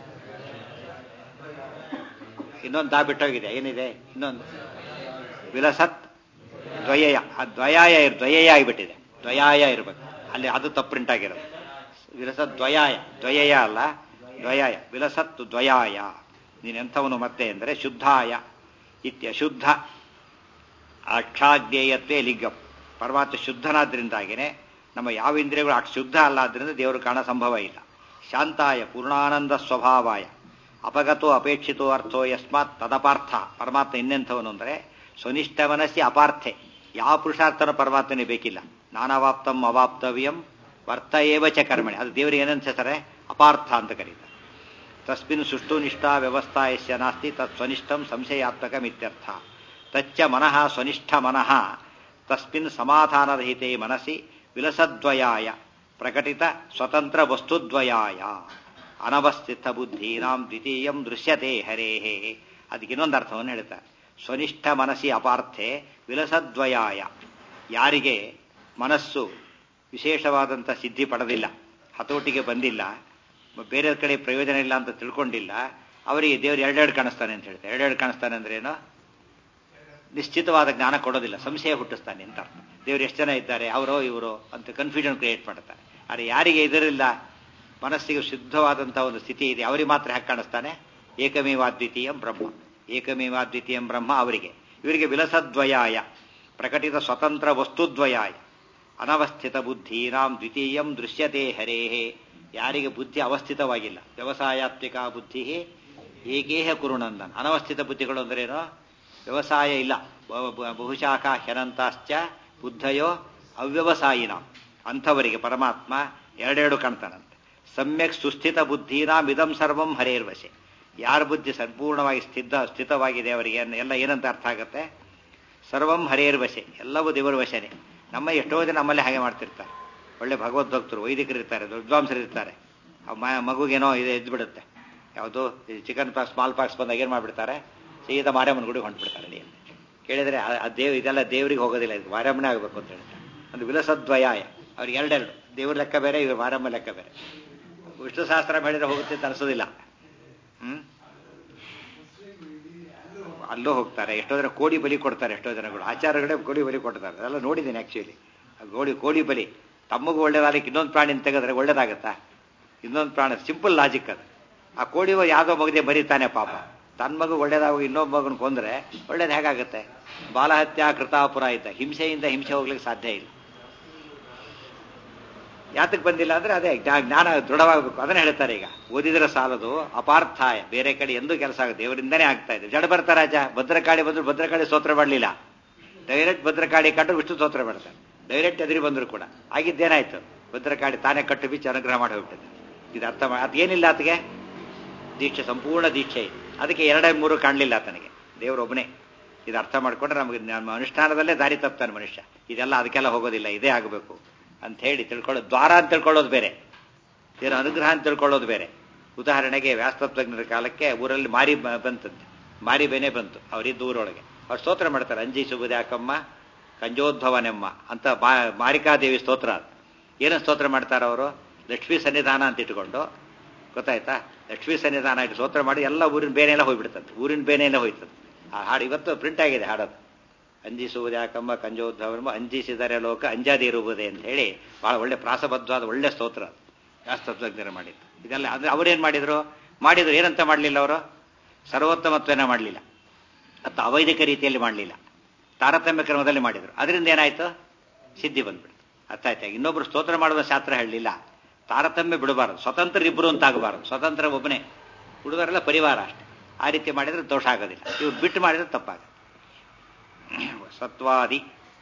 ಇನ್ನೊಂದು ತಾ ಬಿಟ್ಟೋಗಿದೆ, ಏನಿದೆ ಇನ್ನೊಂದು, ವಿಲಸತ್ ದ್ವಯಯ. ಆ ದ್ವಯಾಯ ದ್ವಯಯ ಆಗಿಬಿಟ್ಟಿದೆ, ದ್ವಯಾಯ ಇರಬೇಕು ಅಲ್ಲಿ, ಅದು ತಪ್ಪು ಪ್ರಿಂಟ್ ಆಗಿರೋದು. ವಿಲಸತ್ ದ್ವಯಾಯ, ದ್ವಯಯ ಅಲ್ಲ ದ್ವಯಾಯ, ವಿಲಸತ್ ದ್ವಯಾಯ. ನೀನೆಂಥವನು ಮತ್ತೆ ಅಂದರೆ ಶುದ್ಧಾಯ ಇತ್ಯಶುದ್ಧ ಅಕ್ಷಾಜ್ಞೇಯತ್ವೇ ಲಿಂಗಂ. ಪರಮಾತ್ಮ ಶುದ್ಧನಾದ್ರಿಂದಾಗಿನೇ ನಮ್ಮ ಯಾವ ಇಂದ್ರಿಯಗಳು ಅಷ್ಟು ಶುದ್ಧ ಅಲ್ಲ, ಆದ್ರಿಂದ ದೇವರು ಕಾಣ ಸಂಭವ ಇಲ್ಲ. ಶಾಂತಾಯ ಪೂರ್ಣಾನಂದ ಸ್ವಭಾವಾಯ ಅಪಗತೋ ಅಪೇಕ್ಷಿತೋ ಅರ್ಥೋ ಯಸ್ಮಾತ್ ತದಪಾರ್ಥ. ಪರಮಾತ್ಮ ಇನ್ನೆಂಥವನು ಅಂದರೆ ಸ್ವನಿಷ್ಠ ಮನಸ್ಸಿ ಅಪಾರ್ಥೆ, ಯಾವ ಪುರುಷಾರ್ಥನೂ ಪರಮಾತ್ಮನೇ ಬೇಕಿಲ್ಲ. ನಾನಾವಾಪ್ತಂ ಅವಾಪ್ತವ್ಯಂ ವರ್ತ ಏವ ಚ ಕರ್ಮಣಿ, ಅದು ದೇವರಿಗೆ ಏನನ್ಸ್ತಾರೆ, ಅಪಾರ್ಥ ಅಂತ ಕರೀತಾರೆ. ತಸ್ಮಿನ್ ಸುಷ್ಟು ನಿಷ್ಠಾ ವ್ಯವಸ್ಥಾ ಯಸ್ಯ ನಾಸ್ತಿ ತತ್ ಸ್ವನಿಷ್ಠಂ ಸಂಶಯಾತ್ಮಕಮಿತ್ಯರ್ಥ. ತಚ್ಚ ಮನಃ ಸ್ವನಿಷ್ಠ ಮನಃ ತಸ್ಮಿನ್ ಸಮಾಧಾನರಹಿತೆ ಮನಸ್ಸಿ ವಿಲಸದ್ವಯಾಯ ಪ್ರಕಟಿತ ಸ್ವತಂತ್ರ ವಸ್ತುದ್ವಯಾಯ ಅನವಸ್ಥಿತ ಬುದ್ಧೀನಾಂ ದ್ವಿತೀಯಂ ದೃಶ್ಯತೆ ಹರೇಹೇ. ಅದಕ್ಕೆ ಇನ್ನೊಂದು ಅರ್ಥವನ್ನು ಹೇಳ್ತಾರೆ. ಸ್ವನಿಷ್ಠ ಮನಸ್ಸಿ ಅಪಾರ್ಥೆ ವಿಲಸದ್ವಯಾಯ, ಯಾರಿಗೆ ಮನಸ್ಸು ವಿಶೇಷವಾದಂಥ ಸಿದ್ಧಿ ಪಡೆದಿಲ್ಲ, ಹತೋಟಿಗೆ ಬಂದಿಲ್ಲ, ಬೇರೆ ಕಡೆ ಪ್ರಯೋಜನ ಇಲ್ಲ ಅಂತ ತಿಳ್ಕೊಂಡಿಲ್ಲ, ಅವರಿಗೆ ದೇವರು ಎರಡೆರಡು ಕಾಣಿಸ್ತಾನೆ ಅಂತ ಹೇಳ್ತಾರೆ. ಎರಡೆರಡು ಕಾಣಿಸ್ತಾನೆ ಅಂದ್ರೆ ಏನು? ನಿಶ್ಚಿತವಾದ ಜ್ಞಾನ ಕೊಡೋದಿಲ್ಲ, ಸಂಶಯ ಹುಟ್ಟಿಸ್ತಾನೆ ಅಂತ ಅರ್ಥ. ದೇವರು ಎಷ್ಟು ಜನ ಇದ್ದಾರೆ, ಅವರೋ ಇವರೋ ಅಂತ ಕನ್ಫ್ಯೂಷನ್ ಕ್ರಿಯೇಟ್ ಮಾಡ್ತಾರೆ. ಆದರೆ ಯಾರಿಗೆ ಇದರಿಲ್ಲ, ಮನಸ್ಸಿಗೆ ಶುದ್ಧವಾದಂತಹ ಒಂದು ಸ್ಥಿತಿ ಇದೆ, ಅವರಿಗೆ ಮಾತ್ರ ಹ್ಯಾಕ್ ಕಾಣಿಸ್ತಾನೆ? ಏಕಮೇವಾದ್ವಿತೀಯಂ ಬ್ರಹ್ಮ, ಏಕಮೇವಾದ್ವಿತೀಯಂ ಬ್ರಹ್ಮ ಅವರಿಗೆ. ಇವರಿಗೆ ವಿಲಸದ್ವಯಾಯ ಪ್ರಕಟಿತ ಸ್ವತಂತ್ರ ವಸ್ತುದ್ವಯಾಯ ಅನವಸ್ಥಿತ ಬುದ್ಧೀನಾಂ ದ್ವಿತೀಯಂ ದೃಶ್ಯತೆ ಹರೇಹೇ. ಯಾರಿಗೆ ಬುದ್ಧಿ ಅವಸ್ಥಿತವಾಗಿಲ್ಲ, ವ್ಯವಸಾಯಾತ್ಮಿಕ ಬುದ್ಧಿ ಏಕೇಹ ಕುರುನಂದನ್. ಅನವಸ್ಥಿತ ಬುದ್ಧಿಗಳು ಅಂದ್ರೇನು? ವ್ಯವಸಾಯ ಇಲ್ಲ, ಬಹುಶಾಖಾ ಹ್ಯನಂತಾಶ್ಚ ಬುದ್ಧಯೋ ಅವ್ಯವಸಾಯಿನ. ಅಂಥವರಿಗೆ ಪರಮಾತ್ಮ ಎರಡೆರಡು ಕಾಣ್ತಾನಂತೆ. ಸಮ್ಯಕ್ ಸುಸ್ಥಿತ ಬುದ್ಧೀನಾಂ ಇದಂ ಸರ್ವಂ ಹರೇರ್ವಶೆ. ಯಾರ ಬುದ್ಧಿ ಸಂಪೂರ್ಣವಾಗಿ ಸ್ಥಿತ ಸ್ಥಿತವಾಗಿದೆ ಅವರಿಗೆ ಎಲ್ಲ ಏನಂತ ಅರ್ಥ ಆಗುತ್ತೆ? ಸರ್ವಂ ಹರೇರ್ವಶೆ, ಎಲ್ಲವೂ ದೇವರ ವಶನೇ. ನಮ್ಮ ಎಷ್ಟೋ ಜನ ನಮ್ಮಲ್ಲೇ ಹಾಗೆ ಮಾಡ್ತಿರ್ತಾರೆ. ಒಳ್ಳೆ ಭಗವದ್ಭಕ್ತರು, ವೈದಿಕರು ಇರ್ತಾರೆ, ವಿದ್ವಾಂಸರು ಇರ್ತಾರೆ. ಮಗುಗೇನೋ ಇದು ಎದ್ದು ಬಿಡುತ್ತೆ, ಯಾವುದು ಚಿಕನ್ ಪಾಕ್ಸ್ ಸ್ಮಾಲ್ ಪಾಕ್ಸ್ ಬಂದಾಗ ಏನು ಮಾಡಿಬಿಡ್ತಾರೆ? ಸೀದಾ ಮಾರ್ಯಮ್ಮನ ಗುಡಿಗೆ ಹೊಂಟ್ಬಿಡ್ತಾರೆ. ಅಲ್ಲಿ ಕೇಳಿದರೆ ಆ ದೇವ್ ಇದೆಲ್ಲ ದೇವರಿಗೆ ಹೋಗೋದಿಲ್ಲ, ಇದು ಮಾರ್ಯಮ್ಮನೇ ಆಗಬೇಕು ಅಂತ ಹೇಳ್ತಾರೆ. ಒಂದು ವಿಲಸದ್ವಯಾಯ, ಅವ್ರಿಗೆ ಎರಡೆರಡು, ದೇವ್ರ ಲೆಕ್ಕ ಬೇರೆ, ಇವ್ರು ಮಾರಮ್ಮ ಲೆಕ್ಕ ಬೇರೆ. ವಿಷ್ಣು ಸಹಸ್ರ ಹೇಳಿದ್ರೆ ಹೋಗುತ್ತೆ ಅಂತ ಅನಿಸೋದಿಲ್ಲ. ಹ್ಮ್ ಅಲ್ಲೂ ಹೋಗ್ತಾರೆ. ಎಷ್ಟೋ ಜನ ಕೋಡಿ ಬಲಿ ಕೊಡ್ತಾರೆ, ಎಷ್ಟೋ ಜನಗಳು ಆಚಾರಗಳೇ ಕೋಡಿ ಬಲಿ ಕೊಡ್ತಾರೆ. ಅದೆಲ್ಲ ನೋಡಿದ್ದೀನಿ ಆಕ್ಚುಲಿ. ಗೋಡಿ ಕೋಡಿ ಬಲಿ ತಮ್ಮಗೂ ಒಳ್ಳೇದಾಗಲಿಕ್ಕೆ ಇನ್ನೊಂದು ಪ್ರಾಣಿನ ತೆಗೆದ್ರೆ ಒಳ್ಳೇದಾಗತ್ತಾ? ಇನ್ನೊಂದು ಪ್ರಾಣಿ, ಸಿಂಪಲ್ ಲಾಜಿಕ್ ಅದು. ಆ ಕೋಡಿ ಯಾವುದೋ ಮಗದೆ ಬರೀತಾನೆ ಪಾಪ, ತನ್ನ ಮಗು ಒಳ್ಳೇದಾಗ ಇನ್ನೊಬ್ಬ ಮಗನ ಕೊಂದ್ರೆ ಒಳ್ಳೇದು ಹೇಗಾಗುತ್ತೆ? ಬಾಲಹತ್ಯಾ ಕೃತಾಪುರ ಇದ್ದ ಹಿಂಸೆಯಿಂದ ಹಿಂಸೆ ಹೋಗ್ಲಿಕ್ಕೆ ಸಾಧ್ಯ ಇಲ್ಲ. ಯಾತಕ್ಕೆ ಬಂದಿಲ್ಲ ಅಂದ್ರೆ ಅದೇ ಜ್ಞಾನ ದೃಢವಾಗಬೇಕು. ಅದನ್ನ ಹೇಳ್ತಾರೆ. ಈಗ ಓದಿದ್ರೆ ಸಾಲದು, ಅಪಾರ್ಥಾಯ, ಬೇರೆ ಕಡೆ ಎಂದೂ ಕೆಲಸ ಆಗುತ್ತೆ, ದೇವರಿಂದನೇ ಆಗ್ತಾ ಇದೆ. ಜಡ ಭರತರಾಜ ಭದ್ರಕಾಳಿ ಬಂದ್ರು ಭದ್ರಕಾಳಿ ಸ್ತೋತ್ರ ಮಾಡಲಿಲ್ಲ, ಡೈರೆಕ್ಟ್ ಭದ್ರಕಾಳಿ ಕಟ್ಟು ವಿಷ್ಣು ಸ್ತೋತ್ರ ಮಾಡ್ತಾರೆ. ಡೈರೆಕ್ಟ್ ಎದುರಿ ಬಂದ್ರು ಕೂಡ ಆಗಿದ್ದೇನಾಯ್ತು? ಭದ್ರಕಾಳಿ ತಾನೇ ಕಟ್ಟು ಬಿಚ್ಚಿ ಅನುಗ್ರಹ ಮಾಡಿ ಹೋಗ್ಬಿಟ್ಟಿದೆ. ಇದು ಅರ್ಥ ಮಾಡಿ, ಅದೇನಿಲ್ಲ ಆತಗೆ ದೀಕ್ಷೆ, ಸಂಪೂರ್ಣ ದೀಕ್ಷೆ ಇದೆ. ಅದಕ್ಕೆ ಎರಡೇ ಮೂರು ಕಾಣಲಿಲ್ಲ ಆತನಿಗೆ, ದೇವರೊಬ್ಬನೇ. ಇದು ಅರ್ಥ ಮಾಡ್ಕೊಂಡ್ರೆ ನಮಗೆ ನಮ್ಮ ಅನುಷ್ಠಾನದಲ್ಲೇ ದಾರಿ ತಪ್ತಾನೆ ಮನುಷ್ಯ. ಇದೆಲ್ಲ ಅದಕ್ಕೆಲ್ಲ ಹೋಗೋದಿಲ್ಲ, ಇದೇ ಆಗಬೇಕು ಅಂತ ಹೇಳಿ ತಿಳ್ಕೊಳ್ಳೋದು. ದ್ವಾರ ಅಂತ ತಿಳ್ಕೊಳ್ಳೋದು ಬೇರೆ, ದೇವರ ಅನುಗ್ರಹ ಅಂತ ತಿಳ್ಕೊಳ್ಳೋದು ಬೇರೆ. ಉದಾಹರಣೆಗೆ ವ್ಯಾಸತತ್ವಜ್ಞರ ಕಾಲಕ್ಕೆ ಊರಲ್ಲಿ ಮಾರಿ ಬಂತಂತೆ, ಮಾರಿ ಬೇನೆ ಬಂತು. ಅವರಿದ್ದ ಊರೊಳಗೆ ಅವ್ರು ಸ್ತೋತ್ರ ಮಾಡ್ತಾರೆ, ಅಂಜಿ ಸುಬುದ್ಯಾಕಮ್ಮ ಕಂಜೋದ್ಭವನೆಮ್ಮ ಅಂತ ಮಾರಿಕಾದೇವಿ ಸ್ತೋತ್ರ. ಏನೋ ಸ್ತೋತ್ರ ಮಾಡ್ತಾರೆ ಅವರು? ಲಕ್ಷ್ಮೀ ಸನ್ನಿಧಾನ ಅಂತ ಇಟ್ಕೊಂಡು, ಗೊತ್ತಾಯ್ತಾ? ಲಕ್ಷ್ಮೀ ಸನ್ನಿಧಾನ ಇಟ್ಟು ಸ್ತೋತ್ರ ಮಾಡಿ ಎಲ್ಲ ಊರಿನ ಬೇನೆ ಎಲ್ಲ ಹೋಗ್ಬಿಡ್ತಂತೆ, ಊರಿನ ಬೇನೆ ಎಲ್ಲ ಹೋಯ್ತಂತೆ. ಆ ಹಾಡು ಇವತ್ತು ಪ್ರಿಂಟ್ ಆಗಿದೆ ಹಾಡೋದು. ಅಂಜಿಸುವುದ್ಯಾಕಮ್ಮ ಕಂಜೋದ್ಭವನೆಮ್ಮ ಅಂಜಿಸಿದರೆ ಲೋಕ ಅಂಜಾದಿ ಇರುವುದೇ ಅಂತ ಹೇಳಿ ಬಹಳ ಒಳ್ಳೆ ಪ್ರಾಸಬದ್ಧವಾದ ಒಳ್ಳೆ ಸ್ತೋತ್ರ ವ್ಯಾಸತತ್ವಜ್ಞರು ಮಾಡಿದ್ದು. ಇದೆಲ್ಲ ಅಂದ್ರೆ ಅವರೇನ್ ಮಾಡಿದ್ರು ಮಾಡಿದ್ರು ಏನಂತ ಮಾಡಲಿಲ್ಲ ಅವರು? ಸರ್ವೋತ್ತಮತ್ವನ ಮಾಡಲಿಲ್ಲ, ಅಥವಾ ಅವೈದಿಕ ರೀತಿಯಲ್ಲಿ ಮಾಡಲಿಲ್ಲ, ತಾರತಮ್ಯ ಕ್ರಮದಲ್ಲಿ ಮಾಡಿದ್ರು. ಅದರಿಂದ ಏನಾಯ್ತು? ಸಿದ್ಧಿ ಬಂದ್ಬಿಡ್ತು. ಅರ್ಥ ಆಯ್ತಾ? ಇನ್ನೊಬ್ರು ಸ್ತೋತ್ರ ಮಾಡುವ ಶಾಸ್ತ್ರ ಹೇಳಲಿಲ್ಲ, ತಾರತಮ್ಯ ಬಿಡಬಾರದು, ಸ್ವತಂತ್ರ ಇಬ್ಬರು ಅಂತ ಆಗಬಾರದು. ಸ್ವತಂತ್ರ ಒಬ್ಬನೇ, ಹುಡುಗರೆಲ್ಲ ಪರಿವಾರ ಅಷ್ಟೇ. ಆ ರೀತಿ ಮಾಡಿದ್ರೆ ದೋಷ ಆಗೋದಿಲ್ಲ. ಇವ್ರು ಬಿಟ್ಟು ಮಾಡಿದ್ರೆ ತಪ್ಪಾಗುತ್ತೆ. ಸತ್ವಾದಿ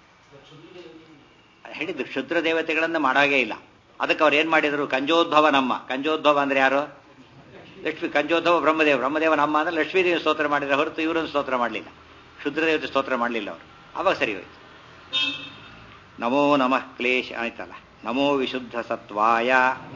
ಹೇಳಿದ್ರು, ಕ್ಷುದ್ರ ದೇವತೆಗಳನ್ನ ಮಾಡಾಗೇ ಇಲ್ಲ. ಅದಕ್ಕೆ ಅವ್ರು ಏನ್ ಮಾಡಿದ್ರು? ಕಂಜೋದ್ಭವ ನಮ್ಮ, ಕಂಜೋದ್ಭವ ಅಂದ್ರೆ ಯಾರು? ಲಕ್ಷ್ಮಿ. ಕಂಜೋದ್ಭವ ಬ್ರಹ್ಮದೇವ, ಬ್ರಹ್ಮದೇವ ನಮ್ಮ ಅಂದ್ರೆ ಲಕ್ಷ್ಮೀದೇವಿ ಸ್ತೋತ್ರ ಮಾಡಿದ್ರೆ ಹೊರತು ಇವರನ್ನು ಸ್ತೋತ್ರ ಮಾಡಲಿಲ್ಲ, ಕ್ಷುದ್ರ ದೇವತೆ ಸ್ತೋತ್ರ ಮಾಡಲಿಲ್ಲ ಅವರು. ಅವಾಗ ಸರಿ ಹೋಯ್ತು. ನಮೋ ನಮಃ ಕ್ಲೇಶ ಆಯ್ತಲ್ಲ. ನಮೋ ವಿಶುದ್ಧ ಸತ್ವಾಯ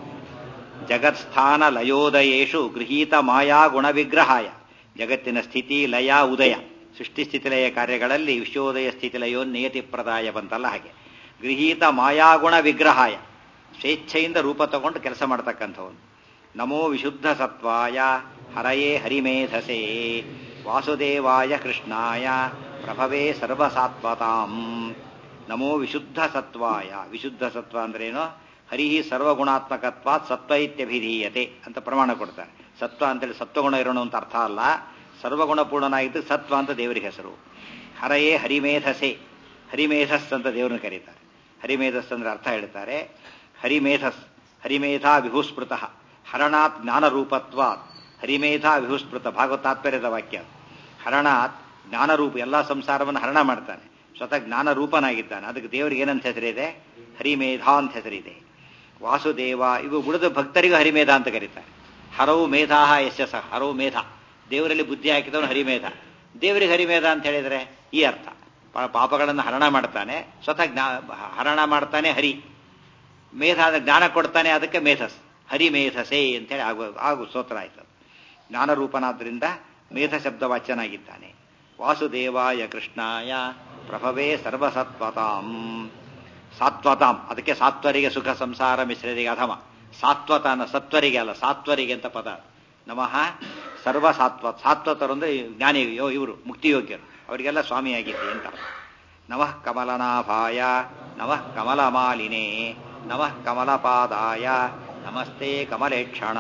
ಜಗತ್ಸ್ಥಾನ ಲಯೋದಯೇಶು ಗೃಹೀತ ಮಾಯಾ ಗುಣ ವಿಗ್ರಹಾಯ. ಜಗತ್ತಿನ ಸ್ಥಿತಿ ಲಯ ಉದಯ, ಸೃಷ್ಟಿ ಸ್ಥಿತಿ ಲಯ ಕಾರ್ಯಗಳಲ್ಲಿ ವಿಶ್ವೋದಯ ಸ್ಥಿತಿ ಲಯೋ ನಿಯತಿ ಪ್ರದಾಯ ಬಂತಲ್ಲ ಹಾಗೆ. ಗೃಹೀತ ಮಾಯಾಗುಣ ವಿಗ್ರಹಾಯ, ಸ್ವೇಚ್ಛೆಯಿಂದ ರೂಪ ತಗೊಂಡು ಕೆಲಸ ಮಾಡ್ತಕ್ಕಂಥವನು. ನಮೋ ವಿಶುದ್ಧ ಸತ್ವಾಯ ಹರಯೇ ಹರಿಮೇಧಸೇ ವಾಸುದೇವಾಯ ಕೃಷ್ಣಾಯ ಪ್ರಭವೇ ಸರ್ವಸಾತ್ವತಾಂ. ನಮೋ ವಿಶುದ್ಧ ಸತ್ವಾಯ. ವಿಶುದ್ಧ ಸತ್ವ ಅಂದ್ರೇನು? ಹರಿ ಸರ್ವಗುಣಾತ್ಮಕತ್ವಾತ್ ಸತ್ವ ಇತ್ಯಭಿಧೀಯತೆ ಅಂತ ಪ್ರಮಾಣ ಕೊಡ್ತಾರೆ. ಸತ್ವ ಅಂತೇಳಿ ಸತ್ವಗುಣ ಇರೋಣ ಅಂತ ಅರ್ಥ ಅಲ್ಲ, ಸರ್ವಗುಣಪೂರ್ಣನಾಗಿದ್ದು ಸತ್ವ ಅಂತ ದೇವರಿಗೆ ಹೆಸರು. ಹರಯೇ ಹರಿಮೇಧಸೆ, ಹರಿಮೇಧಸ್ ಅಂತ ದೇವರನ್ನು ಕರೀತಾರೆ. ಹರಿಮೇಧಸ್ ಅಂದ್ರೆ ಅರ್ಥ ಹೇಳ್ತಾರೆ, ಹರಿಮೇಧಸ್ ಹರಿಮೇಧಾ ವಿಭುಸ್ಮೃತ ಹರಣಾತ್ ಜ್ಞಾನರೂಪತ್ವಾತ್. ಹರಿಮೇಧಾ ವಿಭುಸ್ಮೃತ ಭಾಗವತ ತಾತ್ಪರ್ಯದ ವಾಕ್ಯ. ಹರಣಾತ್ ಜ್ಞಾನರೂಪ, ಎಲ್ಲ ಸಂಸಾರವನ್ನು ಹರಣ ಮಾಡ್ತಾನೆ, ಸ್ವತಃ ಜ್ಞಾನರೂಪನಾಗಿದ್ದಾನೆ. ಅದಕ್ಕೆ ದೇವರಿಗೆ ಏನಂತ ಹೆಸರಿದೆ? ಹರಿಮೇಧಾ ಅಂತ ಹೆಸರಿದೆ. ವಾಸುದೇವ, ಇವು ಉಳಿದ ಭಕ್ತರಿಗೂ ಹರಿಮೇಧ ಅಂತ ಕರೀತಾರೆ. ಹರವು ಮೇಧಾಹ ಯಶಸ, ಹರವು ಮೇಧ, ದೇವರಲ್ಲಿ ಬುದ್ಧಿ ಹಾಕಿದವನು ಹರಿಮೇಧ. ದೇವರಿಗೆ ಹರಿಮೇಧ ಅಂತ ಹೇಳಿದ್ರೆ ಈ ಅರ್ಥ, ಪಾಪಗಳನ್ನು ಹರಣ ಮಾಡ್ತಾನೆ, ಸ್ವತಃ ಜ್ಞಾ ಹರಣ ಮಾಡ್ತಾನೆ ಹರಿ. ಮೇಧ ಜ್ಞಾನ ಕೊಡ್ತಾನೆ, ಅದಕ್ಕೆ ಮೇಧಸ್, ಹರಿಮೇಧಸೆ ಅಂತೇಳಿ ಆಗು ಆಗು ಸ್ತೋತ್ರ ಆಯ್ತು. ಜ್ಞಾನರೂಪನಾದ್ರಿಂದ ಮೇಧ ಶಬ್ದ ವಾಚ್ಯನಾಗಿದ್ದಾನೆ. ವಾಸುದೇವಾಯ ಕೃಷ್ಣಾಯ ಪ್ರಭವೇ ಸರ್ವಸತ್ವತಾಂ. ಸಾತ್ವತಾಂ, ಅದಕ್ಕೆ ಸಾತ್ವರಿಗೆ ಸುಖ ಸಂಸಾರ ಮಿಶ್ರರಿಗೆ ಅಧಮ. ಸಾತ್ವತನ ಸತ್ವರಿಗೆ ಅಲ್ಲ ಸಾತ್ವರಿಗೆ ಅಂತ ಪದ. ನಮಃ ಸರ್ವ ಸಾತ್ವ ಸಾತ್ವತರು ಅಂದ್ರೆ ಜ್ಞಾನಿ ಇವರು ಮುಕ್ತಿಯೋಗ್ಯರು, ಅವರಿಗೆಲ್ಲ ಸ್ವಾಮಿಯಾಗಿದ್ದೆ ಅಂತ. ನಮಃ ಕಮಲನಾಭಾಯ ನಮಃ ಕಮಲಮಾಲಿನೇ ನಮಃ ಕಮಲಪಾದಾಯ ನಮಸ್ತೆ ಕಮಲೇಕ್ಷಣ.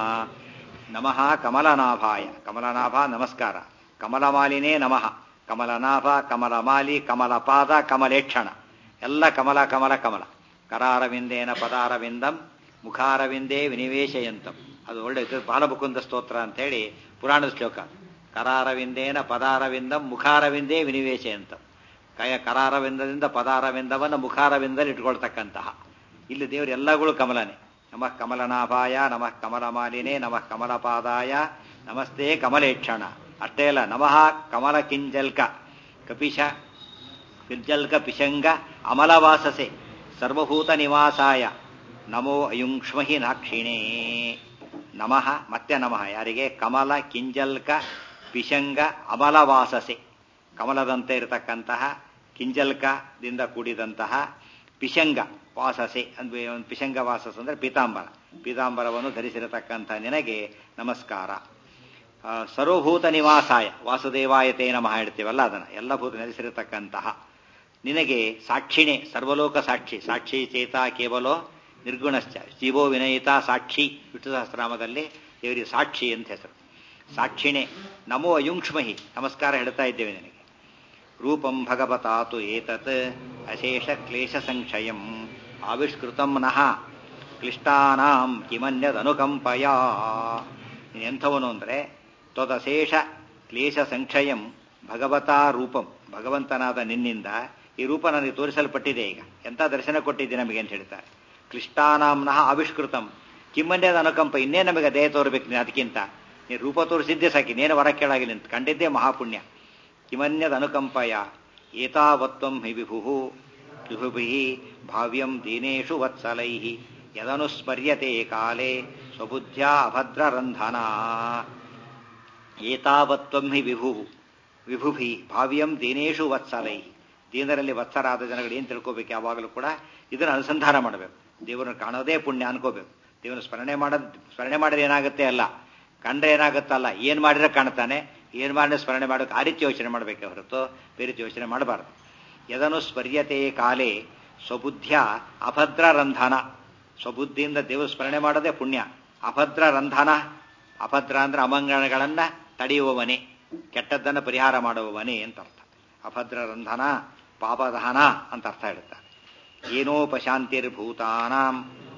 ನಮಃ ಕಮಲನಾಭಾಯ, ಕಮಲನಾಭ ನಮಸ್ಕಾರ. ಕಮಲಮಾಲಿನೇ ನಮಃ, ಕಮಲನಾಭ, ಕಮಲಮಾಲಿ, ಕಮಲಪಾದ, ಕಮಲೇಕ್ಷಣ, ಎಲ್ಲ ಕಮಲ ಕಮಲ ಕಮಲ. ಕರಾರವಿಂದೇನ ಪದಾರವಿಂದಂ ಮುಖಾರವಿಂದೇ ವಿನಿವೇಶಯಂತಂ. ಅದು ಒಳ್ಳೆ ಬಾಲಮುಕುಂದ ಸ್ತೋತ್ರ ಅಂತೇಳಿ ಪುರಾಣದ ಶ್ಲೋಕ. ಕರಾರವಿಂದೇನ ಪದಾರವಿಂದಂ ಮುಖಾರವಿಂದೇ ವಿನಿವೇಶಯಂತಂ. ಕಯ ಕರಾರವಿಂದದಿಂದ ಪದಾರವಿಂದವನ್ನು ಮುಖಾರವಿಂದಲ್ಲಿ ಇಟ್ಕೊಳ್ತಕ್ಕಂತಹ. ಇಲ್ಲಿ ದೇವರು ಎಲ್ಲಗಳು ಕಮಲನೇ. ನಮಃ ಕಮಲನಾಭಾಯ ನಮಃ ಕಮಲಮಾಲಿನೇ ನಮಃ ಕಮಲಪಾದಾಯ ನಮಸ್ತೆ ಕಮಲೇಕ್ಷಣ. ಅಷ್ಟೇ ಅಲ್ಲ, ನಮಃ ಕಮಲ ಕಿಂಜಲ್ಕ ಕಪಿಶ ಕಿಂಜಲ್ಕ ಪಿಶಂಗ ಅಮಲವಾಸಸೆ ಸರ್ವಭೂತ ನಿವಾಸಾಯ ನಮೋ ಅಯುಂಕ್ಷ್ಮಹಿ ನಾಕ್ಷಿಣೇ. ನಮಃ ಮತ್ತೆ ನಮಃ ಯಾರಿಗೆ? ಕಮಲ ಕಿಂಜಲ್ಕ ಪಿಶಂಗ ಅಮಲವಾಸಸೆ, ಕಮಲದಂತೆ ಇರತಕ್ಕಂತಹ ಕಿಂಜಲ್ಕದಿಂದ ಕೂಡಿದಂತಹ ಪಿಶಂಗ ವಾಸಸೆ ಅಂದ್ರೆ ಒಂದು ಪಿಶಂಗ ವಾಸಸ್ ಅಂದ್ರೆ ಪೀತಾಂಬರ, ಪೀತಾಂಬರವನ್ನು ಧರಿಸಿರತಕ್ಕಂಥ ನಿನಗೆ ನಮಸ್ಕಾರ. ಸರ್ವಭೂತ ನಿವಾಸಾಯ ವಾಸುದೇವಾಯತೆ ನಮಃ ಹೇಳ್ತೀವಲ್ಲ ಅದನ್ನ, ಎಲ್ಲ ಭೂತ ನೆಲೆಸಿರತಕ್ಕಂತಹ ನಿನಗೆ ಸಾಕ್ಷಿಣೆ, ಸರ್ವಲೋಕ ಸಾಕ್ಷಿ. ಸಾಕ್ಷಿ ಚೇತ ಕೇವಲೋ ನಿರ್ಗುಣಶ್ಚ ಜೀವೋ ವಿನಯಿತ ಸಾಕ್ಷಿ. ವಿಷ್ಣು ಸಹಸ್ರನಾಮದಲ್ಲಿ ದೇವರಿಗೆ ಸಾಕ್ಷಿ ಅಂತ ಹೆಸರು. ಸಾಕ್ಷಿಣೆ ನಮೋ ಅಯುಂಕ್ಷ್ಮಹಿ, ನಮಸ್ಕಾರ ಹೇಳ್ತಾ ಇದ್ದೇವೆ ನಿನಗೆ. ರೂಪಂ ಭಗವತಾತು ಏತತ್ ಅಶೇಷ ಕ್ಲೇಶ ಸಂಕ್ಷಯಂ ಆವಿಷ್ಕೃತಂ ನಃ ಕ್ಲಿಷ್ಟಾನಾಂ ಕಿಮನ್ಯದನುಕಂಪಯ. ಎಂಥವನು ಅಂದರೆ ತ್ವದಶೇಷ ಕ್ಲೇಶ ಸಂಕ್ಷಯಂ ಭಗವತಾ ರೂಪಂ, ಭಗವಂತನಾದ ನಿನ್ನಿಂದ ಈ ರೂಪ ನನಗೆ ತೋರಿಸಲ್ಪಟ್ಟಿದೆ. ಈಗ ಎಂಥ ದರ್ಶನ ಕೊಟ್ಟಿದ್ದೆ ನಮಗೆ ಅಂತ ಹೇಳ್ತಾರೆ. ಕ್ಲಿಷ್ಟಾನಾಂನಃ ಆವಿಷ್ಕೃತಂ ಕಿಮ್ಮನ್ಯದ ಅನುಕಂಪ, ಇನ್ನೇ ನಮಗೆ ದೇಹ ತೋರ್ಬೇಕು ನೀನು, ಅದಕ್ಕಿಂತ ನೀನು ರೂಪ ತೋರಿಸಿದ್ದೇ ಸಾಕಿ, ನೇನು ವರ ಕೇಳಾಗಿಲ್ಲ ಅಂತ ಕಂಡಿದ್ದೇ ಮಹಾಪುಣ್ಯ. ಕಿಮನ್ಯದ ಅನುಕಂಪಯ ಏತಾವತ್ವಂ ಹಿ ವಿಭು ವಿಭುಭಿ ಭಾವ್ಯಂ ದೀನೇಶು ವತ್ಸಲೈ ಯದನುಸ್ಮರ್ಯತೆ ಕಾಲೇ ಸ್ವಬುದ್ಧ್ಯ ಅಭದ್ರರಂಧನ. ಏತಾವತ್ವಂ ಹಿ ವಿಭು ವಿಭುಭಿ ಭಾವ್ಯಂ ದೀನೇಶು ವತ್ಸಲೈ. ದೀನರಲ್ಲಿ ವತ್ಸರಾದ ಜನಗಳು ಏನು ತಿಳ್ಕೋಬೇಕು? ಯಾವಾಗಲೂ ಕೂಡ ಇದನ್ನು ಅನುಸಂಧಾನ ಮಾಡಬೇಕು. ದೇವರನ್ನು ಕಾಣೋದೇ ಪುಣ್ಯ ಅನ್ಕೋಬೇಕು. ದೇವರನ್ನು ಸ್ಮರಣೆ ಮಾಡೋದು, ಸ್ಮರಣೆ ಮಾಡಿದ್ರೆ ಏನಾಗುತ್ತೆ ಅಲ್ಲ, ಕಂಡ್ರೆ ಏನಾಗುತ್ತಲ್ಲ, ಏನು ಮಾಡಿದ್ರೆ ಕಾಣ್ತಾನೆ, ಏನು ಮಾಡಿದ್ರೆ ಸ್ಮರಣೆ ಮಾಡೋಕೆ ಆ ರೀತಿ ಯೋಚನೆ ಮಾಡಬೇಕೆ ಹೊರತು ಬೇರೆ ರೀತಿ ಯೋಚನೆ ಮಾಡಬಾರ್ದು. ಯದನು ಸ್ಮರ್ಯತೆ ಕಾಲೇ ಸ್ವಬುದ್ಧ್ಯ ಅಭದ್ರ ರಂಧನ. ಸ್ವಬುದ್ಧಿಯಿಂದ ದೇವರು ಸ್ಮರಣೆ ಮಾಡೋದೇ ಪುಣ್ಯ. ಅಭದ್ರ ರಂಧನ, ಅಭದ್ರ ಅಂದ್ರೆ ಅಮಂಗಳಗಳನ್ನು ತಡೆಯುವವನೇ, ಕೆಟ್ಟದ್ದನ್ನು ಪರಿಹಾರ ಮಾಡುವವನೇ ಅಂತ ಅರ್ಥ. ಅಭದ್ರ ರಂಧನ ಪಾಪದಹನ ಅಂತ ಅರ್ಥ ಹೇಳ್ತಾರೆ. ಏನೋಪಶಾಂತಿರ್ಭೂತಾನಾಂ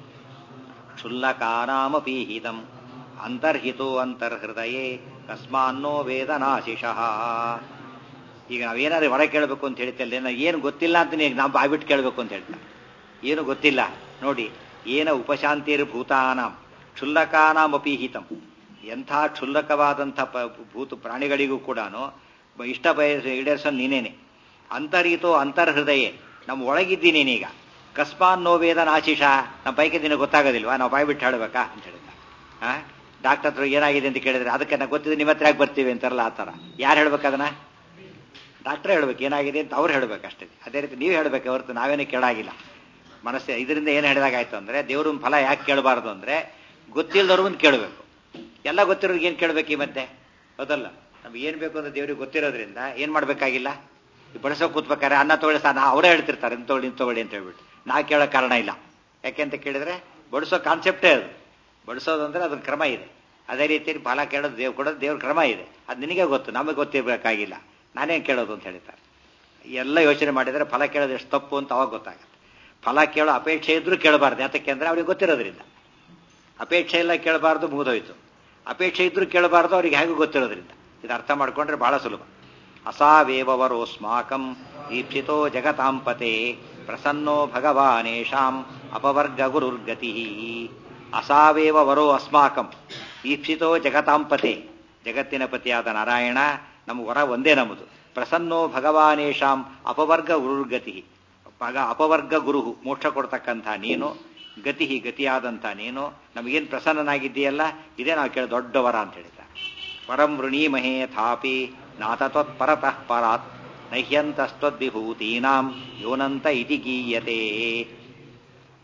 ಕ್ಷುಲ್ಲಕಾನಾಮಪೀಹಿತಂ ಅಂತರ್ಹಿತೋ ಅಂತರ್ಹೃದಯೇ ಕಸ್ಮಾನ್ನೋ ವೇದನಾಶಿಷಃ. ಈಗ ನಾವೇನಾದ್ರೂ ಹೊರ ಕೇಳಬೇಕು ಅಂತ ಹೇಳ್ತಲ್ಲ, ಏನು ಗೊತ್ತಿಲ್ಲ ಅಂತ ನೀವು ನಾವು ಬಾಯ್ಬಿಟ್ಟು ಕೇಳಬೇಕು ಅಂತ ಹೇಳ್ತಾರೆ. ಏನು ಗೊತ್ತಿಲ್ಲ ನೋಡಿ. ಏನ ಉಪಶಾಂತಿರ್ಭೂತಾನಾಂ ಕ್ಷುಲ್ಲಕಾನಾಂ ಅಪೀಹಿತಂ. ಎಂಥ ಕ್ಷುಲ್ಲಕವಾದಂಥ ಭೂತ ಪ್ರಾಣಿಗಳಿಗೂ ಕೂಡ ಇಷ್ಟ ಬಯಸ ಈಡೇರಿಸೋ ನೀನೇನೆ. ಅಂತರ್ಹಿತೋ ಅಂತರ್ಹೃದಯೇ, ನಮ್ಮ ಒಳಗಿದ್ದೀನಿ ನೀನೀಗ. ಕಸ್ಮಾನ್ ನೋ ವೇದನ ಆಶಿಷ, ನಮ್ಮ ಪೈಕಿ ದಿನ ಗೊತ್ತಾಗೋದಿಲ್ವಾ, ನಾವು ಬಾಯ್ ಬಿಟ್ಟು ಹೇಳಬೇಕಾ ಅಂತ ಹೇಳ್ತಾರೆ. ಹಾ, ಡಾಕ್ಟರ್ ಹತ್ರ ಏನಾಗಿದೆ ಅಂತ ಕೇಳಿದ್ರೆ ಅದಕ್ಕೆ ನಾವು ಗೊತ್ತಿದ್ರೆ ನಿಮ್ಮ ಹತ್ರ ಯಾಕೆ ಬರ್ತೀವಿ ಅಂತಾರಲ್ಲ, ಆ ಥರ. ಯಾರು ಹೇಳ್ಬೇಕು ಅದನ್ನ? ಡಾಕ್ಟ್ರೇ ಹೇಳ್ಬೇಕು ಏನಾಗಿದೆ ಅಂತ ಅವ್ರು ಹೇಳ್ಬೇಕು ಅಷ್ಟೇ. ಅದೇ ರೀತಿ ನೀವು ಹೇಳ್ಬೇಕು ಹೊರತು ನಾವೇನೇ ಕೇಳಾಗಿಲ್ಲ. ಮನಸ್ಸು ಇದರಿಂದ ಏನು ಹೇಳಿದಾಗಾಯ್ತು ಅಂದರೆ ದೇವ್ರ ಫಲ ಯಾಕೆ ಕೇಳಬಾರ್ದು ಅಂದರೆ ಗೊತ್ತಿಲ್ಲದವ್ರನ್ನ ಕೇಳಬೇಕು. ಎಲ್ಲ ಗೊತ್ತಿರೋರಿಗೆ ಏನು ಕೇಳಬೇಕು ಈ ಮಧ್ಯೆ? ಹೌದಲ್ಲ? ನಮ್ಗೆ ಏನು ಬೇಕು ಅಂದ್ರೆ ದೇವ್ರಿಗೆ ಗೊತ್ತಿರೋದ್ರಿಂದ ಏನು ಮಾಡಬೇಕಾಗಿಲ್ಲ. ಬಡಿಸೋ ಕೂತ್ಬೇಕಾರೆ ಅನ್ನ ತೊಗೊಳ್ಳಿ ಸಹ ನಾ ಅವರೇ ಹೇಳ್ತಿರ್ತಾರೆ ಇಂತ ತೊಗೊಳ್ಳಿ ಇಂತ ತೊಗೊಳ್ಳಿ ಅಂತ ಹೇಳ್ಬಿಟ್ಟು ನಾ ಕೇಳೋ ಕಾರಣ ಇಲ್ಲ. ಯಾಕೆ ಅಂತ ಕೇಳಿದ್ರೆ ಬಡಿಸೋ ಕಾನ್ಸೆಪ್ಟೇ ಅದು. ಬಡಿಸೋದು ಅಂದ್ರೆ ಅದ್ರ ಕ್ರಮ ಇದೆ. ಅದೇ ರೀತಿ ಫಲ ಕೇಳೋದು ದೇವ್ ಕೊಡೋದು ದೇವ್ರ ಕ್ರಮ ಇದೆ. ಅದು ನಿನಗೆ ಗೊತ್ತು, ನಮಗೆ ಗೊತ್ತಿರಬೇಕಾಗಿಲ್ಲ. ನಾನೇನು ಕೇಳೋದು ಅಂತ ಹೇಳ್ತಾರೆ. ಎಲ್ಲ ಯೋಚನೆ ಮಾಡಿದರೆ ಫಲ ಕೇಳೋದು ಎಷ್ಟು ತಪ್ಪು ಅಂತ ಅವಾಗ ಗೊತ್ತಾಗುತ್ತೆ. ಫಲ ಕೇಳೋ ಅಪೇಕ್ಷೆ ಇದ್ರೂ ಕೇಳಬಾರ್ದು. ಯಾತಕ್ಕೆ ಅಂದರೆ ಅವ್ರಿಗೆ ಗೊತ್ತಿರೋದ್ರಿಂದ. ಅಪೇಕ್ಷೆ ಎಲ್ಲ ಕೇಳಬಾರ್ದು, ಮುಗಿದೋಯ್ತು. ಅಪೇಕ್ಷೆ ಇದ್ರೂ ಕೇಳಬಾರ್ದು, ಅವ್ರಿಗೆ ಹೇಗೂ ಗೊತ್ತಿರೋದ್ರಿಂದ. ಇದು ಅರ್ಥ ಮಾಡ್ಕೊಂಡ್ರೆ ಬಹಳ ಸುಲಭ. ಅಸಾವೇವರೋಸ್ಮಾಕಂ ದೀಪ್ಸಿತೋ ಜಗತಾಂಪತೆ ಪ್ರಸನ್ನೋ ಭಗವಾನೇಶಾಂ ಅಪವರ್ಗ ಗುರುರ್ಗತಿ. ಅಸಾವೇವ ವರೋ ಅಸ್ಮಾಕಂ ದೀಪ್ಸಿತೋ ಜಗತಾಂಪತೆ, ಜಗತ್ತಿನ ಪತಿಯಾದ ನಾರಾಯಣ ನಮ್ಮ ವರ ಒಂದೇ ನಮ್ಮದು. ಪ್ರಸನ್ನೋ ಭಗವಾನೇಶಾಂ ಅಪವರ್ಗ ಗುರುರ್ಗತಿ. ಭಗ ಅಪವರ್ಗ ಗುರು, ಮೋಕ್ಷ ಕೊಡ್ತಕ್ಕಂಥ ನೀನು, ಗತಿ ಗತಿಯಾದಂಥ ನೀನು ನಮಗೇನು ಪ್ರಸನ್ನನಾಗಿದ್ದೀಯಲ್ಲ, ಇದೇ ನಾವು ಕೇಳ ದೊಡ್ಡ ವರ ಅಂತ ಹೇಳ್ತಾರೆ. ಪರಂ ವೃಣೀಮಹೇ ಥಾಪಿ ನಾಥ ತ್ವತ್ಪರತಃ ಪರಾತ್ ನಹ್ಯಂತಸ್ತ್ವದ್ವಿಭೂತೀನಾಂ ಯೋನಂತ ಇತಿ ಗೀಯತೆ.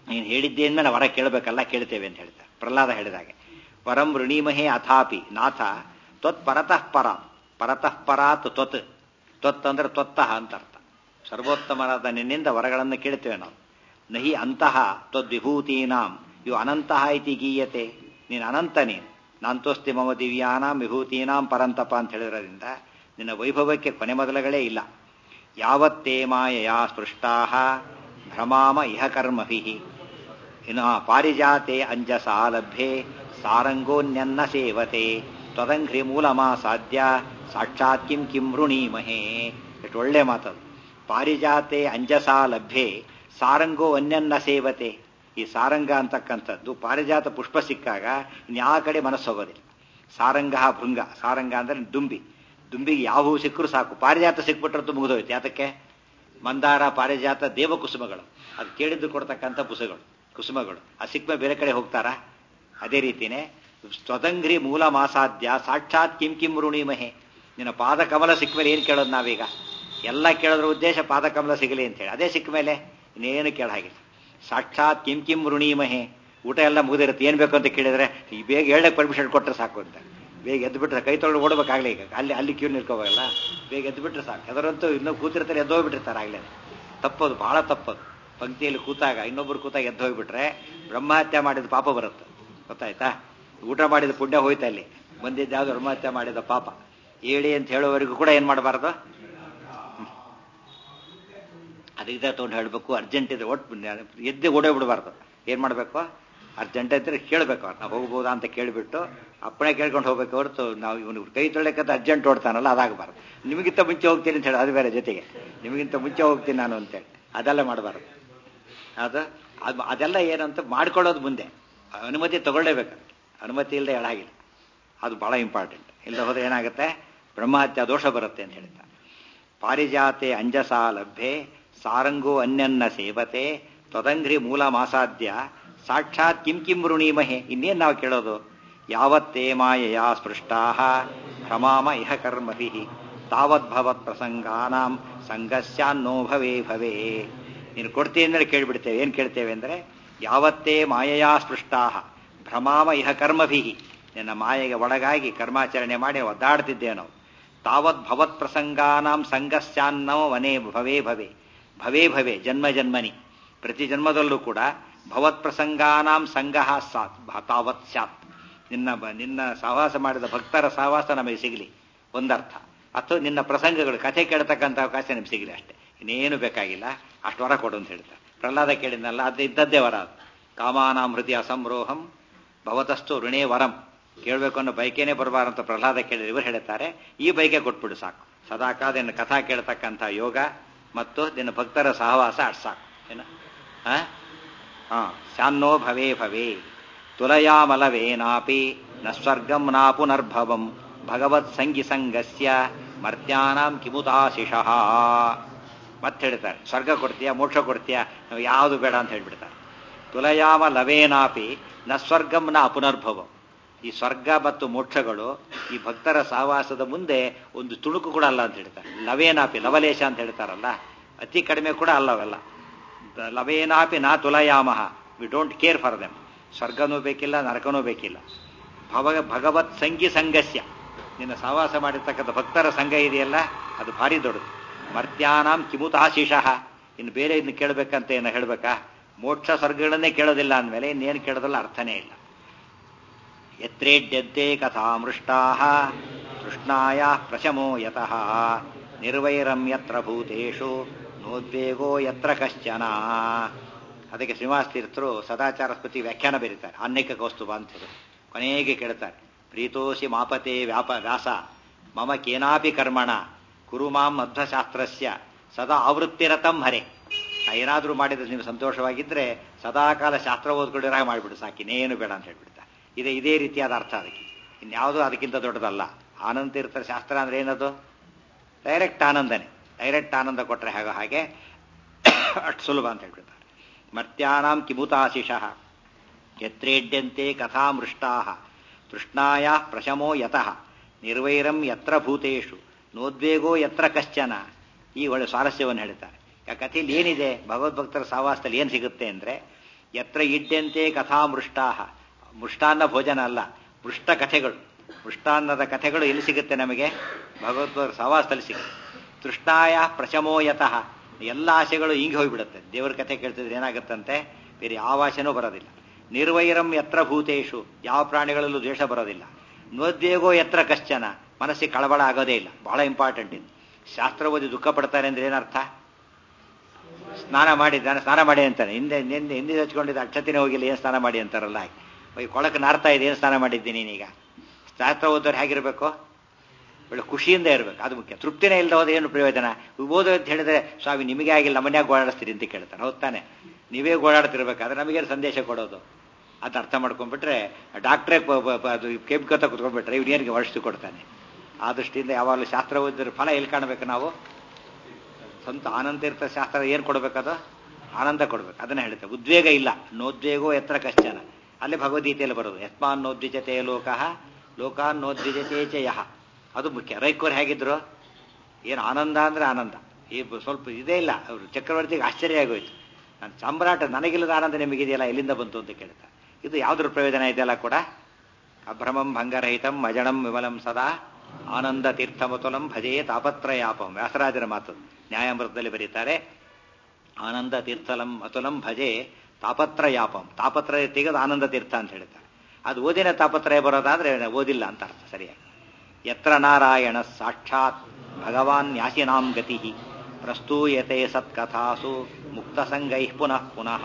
ನೀನು ಹೇಳಿದ್ದೇ ಅಂದಮೇಲೆ ವರ ಕೇಳಬೇಕಲ್ಲ, ಕೇಳ್ತೇವೆ ಅಂತ ಹೇಳ್ತಾರೆ. ಪ್ರಹ್ಲಾದ ಹೇಳಿದಾಗೆ ವರಂ ಋಣೀಮಹೇ ಅಥಾಪಿ ನಾಥ ತ್ವತ್ ಪರತಃ ಪರ ಪರತಃ ಪರಾತ್ ತ್ವತ್ ತ್ವತ್ ಅಂದ್ರೆ ತ್ವತ್ತಃ ಅಂತ ಅರ್ಥ. ಸರ್ವೋತ್ತಮರಾದ ನಿನ್ನಿಂದ ವರಗಳನ್ನು ಕೇಳ್ತೇವೆ ನಾವು. ನಹಿ ಅಂತಹ ತ್ವದ್ವಿಭೂತೀನಾಂ ಇವು ಅನಂತಹ ಇತಿ ಗೀಯತೆ. ನೀನು ಅನಂತ, ನೀನು ನಾಂತೋಸ್ತಿ ಮಮ ದಿವ್ಯಾನಾಂ ವಿಭೂತೀನಾಂ ಪರಂತಪ ಅಂತ ಹೇಳಿರೋದ್ರಿಂದ ನಿನ್ನ ವೈಭವಕ್ಕೆ ಕೊನೆ ಮೊದಲಗಳೇ ಇಲ್ಲ. ಯಾವತ್ತೇ ಮಾಯಯಾ ಸ್ಪೃಷ್ಟಾಃ ಭ್ರಮಾಮ ಇಹ ಕರ್ಮಭಿಃ ಇನ್ನು ಪಾರಿಜಾತೆ ಅಂಜಸಾ ಲಭ್ಯೆ ಸಾರಂಗೋನ್ಯನ್ನ ಸೇವತೆ ತ್ವದಂಘ್ರಿ ಮೂಲಮಾಸಾದ್ಯ ಸಾಕ್ಷಾತ್ ಕಿಂ ಕಿಂ ವೃಣೀಮಹೇ. ಎಷ್ಟು ಒಳ್ಳೆ ಮಾತದು. ಪಾರಿಜಾತೆ ಅಂಜಸಾ ಲಭ್ಯೆ ಸಾರಂಗೋ ಅನ್ಯನ್ನ ಸೇವತೆ. ಈ ಸಾರಂಗ ಅಂತಕ್ಕಂಥದ್ದು ಪಾರಿಜಾತ ಪುಷ್ಪ ಸಿಕ್ಕಾಗ ಇನ್ಯಾ ಕಡೆ ಮನಸ್ಸು ಹೋಗೋದಿಲ್ಲ. ಸಾರಂಗ ಭೃಂಗ, ಸಾರಂಗ ಅಂದ್ರೆ ದುಂಬಿ, ದುಂಬಿಗೆ ಯಾವ ಹೂ ಸಿಕ್ಕರೂ ಸಾಕು. ಪಾರಿಜಾತ ಸಿಕ್ಬಿಟ್ರದ್ದು ಮುಗಿದೋಯ್ತು. ಯಾತಕ್ಕೆ? ಮಂದಾರ ಪಾರಿಜಾತ ದೇವ ಕುಸುಮಗಳು, ಅದು ಕೇಳಿದ್ದು ಕೊಡ್ತಕ್ಕಂಥ ಕುಸುಗಳು ಕುಸುಮಗಳು. ಅದು ಸಿಕ್ಕ ಬೇರೆ ಕಡೆ ಹೋಗ್ತಾರಾ? ಅದೇ ರೀತಿನೇ ಸ್ವತಂಗ್ರಿ ಮೂಲ ಮಾಸಾಧ್ಯ ಸಾಕ್ಷಾತ್ ಕಿಂ ಕಿಂ ವೃಣೀಮಹೇ. ನಿನ್ನ ಪಾದ ಕಮಲ ಸಿಕ್ಕ ಮೇಲೆ ಏನು ಕೇಳೋದು ನಾವೀಗ? ಎಲ್ಲ ಕೇಳೋದ್ರ ಉದ್ದೇಶ ಪಾದ ಕಮಲ ಸಿಗಲಿ ಅಂತೇಳಿ. ಅದೇ ಸಿಕ್ಕ ಮೇಲೆ ಇನ್ನೇನು ಕೇಳ ಹಾಗಿಲ್ಲ. ಸಾಕ್ಷಾತ್ ಕಿಂ ಕಿಂ ವೃಣೀಮಹೇ. ಊಟ ಎಲ್ಲ ಮುಗಿದಿರುತ್ತೆ, ಏನು ಬೇಕು ಅಂತ ಕೇಳಿದ್ರೆ ಈ ಬೇಗ ಹೇಳಕ್ಕೆ ಪರ್ಮಿಷನ್ ಕೊಟ್ಟರೆ ಸಾಕು ಅಂತ. ಬೇಗ ಎದ್ದು ಬಿಟ್ರೆ ಕೈ ತೊಗೊಂಡು ಓಡಬೇಕಾಗಲಿ. ಈಗ ಅಲ್ಲಿ ಅಲ್ಲಿ ಕ್ಯೂ ನಿಲ್ಕೋಬೇಕಲ್ಲ, ಬೇಗ ಎದ್ದು ಬಿಟ್ರೆ ಸಾಕು. ಅದರಂತೂ ಇನ್ನೂ ಕೂತಿರ್ತಾರೆ, ಎದ್ದು ಹೋಗ್ಬಿಟ್ಟಿರ್ತಾರೆ ಆಗಲೇ. ತಪ್ಪದು, ಬಹಳ ತಪ್ಪದು. ಪಂಕ್ತಿಯಲ್ಲಿ ಕೂತಾಗ ಇನ್ನೊಬ್ಬರು ಕೂತಾಗ ಎದ್ದು ಹೋಗ್ಬಿಟ್ರೆ ಬ್ರಹ್ಮಹತ್ಯೆ ಮಾಡಿದ ಪಾಪ ಬರುತ್ತೆ. ಗೊತ್ತಾಯ್ತಾ? ಊಟ ಮಾಡಿದ ಪುಣ್ಯ ಹೋಯ್ತು, ಅಲ್ಲಿ ಬಂದಿದ್ದು ಯಾವುದು ಬ್ರಹ್ಮಹತ್ಯೆ ಮಾಡಿದ ಪಾಪ. ಹೇಳಿ ಅಂತ ಹೇಳೋವರೆಗೂ ಕೂಡ ಏನು ಮಾಡಬಾರ್ದು? ಅದಕ್ಕೆ ತೊಗೊಂಡು ಹೇಳಬೇಕು. ಅರ್ಜೆಂಟ್ ಇದ್ರೆ ಒಟ್ಟು ಎದ್ದು ಓಡೇ ಬಿಡಬಾರ್ದು. ಏನು ಮಾಡಬೇಕು? ಅರ್ಜೆಂಟ್ ಇದ್ರೆ ಕೇಳಬೇಕು. ನಾವು ಹೋಗ್ಬೋದಾ ಅಂತ ಕೇಳಿಬಿಟ್ಟು ಅಪ್ಪಣೆ ಕೇಳ್ಕೊಂಡು ಹೋಗ್ಬೇಕು ಹೊರತು ನಾವು ಇವನು ಕೈ ತೊಳೆಕಂತ ಅರ್ಜೆಂಟ್ ಓಡ್ತಾನಲ್ಲ, ಅದಾಗಬಾರ್ದು. ನಿಮಗಿಂತ ಮುಂಚೆ ಹೋಗ್ತೀನಿ ಅಂತ ಹೇಳಿ ಅದು ಬೇರೆ, ಜೊತೆಗೆ ನಿಮಗಿಂತ ಮುಂಚೆ ಹೋಗ್ತೀನಿ ನಾನು ಅಂತೇಳಿ ಅದೆಲ್ಲ ಮಾಡಬಾರ್ದು. ಅದು ಅದು ಅದೆಲ್ಲ ಏನಂತ ಮಾಡ್ಕೊಳ್ಳೋದು ಮುಂದೆ ಅನುಮತಿ ತಗೊಳ್ಳೇಬೇಕು. ಅನುಮತಿ ಇಲ್ಲದೆ ಹೇಳಾಗಿಲ್ಲ. ಅದು ಬಹಳ ಇಂಪಾರ್ಟೆಂಟ್. ಇಲ್ಲದೆ ಹೋದ್ರೆ ಏನಾಗುತ್ತೆ? ಬ್ರಹ್ಮಹತ್ಯಾ ದೋಷ ಬರುತ್ತೆ ಅಂತ ಹೇಳ್ತಾರೆ. ಪಾರಿಜಾತೆ ಅಂಜಸಾ ಲಭ್ಯೆ ಸಾರಂಗೋ ಅನ್ಯನ್ನ ಸೇವತೆ ತ್ವದಂಘ್ರಿ ಮೂಲ ಮಾಸಾದ್ಯ ಸಾಕ್ಷಾತ್ ಕಿಂ ಕಿಂ ವೃಣೀಮಹೇ. ಇನ್ನೇನು ನಾವು ಕೇಳೋದು? ಯಾವತ್ತೇ ಮಾಯಯಾ ಸ್ಪೃಷ್ಟಾಃ ಭ್ರಮಾಮ ಇಹ ಕರ್ಮಭಿಃ ತಾವದ್ಭವತ್ ಪ್ರಸಂಗಾನಾಂ ಸಂಗಸ್ಯಾನ್ನೋ ಭವೇ ಭವೇ. ನೀನು ಕೊಡ್ತೀವಿ ಅಂದರೆ ಕೇಳಿಬಿಡ್ತೇವೆ. ಏನು ಕೇಳ್ತೇವೆ ಅಂದರೆ ಯಾವತ್ತೇ ಮಾಯಯಾ ಸ್ಪೃಷ್ಟಾಃ ಭ್ರಮಾಮ ಇಹ ಕರ್ಮಭಿಃ. ನಿನ್ನ ಮಾಯೆಗೆ ಒಳಗಾಗಿ ಕರ್ಮಾಚರಣೆ ಮಾಡಿ ಒದ್ದಾಡ್ತಿದ್ದೇವೆ ನಾವು. ತಾವತ್ ಭವತ್ ಪ್ರಸಂಗಾನಾಂ ಸಂಗಸ್ಯಾನ್ನೋ ವನೇ ಭವೇ ಭವೇ ಭವೇ ಭವೇ ಜನ್ಮ ಜನ್ಮನಿ. ಪ್ರತಿ ಜನ್ಮದಲ್ಲೂ ಕೂಡ ಭವತ್ ಪ್ರಸಂಗಾನಾಂ ಸಂಗಃ ಸಾತ್ ತಾವತ್ ಸ್ಯಾತ್. ನಿನ್ನ ನಿನ್ನ ಸಹವಾಸ ಮಾಡಿದ ಭಕ್ತರ ಸಹವಾಸ ನಮಗೆ ಸಿಗಲಿ ಒಂದರ್ಥ, ಅಥವಾ ನಿನ್ನ ಪ್ರಸಂಗಗಳು ಕಥೆ ಕೇಳ್ತಕ್ಕಂಥ ಅವಕಾಶ ನಮಗೆ ಸಿಗಲಿ, ಅಷ್ಟೇ. ಇನ್ನೇನು ಬೇಕಾಗಿಲ್ಲ. ಅಷ್ಟು ವರ ಕೊಡು ಅಂತ ಹೇಳ್ತಾರೆ. ಪ್ರಹ್ಲಾದ ಕೇಳಿದ್ನಲ್ಲ, ಅದು ಇದ್ದದ್ದೇ ವರ. ಅದು ಕಾಮಾನಾಂ ಹೃದಯ ಅಸಂರೋಹಂ ಭವತಸ್ತು ಋಣೇ ವರಂ. ಕೇಳಬೇಕು ಅನ್ನೋ ಬೈಕೇನೆ ಬರಬಾರಂತ ಪ್ರಹ್ಲಾದ ಕೇಳಿದ್ರೆ ಇವರು ಹೇಳ್ತಾರೆ, ಈ ಬೈಕೆ ಕೊಟ್ಬಿಡು ಸಾಕು. ಸದಾಕಾಲ ನಿನ್ನ ಕಥಾ ಕೇಳ್ತಕ್ಕಂಥ ಯೋಗ ಮತ್ತು ನಿನ್ನ ಭಕ್ತರ ಸಹವಾಸ ಅಷ್ಟು ಸಾಕು. ಏನ ಹಾ ಶಾನ್ನೋ ಭವೇ ಭವೇ ತುಲಯಾಮಲವೇನಾಪಿ ನ ಸ್ವರ್ಗಂ ನಾ ಪುನರ್ಭವಂ ಭಗವತ್ ಸಂಗಿ ಸಂಗಸ್ಯ ಮರ್ತ್ಯಾನಾಂ ಕಿಮುತಾಶಿಷಃ. ಮತ್ತೆ ಹೇಳ್ತಾರೆ, ಸ್ವರ್ಗ ಕೊಡ್ತೀಯಾ ಮೋಕ್ಷ ಕೊಡ್ತೀಯಾ, ನಾವು ಯಾವುದು ಬೇಡ ಅಂತ ಹೇಳ್ಬಿಡ್ತಾರೆ. ತುಲಯಾಮ ಲವೇನಾಪಿ ನ ಸ್ವರ್ಗಂ ನ ಪುನರ್ಭವಂ. ಈ ಸ್ವರ್ಗ ಮತ್ತು ಮೋಕ್ಷಗಳು ಈ ಭಕ್ತರ ಸಹವಾಸದ ಮುಂದೆ ಒಂದು ತುಣುಕು ಕೂಡ ಅಲ್ಲ ಅಂತ ಹೇಳ್ತಾರೆ. ಲವೇನಾಪಿ, ಲವಲೇಶ ಅಂತ ಹೇಳ್ತಾರಲ್ಲ, ಅತಿ ಕಡಿಮೆ ಕೂಡ ಅಲ್ಲವೆಲ್ಲ. ಲವೇನಾಪಿ ನಾ ತುಲಯಾಮಹ, we don't care for them. ಸ್ವರ್ಗನೂ ಬೇಕಿಲ್ಲ, ನರಕನೂ ಬೇಕಿಲ್ಲ. ಭವ ಭಗವತ್ ಸಂಗಿ ಸಂಗಸ್ಯ, ನಿನ್ನ ಸಹವಾಸ ಮಾಡಿರ್ತಕ್ಕಂಥ ಭಕ್ತರ ಸಂಘ ಇದೆಯಲ್ಲ, ಅದು ಭಾರಿ ದೊಡ್ಡದು. ಮರ್ತ್ಯಾನಾಂ ಕಿಮುತಾಶಿಷಃ. ಇನ್ನು ಬೇರೆ ಇನ್ನು ಕೇಳಬೇಕಂತ ಏನು ಹೇಳಬೇಕಾ? ಮೋಕ್ಷ ಸ್ವರ್ಗಗಳನ್ನೇ ಕೇಳೋದಿಲ್ಲ ಅಂದಮೇಲೆ ಇನ್ನೇನು ಕೇಳೋದಲ್ಲ, ಅರ್ಥನೇ ಇಲ್ಲ. ಯತ್ರೇಡ್ಯದ್ದೇ ಕಥಾಮೃಷ್ಟಾಃ ತೃಷ್ಣಾಯ ಪ್ರಶಮೋ ಯತಃ ನಿರ್ವೈರಂ ಯತ್ರ ಭೂತೇಷು ನೋದ್ವೇಗೋ ಯತ್ರ ಕಶ್ಚನ. ಅದಕ್ಕೆ ಶ್ರೀನಿವಾಸತೀರ್ಥರು ಸದಾಚಾರ ಸ್ಮೃತಿ ವ್ಯಾಖ್ಯಾನ ಬರೀತಾರೆ. ಅನೇಕ ಕೌಸ್ತುಭ ಅಂತರು ಕೊನೆಗೆ ಕೇಳ್ತಾರೆ, ಪ್ರೀತೋಷಿ ಮಾಪತೆ ವ್ಯಾಪ ವ್ಯಾಸ ಮಮ ಕೇನಾಪಿ ಕರ್ಮಣ ಕುರು ಮಾಂ ಮಧ್ವಶಾಸ್ತ್ರಸ್ಯ ಸದಾ ಆವೃತ್ತಿರತಂ ಹರೆ. ಏನಾದರೂ ಮಾಡಿದ್ರೆ ನೀವು ಸಂತೋಷವಾಗಿದ್ದರೆ ಸದಾಕಾಲ ಶಾಸ್ತ್ರ ಓದ್ಕೊಂಡಿರಾಗ ಮಾಡಿಬಿಡು ಸಾಕಿನೇನು ಬೇಡ ಅಂತ ಹೇಳ್ಬಿಡ್ತಾರೆ. ಇದೇ ಇದೇ ರೀತಿಯಾದ ಅರ್ಥ ಅದಕ್ಕೆ. ಇನ್ಯಾವುದೂ ಅದಕ್ಕಿಂತ ದೊಡ್ಡದಲ್ಲ. ಆನಂದ ತೀರ್ಥರ ಶಾಸ್ತ್ರ ಅಂದ್ರೆ ಏನದು? ಡೈರೆಕ್ಟ್ ಆನಂದನೇ. ಡೈರೆಕ್ಟ್ ಆನಂದ ಕೊಟ್ಟರೆ ಹಾಗೆ ಹಾಗೆ ಅಷ್ಟು ಸುಲಭ ಅಂತ ಹೇಳ್ಬಿಡ್ತಾರೆ. ಮರ್ತ್ಯಾನಾಂ ಕಿಮುತಾಶಿಷಃ ಯತ್ರೇಡ್ಯಂತೆ ಕಥಾಮೃಷ್ಟಾಃ ತೃಷ್ಣಾಯ ಪ್ರಶಮೋ ಯತಃ ನಿರ್ವೈರಂ ಯತ್ರ ಭೂತೇಷು ನೋದ್ವೇಗೋ ಯತ್ರ ಕಶ್ಚನ. ಈ ಒಳ್ಳೆ ಸ್ವಾರಸ್ಯವನ್ನು ಹೇಳ್ತಾರೆ. ಆ ಕಥೆಯಲ್ಲಿ ಏನಿದೆ? ಭಗವದ್ಭಕ್ತರ ಸಹವಾಸದಲ್ಲಿ ಏನು ಸಿಗುತ್ತೆ ಅಂದರೆ, ಯತ್ರ ಇಡ್ಯಂತೆ ಕಥಾ ಮೃಷ್ಟಾಹ, ಮೃಷ್ಟಾನ್ನ ಭೋಜನ ಅಲ್ಲ, ಮೃಷ್ಟ ಕಥೆಗಳು. ಮೃಷ್ಟಾನ್ನದ ಕಥೆಗಳು ಎಲ್ಲಿ ಸಿಗುತ್ತೆ ನಮಗೆ? ಭಗವದ್ಗೀತಾ ಸಹವಾಸದಲ್ಲಿ ಸಿಗುತ್ತೆ. ತೃಷ್ಣಾಯ ಪ್ರಶಮೋಯತಃ, ಎಲ್ಲ ಆಸೆಗಳು ಹಿಂಗೆ ಹೋಗಿಬಿಡುತ್ತೆ. ದೇವರ ಕಥೆ ಕೇಳ್ತಿದ್ರೆ ಏನಾಗುತ್ತಂತೆ, ಬೇರೆ ಯಾವ ಆಸೆನೂ ಬರೋದಿಲ್ಲ. ನಿರ್ವೈರಂ ಯತ್ರ ಭೂತೇಶು, ಯಾವ ಪ್ರಾಣಿಗಳಲ್ಲೂ ದ್ವೇಷ ಬರೋದಿಲ್ಲ. ನೋದ್ವೇಗೋ ಯತ್ರ ಕಶ್ಚನ, ಮನಸ್ಸಿಗೆ ಕಳವಳ ಆಗೋದೇ ಇಲ್ಲ. ಬಹಳ ಇಂಪಾರ್ಟೆಂಟ್ ಇದು. ಶಾಸ್ತ್ರ ಓದಿ ದುಃಖ ಪಡ್ತಾರೆ ಅಂದ್ರೆ ಏನರ್ಥ? ಸ್ನಾನ ಮಾಡಿದ್ದಾನೆ, ಸ್ನಾನ ಮಾಡಿ ಅಂತಾನೆ. ಹಿಂದೆ ನಿಂದೆ ಹಿಂದೆ ಹಚ್ಕೊಂಡಿದ್ದ ಅಕ್ಷತಿನೇ ಹೋಗಿಲ್ಲ, ಏನು ಸ್ನಾನ ಮಾಡಿ ಅಂತಾರಲ್ಲ. ಈ ಕೊಳಕ್ಕೆ ನಾರ್ತಾ ಇದೆ, ಏನು ಸ್ನಾನ ಮಾಡಿದ್ದೀನಿ ನೀನೀಗ? ಶಾಸ್ತ್ರ ಓದೋರು ಹೇಗಿರ್ಬೇಕು? ಒಳ್ಳೆ ಖುಷಿಯಿಂದ ಇರಬೇಕು, ಅದು ಮುಖ್ಯ. ತೃಪ್ತಿನೇ ಇಲ್ಲದ ಹೋದ ಏನು ಪ್ರಯೋಜನ? ಓದೋ ಅಂತ ಹೇಳಿದ್ರೆ, ಸ್ವಾಮಿ ನಿಮಗೆ ಆಗಿಲ್ಲ, ಮನ್ಯಾಗ ಓಡಾಡಿಸ್ತೀರಿ ಅಂತ ಕೇಳ್ತಾರೆ. ಹೌದ್ ತಾನೆ? ನೀವೇ ಓಡಾಡ್ತಿರ್ಬೇಕಾದ್ರೆ ನಮಗೇನು ಸಂದೇಶ ಕೊಡೋದು? ಅದು ಅರ್ಥ ಮಾಡ್ಕೊಂಡ್ಬಿಟ್ರೆ, ಡಾಕ್ಟ್ರೇ ಅದು ಕೆಂಪ್ಕೊತ ಕುತ್ಕೊಂಡ್ಬಿಟ್ರೆ ಇವ್ರು ಏನಿಗೆ ವರ್ಷ ಕೊಡ್ತಾನೆ. ಆ ದೃಷ್ಟಿಯಿಂದ ಯಾವಾಗಲೂ ಶಾಸ್ತ್ರ ಓದಿದ್ರೆ ಫಲ ಎಲ್ಲಿ ಕಾಣಬೇಕು ನಾವು? ಸ್ವಂತ ಆನಂದ ಇರ್ತ ಶಾಸ್ತ್ರ ಏನು ಕೊಡಬೇಕದು? ಆನಂದ ಕೊಡ್ಬೇಕು. ಅದನ್ನ ಹೇಳುತ್ತೆ. ಉದ್ವೇಗ ಇಲ್ಲ, ನೋದ್ವೇಗೋ ಎತ್ರ ಕಶ್ಚನ. ಅಲ್ಲಿ ಭಗವದ್ಗೀತೆಯಲ್ಲಿ ಬರೋದು, ಯಸ್ಮಾನ್ ನೋದ್ವಿಜತೆ ಲೋಕಃ ಲೋಕಾನ್ ನೋದ್ವಿಜತೆ ಚ ಯಃ. ಅದು ಮುಖ್ಯ. ರೈಕೋರು ಹೇಗಿದ್ರು? ಏನು ಆನಂದ ಅಂದ್ರೆ ಆನಂದ. ಈ ಸ್ವಲ್ಪ ಇದೇ ಇಲ್ಲ. ಅವರು ಚಕ್ರವರ್ತಿಗೆ ಆಶ್ಚರ್ಯ ಆಗೋಯ್ತು. ನಾನು ಸಾಮ್ರಾಟ, ನನಗಿಲ್ಲದ ಆನಂದ ನಿಮಗಿದೆಯಲ್ಲ, ಎಲ್ಲಿಂದ ಬಂತು ಅಂತ ಕೇಳ್ತಾರೆ. ಇದು ಯಾವುದ್ರ ಪ್ರಯೋಜನ ಇದೆಯಲ್ಲ ಕೂಡ? ಅಭ್ರಮಂ ಭಂಗರಹಿತಂ ಅಜಡಂ ವಿಮಲಂ ಸದಾ ಆನಂದ ತೀರ್ಥಮತುಲಂ ಭಜೇ ತಾಪತ್ರಯಾಪಂ. ವ್ಯಾಸರಾಜರ ಮಾತು ನ್ಯಾಯಾಮೃತದಲ್ಲಿ ಬರೀತಾರೆ. ಆನಂದ ತೀರ್ಥಲಂ ಅತುಲಂ ಭಜೆ ತಾಪತ್ರಯಾಪಂ. ತಾಪತ್ರಯ ತೆಗೆದು ಆನಂದ ತೀರ್ಥ ಅಂತ ಹೇಳ್ತಾರೆ. ಅದು ಓದಿನ ತಾಪತ್ರಯ ಬರೋದಾದ್ರೆ ಓದಿಲ್ಲ ಅಂತ ಅರ್ಥ ಸರಿಯಾಗಿ. ಯತ್ರ ನಾರಾಯಣ ಸಾಕ್ಷಾತ್ ಭಗವಾನ್ ಯಾಸಿನಾಂ ಗತಿ ಪ್ರಸ್ತೂಯತೆ ಸತ್ಕಥಾಸು ಮುಕ್ತ ಸಂಗೈ ಪುನಃ ಪುನಃ.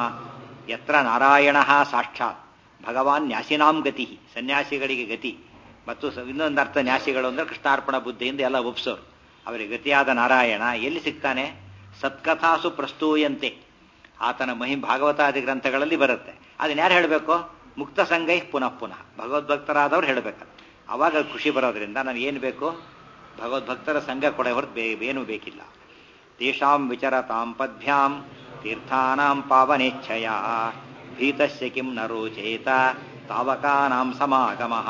ಯತ್ರ ನಾರಾಯಣ ಸಾಕ್ಷಾತ್ ಭಗವಾನ್ ನ್ಯಾಸಿನಾಂ ಗತಿ, ಸನ್ಯಾಸಿಗಳಿಗೆ ಗತಿ. ಮತ್ತು ಇನ್ನೊಂದು ಅರ್ಥ ನ್ಯಾಸಿಗಳು ಅಂದ್ರೆ ಕೃಷ್ಣಾರ್ಪಣ ಬುದ್ಧಿಯಿಂದ ಎಲ್ಲ ಒಪ್ಸೋರು. ಅವರಿಗೆ ಗತಿಯಾದ ನಾರಾಯಣ ಎಲ್ಲಿ ಸಿಗ್ತಾನೆ? ಸತ್ಕಥಾಸು ಪ್ರಸ್ತೂಯಂತೆ, ಆತನ ಮಹಿ ಭಾಗವತಾದಿ ಗ್ರಂಥಗಳಲ್ಲಿ ಬರುತ್ತೆ. ಅದನ್ನ ಯಾರು ಹೇಳಬೇಕು? ಮುಕ್ತ ಸಂಗೈ ಪುನಃ ಪುನಃ, ಭಗವದ್ಭಕ್ತರಾದವ್ರು ಹೇಳಬೇಕು. ಅವಾಗ ಖುಷಿ ಬರೋದ್ರಿಂದ ನನಗೇನು ಬೇಕು? ಭಗವದ್ಭಕ್ತರ ಸಂಘ ಕೊಡ ಹೊರತು ಬೇ ಏನೂ ಬೇಕಿಲ್ಲ. ತೇಷಾಂ ವಿಚರತಾಂ ಪದ್ಭ್ಯಾಂ ತೀರ್ಥಾನಾಂ ಪಾವನೇಚ್ಛಯ ಭೀತಸ್ಯ ಕಿಂ ನ ರೋಚೇತ ತಾವಕಾನಾಂ ಸಮಾಗಮಃ.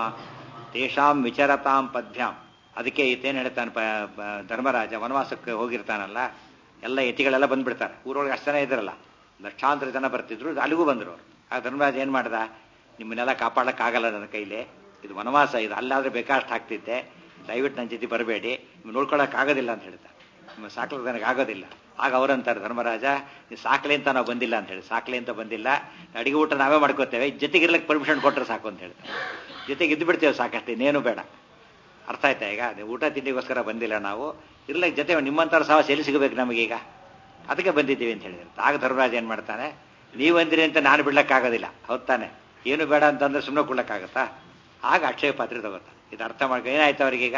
ತೇಷಾಂ ವಿಚರತಾಂ ಪದ್ಭ್ಯಾಂ. ಅದಕ್ಕೆ ಈತೇನು ಹೇಳ್ತಾನೆ, ಧರ್ಮರಾಜ ವನವಾಸಕ್ಕೆ ಹೋಗಿರ್ತಾನಲ್ಲ, ಎಲ್ಲ ಯತಿಗಳೆಲ್ಲ ಬಂದ್ಬಿಡ್ತಾರೆ. ಊರೊಳಗೆ ಅಷ್ಟು ಜನ ಇದ್ರಲ್ಲ, ಲಕ್ಷಾಂತರ ಜನ ಬರ್ತಿದ್ರು, ಅಲ್ಲಿಗೂ ಬಂದರು ಅವರು. ಆ ಧರ್ಮರಾಜ ಏನು ಮಾಡ್ದ? ನಿಮ್ಮನ್ನೆಲ್ಲ ಕಾಪಾಡೋಕ್ಕಾಗಲ್ಲ ನನ್ನ ಕೈಲಿ, ಇದು ವನವಾಸ, ಇದು ಅಲ್ಲಾದ್ರೆ ಬೇಕಾಷ್ಟು ಆಗ್ತಿದ್ದೆ, ದಯವಿಟ್ಟು ನನ್ನ ಜೊತೆ ಬರಬೇಡಿ, ನೀವು ನೋಡ್ಕೊಳ್ಳೋಕ್ಕಾಗೋದಿಲ್ಲ ಅಂತ ಹೇಳ್ತಾರೆ. ನಿಮ್ಮ ಸಾಕ್ಲಿಕ್ಕೆ ನನಗೆ ಆಗೋದಿಲ್ಲ. ಆಗ ಅವರಂತಾರೆ, ಧರ್ಮರಾಜ ನೀವು ಸಾಕ್ಲಿ ಅಂತ ನಾವು ಬಂದಿಲ್ಲ ಅಂತ ಹೇಳಿ. ಸಾಕ್ಲಿ ಅಂತ ಬಂದಿಲ್ಲ, ಅಡಿಗೆ ಊಟ ನಾವೇ ಮಾಡ್ಕೋತೇವೆ, ಜೊತೆಗಿರ್ಲಿಕ್ಕೆ ಪರ್ಮಿಷನ್ ಕೊಟ್ಟರೆ ಸಾಕು ಅಂತ ಹೇಳ್ತಾರೆ. ಜೊತೆಗೆ ಇದ್ದು ಬಿಡ್ತೇವೆ ಸಾಕಷ್ಟೇ, ಇನ್ನೇನು ಬೇಡ. ಅರ್ಥ ಆಯ್ತಾ? ಈಗ ಊಟ ತಿಂಡಿಗೋಸ್ಕರ ಬಂದಿಲ್ಲ ನಾವು, ಇರ್ಲಿಕ್ಕೆ ಜೊತೆ ನಿಮ್ಮಂಥವ್ರ ಸಹ ಎಲ್ಲಿ ಸಿಗಬೇಕು ನಮಗೀಗ, ಅದಕ್ಕೆ ಬಂದಿದ್ದೀವಿ ಅಂತ ಹೇಳಿದ್ರು. ಆಗ ಧರ್ಮರಾಜ ಏನು ಮಾಡ್ತಾನೆ, ನೀವು ಅಂದಿರಿ ಅಂತ ನಾನು ಬಿಡ್ಲಕ್ಕಾಗೋದಿಲ್ಲ, ಹೊತ್ತಾನೆ, ಏನು ಬೇಡ ಅಂತಂದ್ರೆ ಸುಮ್ಮನೆ ಕೊಡ್ಲಕ್ಕಾಗತ್ತಾ? ಆಗ ಅಕ್ಷಯ ಪಾತ್ರೆ ತಗೋತಾ. ಇದು ಅರ್ಥ ಮಾಡ್ಕೊ. ಏನಾಯ್ತು ಅವ್ರಿಗೀಗ?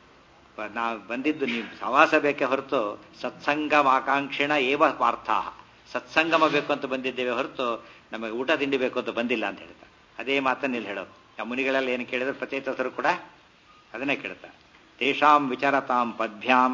ನಾವು ಬಂದಿದ್ದು ನೀವು ಸವಾಸ ಬೇಕೇ ಹೊರತು ಸತ್ಸಂಗಮ ಆಕಾಂಕ್ಷಿಣ ಏವ ಪಾರ್ಥ. ಸತ್ಸಂಗಮ ಬೇಕು ಅಂತ ಬಂದಿದ್ದೇವೆ ಹೊರತು ನಮಗೆ ಊಟ ತಿಂಡಿ ಬೇಕು ಅಂತ ಬಂದಿಲ್ಲ ಅಂತ ಹೇಳ್ತಾರೆ. ಅದೇ ಮಾತನ್ನು ಇಲ್ಲಿ ಹೇಳೋದು. ಆ ಮುನಿಗಳೆಲ್ಲ ಏನು ಕೇಳಿದ್ರು ಪ್ರಚೇತಸರು ಕೂಡ ಅದನ್ನೇ ಕೇಳ್ತಾರೆ. ತೇಷಾಂ ವಿಚರತಾಂ ಪದ್ಭ್ಯಾಂ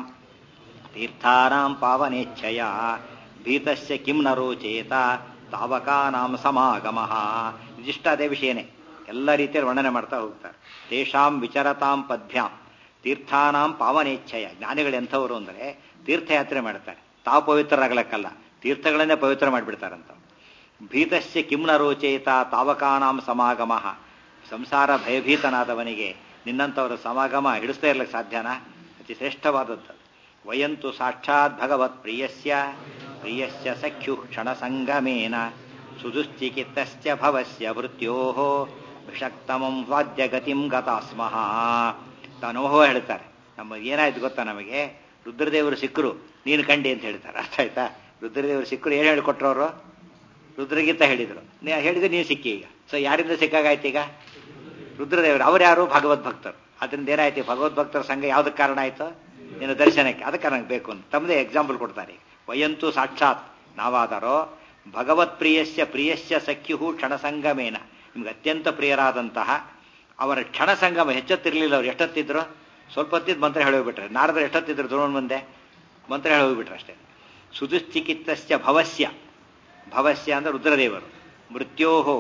ತೀರ್ಥಾನಾಂ ಪಾವನೇಚ್ಛಯ ಭೀತಸ್ಯ ಕಿಂ ನ ರೋಚೇತ ತಾವಕಾನಾಂ ಸಮಾಗಮಃ. ಇದಿಷ್ಟ ಅದೇ ವಿಷಯನೇ, ಎಲ್ಲ ರೀತಿಯಲ್ಲಿ ವರ್ಣನೆ ಮಾಡ್ತಾ ಹೋಗ್ತಾರೆ. ತೇಷಾಂ ವಿಚರತಾಂ ಪದ್ಭ್ಯಾಂ ತೀರ್ಥಾನಾಂ ಪಾವನೇಚ್ಛಯ. ಜ್ಞಾನಿಗಳು ಎಂಥವರು ಅಂದರೆ ತೀರ್ಥಯಾತ್ರೆ ಮಾಡ್ತಾರೆ, ತಾವು ಪವಿತ್ರರಾಗಲಕ್ಕಲ್ಲ, ತೀರ್ಥಗಳನ್ನೇ ಪವಿತ್ರ ಮಾಡಿಬಿಡ್ತಾರಂತ. ಭೀತಸ್ಯ ಕಿಂ ನ ರೋಚೇತ ತಾವಕಾನಾಂ ಸಮಾಗಮಃ. ಸಂಸಾರ ಭಯಭೀತನಾದವನಿಗೆ ನಿನ್ನಂಥವರ ಸಮಾಗಮ ಹಿಡಿಸ್ತಾ ಇರ್ಲಿಕ್ಕೆ ಸಾಧ್ಯನಾ? ಅತಿ ಶ್ರೇಷ್ಠವಾದದ್ದು. ವಯಂತು ಸಾಕ್ಷಾತ್ ಭಗವತ್ ಪ್ರಿಯಸ್ಯ ಪ್ರಿಯಸ್ಯ ಸಖ್ಯು ಕ್ಷಣ ಸಂಗಮೇನ ಸುದುಶ್ಚಿಕಿತ್ತಸ್ಯ ಭವಸ್ಯ ಮೃತ್ಯೋಃ ವಿಷಕ್ತಮಂ ವಾದ್ಯ ಗತಿಂ ಗತಾಸ್ಮಃ. ತಾನೋಹೋ ಹೇಳ್ತಾರೆ. ನಮ್ಮ ಏನಾಯ್ತು ಗೊತ್ತಾ, ನಮಗೆ ರುದ್ರದೇವರು ಸಿಕ್ಕರು, ನೀನು ಕಂಡಿ ಅಂತ ಹೇಳ್ತಾರೆ. ಅರ್ಥ ಆಯ್ತಾ? ರುದ್ರದೇವರು ಸಿಕ್ಕರು, ಏನು ಹೇಳಿಕೊಟ್ರು ಅವರು? ರುದ್ರಗೀತ ಹೇಳಿದರು. ನೀ ಹೇಳಿದ್ರೆ ನೀನು ಸಿಕ್ಕಿ. ಈಗ ಸೊ ಯಾರಿಂದ ಸಿಕ್ಕಾಗಾಯ್ತು? ಈಗ ರುದ್ರದೇವರು. ಅವ್ರು ಯಾರು? ಭಗವದ್ಭಕ್ತರು. ಅದರಿಂದ ಏನಾಯ್ತು? ಭಗವದ್ಭಕ್ತರ ಸಂಘ ಯಾವುದಕ್ಕೆ ಕಾರಣ ಆಯ್ತು? ನಿನ್ನ ದರ್ಶನಕ್ಕೆ. ಅದಕ್ಕೆ ನನಗೆ ಬೇಕು ಅಂತ ತಮ್ಮದೇ ಎಕ್ಸಾಂಪಲ್ ಕೊಡ್ತಾರೆ. ವಯಂತು ಸಾಕ್ಷಾತ್ ನಾವಾದರೋ ಭಗವತ್ ಪ್ರಿಯಸ್ಯ ಪ್ರಿಯಸ್ಯ ಸಖ್ಯು ಕ್ಷಣಸಂಗಮೇನ. ನಿಮ್ಗೆ ಅತ್ಯಂತ ಪ್ರಿಯರಾದಂತಹ ಅವರ ಕ್ಷಣ ಸಂಗಮ. ಹೆಚ್ಚೊತ್ತಿರ್ಲಿಲ್ಲ ಅವ್ರು. ಎಷ್ಟೊತ್ತಿದ್ರು? ಸ್ವಲ್ಪ ಹೊತ್ತಿದ್ದು ಮಂತ್ರ ಹೇಳೋಗ್ಬಿಟ್ರೆ. ನಾರದ್ರು ಎಷ್ಟೊತ್ತಿದ್ರು? ದ್ರೋಣ ಮುಂದೆ ಮಂತ್ರ ಹೇಳೋಗ್ಬಿಟ್ರೆ ಅಷ್ಟೇ. ಸುದುಶ್ಚಿಕಿತ್ತಸ್ಯ ಭವಸ್ಯ. ಭವಸ್ಯ ಅಂದ್ರೆ ರುದ್ರದೇವರು. ಮೃತ್ಯೋಹೋ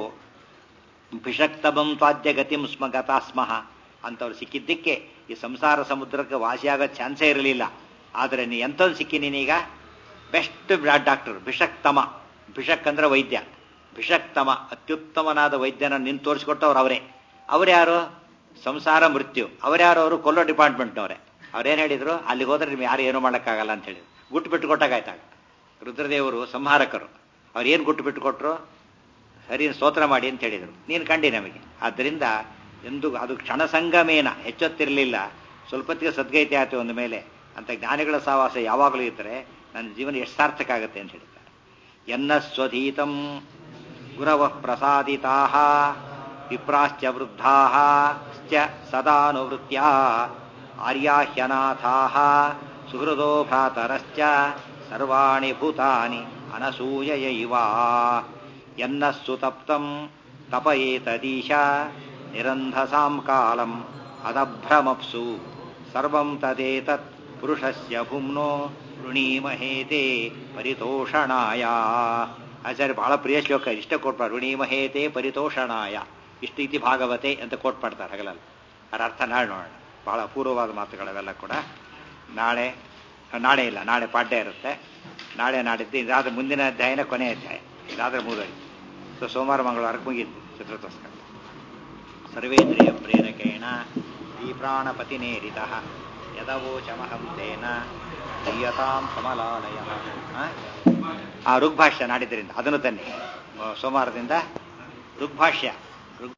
ಭಿಷಕ್ತಮಂ ತ್ವಾದ್ಯ ಗತಿಂ ಸ್ಮ ಗತಾಸ್ಮಃ ಅಂತವ್ರು ಸಿಕ್ಕಿದ್ದಕ್ಕೆ ಈ ಸಂಸಾರ ಸಮುದ್ರಕ್ಕೆ ವಾಸಿಯಾಗೋ ಚಾನ್ಸೇ ಇರಲಿಲ್ಲ. ಆದರೆ ನೀ ಎಂಥವ್ರು ಸಿಕ್ಕಿ ನೀನೀಗ? Best doctor ಭಿಷಕ್ತಮ. ಭಿಷಕ್ ಅಂದ್ರೆ ವೈದ್ಯ, ಭಿಷಕ್ತಮ ಅತ್ಯುತ್ತಮನಾದ ವೈದ್ಯನ ನಿಂತು ತೋರಿಸ್ಕೊಟ್ಟವ್ರು ಅವರೇ. ಅವರ್ಯಾರು? ಸಂಸಾರ ಮೃತ್ಯು. ಅವರ್ಯಾರು? ಅವರು ಕೊಲ್ಲೋ ಡಿಪಾರ್ಟ್ಮೆಂಟ್ನವರೇ. ಅವ್ರೇನು ಹೇಳಿದ್ರು? ಅಲ್ಲಿಗೆ ಹೋದ್ರೆ ನಿಮ್ಗೆ ಯಾರು ಏನೂ ಮಾಡೋಕ್ಕಾಗಲ್ಲ ಅಂತ ಹೇಳಿದ್ರು. ಗುಟ್ಟು ಬಿಟ್ಟು ಕೊಟ್ಟಾಗಾಯ್ತಾಗ. ರುದ್ರದೇವರು ಸಂಹಾರಕರು. ಅವ್ರು ಏನು ಗುಟ್ಟು ಬಿಟ್ಟು ಕೊಟ್ಟರು? ಸರಿ ಸ್ತೋತ್ರ ಮಾಡಿ ಅಂತ ಹೇಳಿದರು. ನೀನು ಕಂಡಿ ನಮಗೆ. ಆದ್ದರಿಂದ ಎಂದು ಅದು ಕ್ಷಣಸಂಗಮೇನ ಹೆಚ್ಚೊತ್ತಿರಲಿಲ್ಲ, ಸ್ವಲ್ಪತ್ತಿಗೆ ಸದ್ಗೈತೆ ಆಯ್ತು ಅಂದ ಮೇಲೆ ಅಂತ ಜ್ಞಾನಿಗಳ ಸಹವಾಸ ಯಾವಾಗಲೂ ಇದ್ದರೆ ನನ್ನ ಜೀವನ ಎಷ್ಟು ಸಾರ್ಥಕ ಆಗುತ್ತೆ ಅಂತ ಹೇಳ್ತಾರೆ. ಎನ್ನ ಸ್ವಧೀತಂ ಗುರವ ಪ್ರಸಾದಿತಾ ವಿಪ್ರಾಶ್ಚ ವೃದ್ಧಾ ಸದಾನುವೃತ್ಯ ಆರ್ಯಾಹ್ಯನಾಥಾ ಸುಹೃದೋ ಭ್ರಾತರಶ್ಚ ಸರ್ವಾಣಿ ಭೂತಾನಿ ಅನಸೂಯಯೈವ ಎನ್ನ ಸುತಪ್ತಂ ತಪಯೇತದೀಶ ನಿರಂಧಸಾಂ ಕಾಲಂ ಅದಭ್ರಮಪ್ಸು ಸರ್ವಂ ತದೇತತ್ ಪುರುಷಸ್ಯ ಭುಮ್ನೋ ಋಣೀಮಹೇತೆ ಪರಿತೋಷಣಾಯ. ಆಚಾರ್ಯ ಬಹಳ ಪ್ರಿಯ ಶ್ಲೋಕ, ಇಷ್ಟ ಕೊಟ್ಪಾರ. ಋಣೀಮಹೇತೆ ಪರಿತೋಷಣಾಯ ಇಷ್ಟು ಇತಿ ಭಾಗವತೆ ಅಂತ ಕೋಟ್ ಮಾಡ್ತಾರೆ ಹಗಲಲ್ಲಿ. ಅದರ ಅರ್ಥ ನಾಳೆ ನೋಡೋಣ. ಬಹಳ ಅಪೂರ್ವವಾದ ಮಾತುಗಳವೆಲ್ಲ ಕೂಡ. ನಾಳೆ ನಾಳೆ ಇಲ್ಲ, ನಾಳೆ ಪಾಠ್ಯ ಇರುತ್ತೆ. ನಾಳೆ ನಾಡಿದ್ದು ಇದಾದ್ರೆ ಮುಂದಿನ ಅಧ್ಯಾಯನ ಕೊನೆ ಅಧ್ಯಾಯ. ಇದಾದ್ರೆ ಮೂರಡಿ. ಸೊ ಸೋಮವಾರ ಮಂಗಳವಾರಕ್ಕೆ ಮುಗಿಯಿತು ಚಿತ್ರತಸ್ಕರ. ಸರ್ವೇಂದ್ರಿಯ ಪ್ರೇರಕೇಣ ಈ ಪ್ರಾಣಪತಿನೇರಿತ ಯದವೋಚಮಹಂ ತೇನ ದೀಯತಾಂ ಕಮಲಾಲಯ. ಆ ಋಗ್ಭಾಷ್ಯ ನಾಡಿದ್ದರಿಂದ ಅದನ್ನು ತನ್ನಿ. ಸೋಮವಾರದಿಂದ ಋಗ್ಭಾಷ್ಯ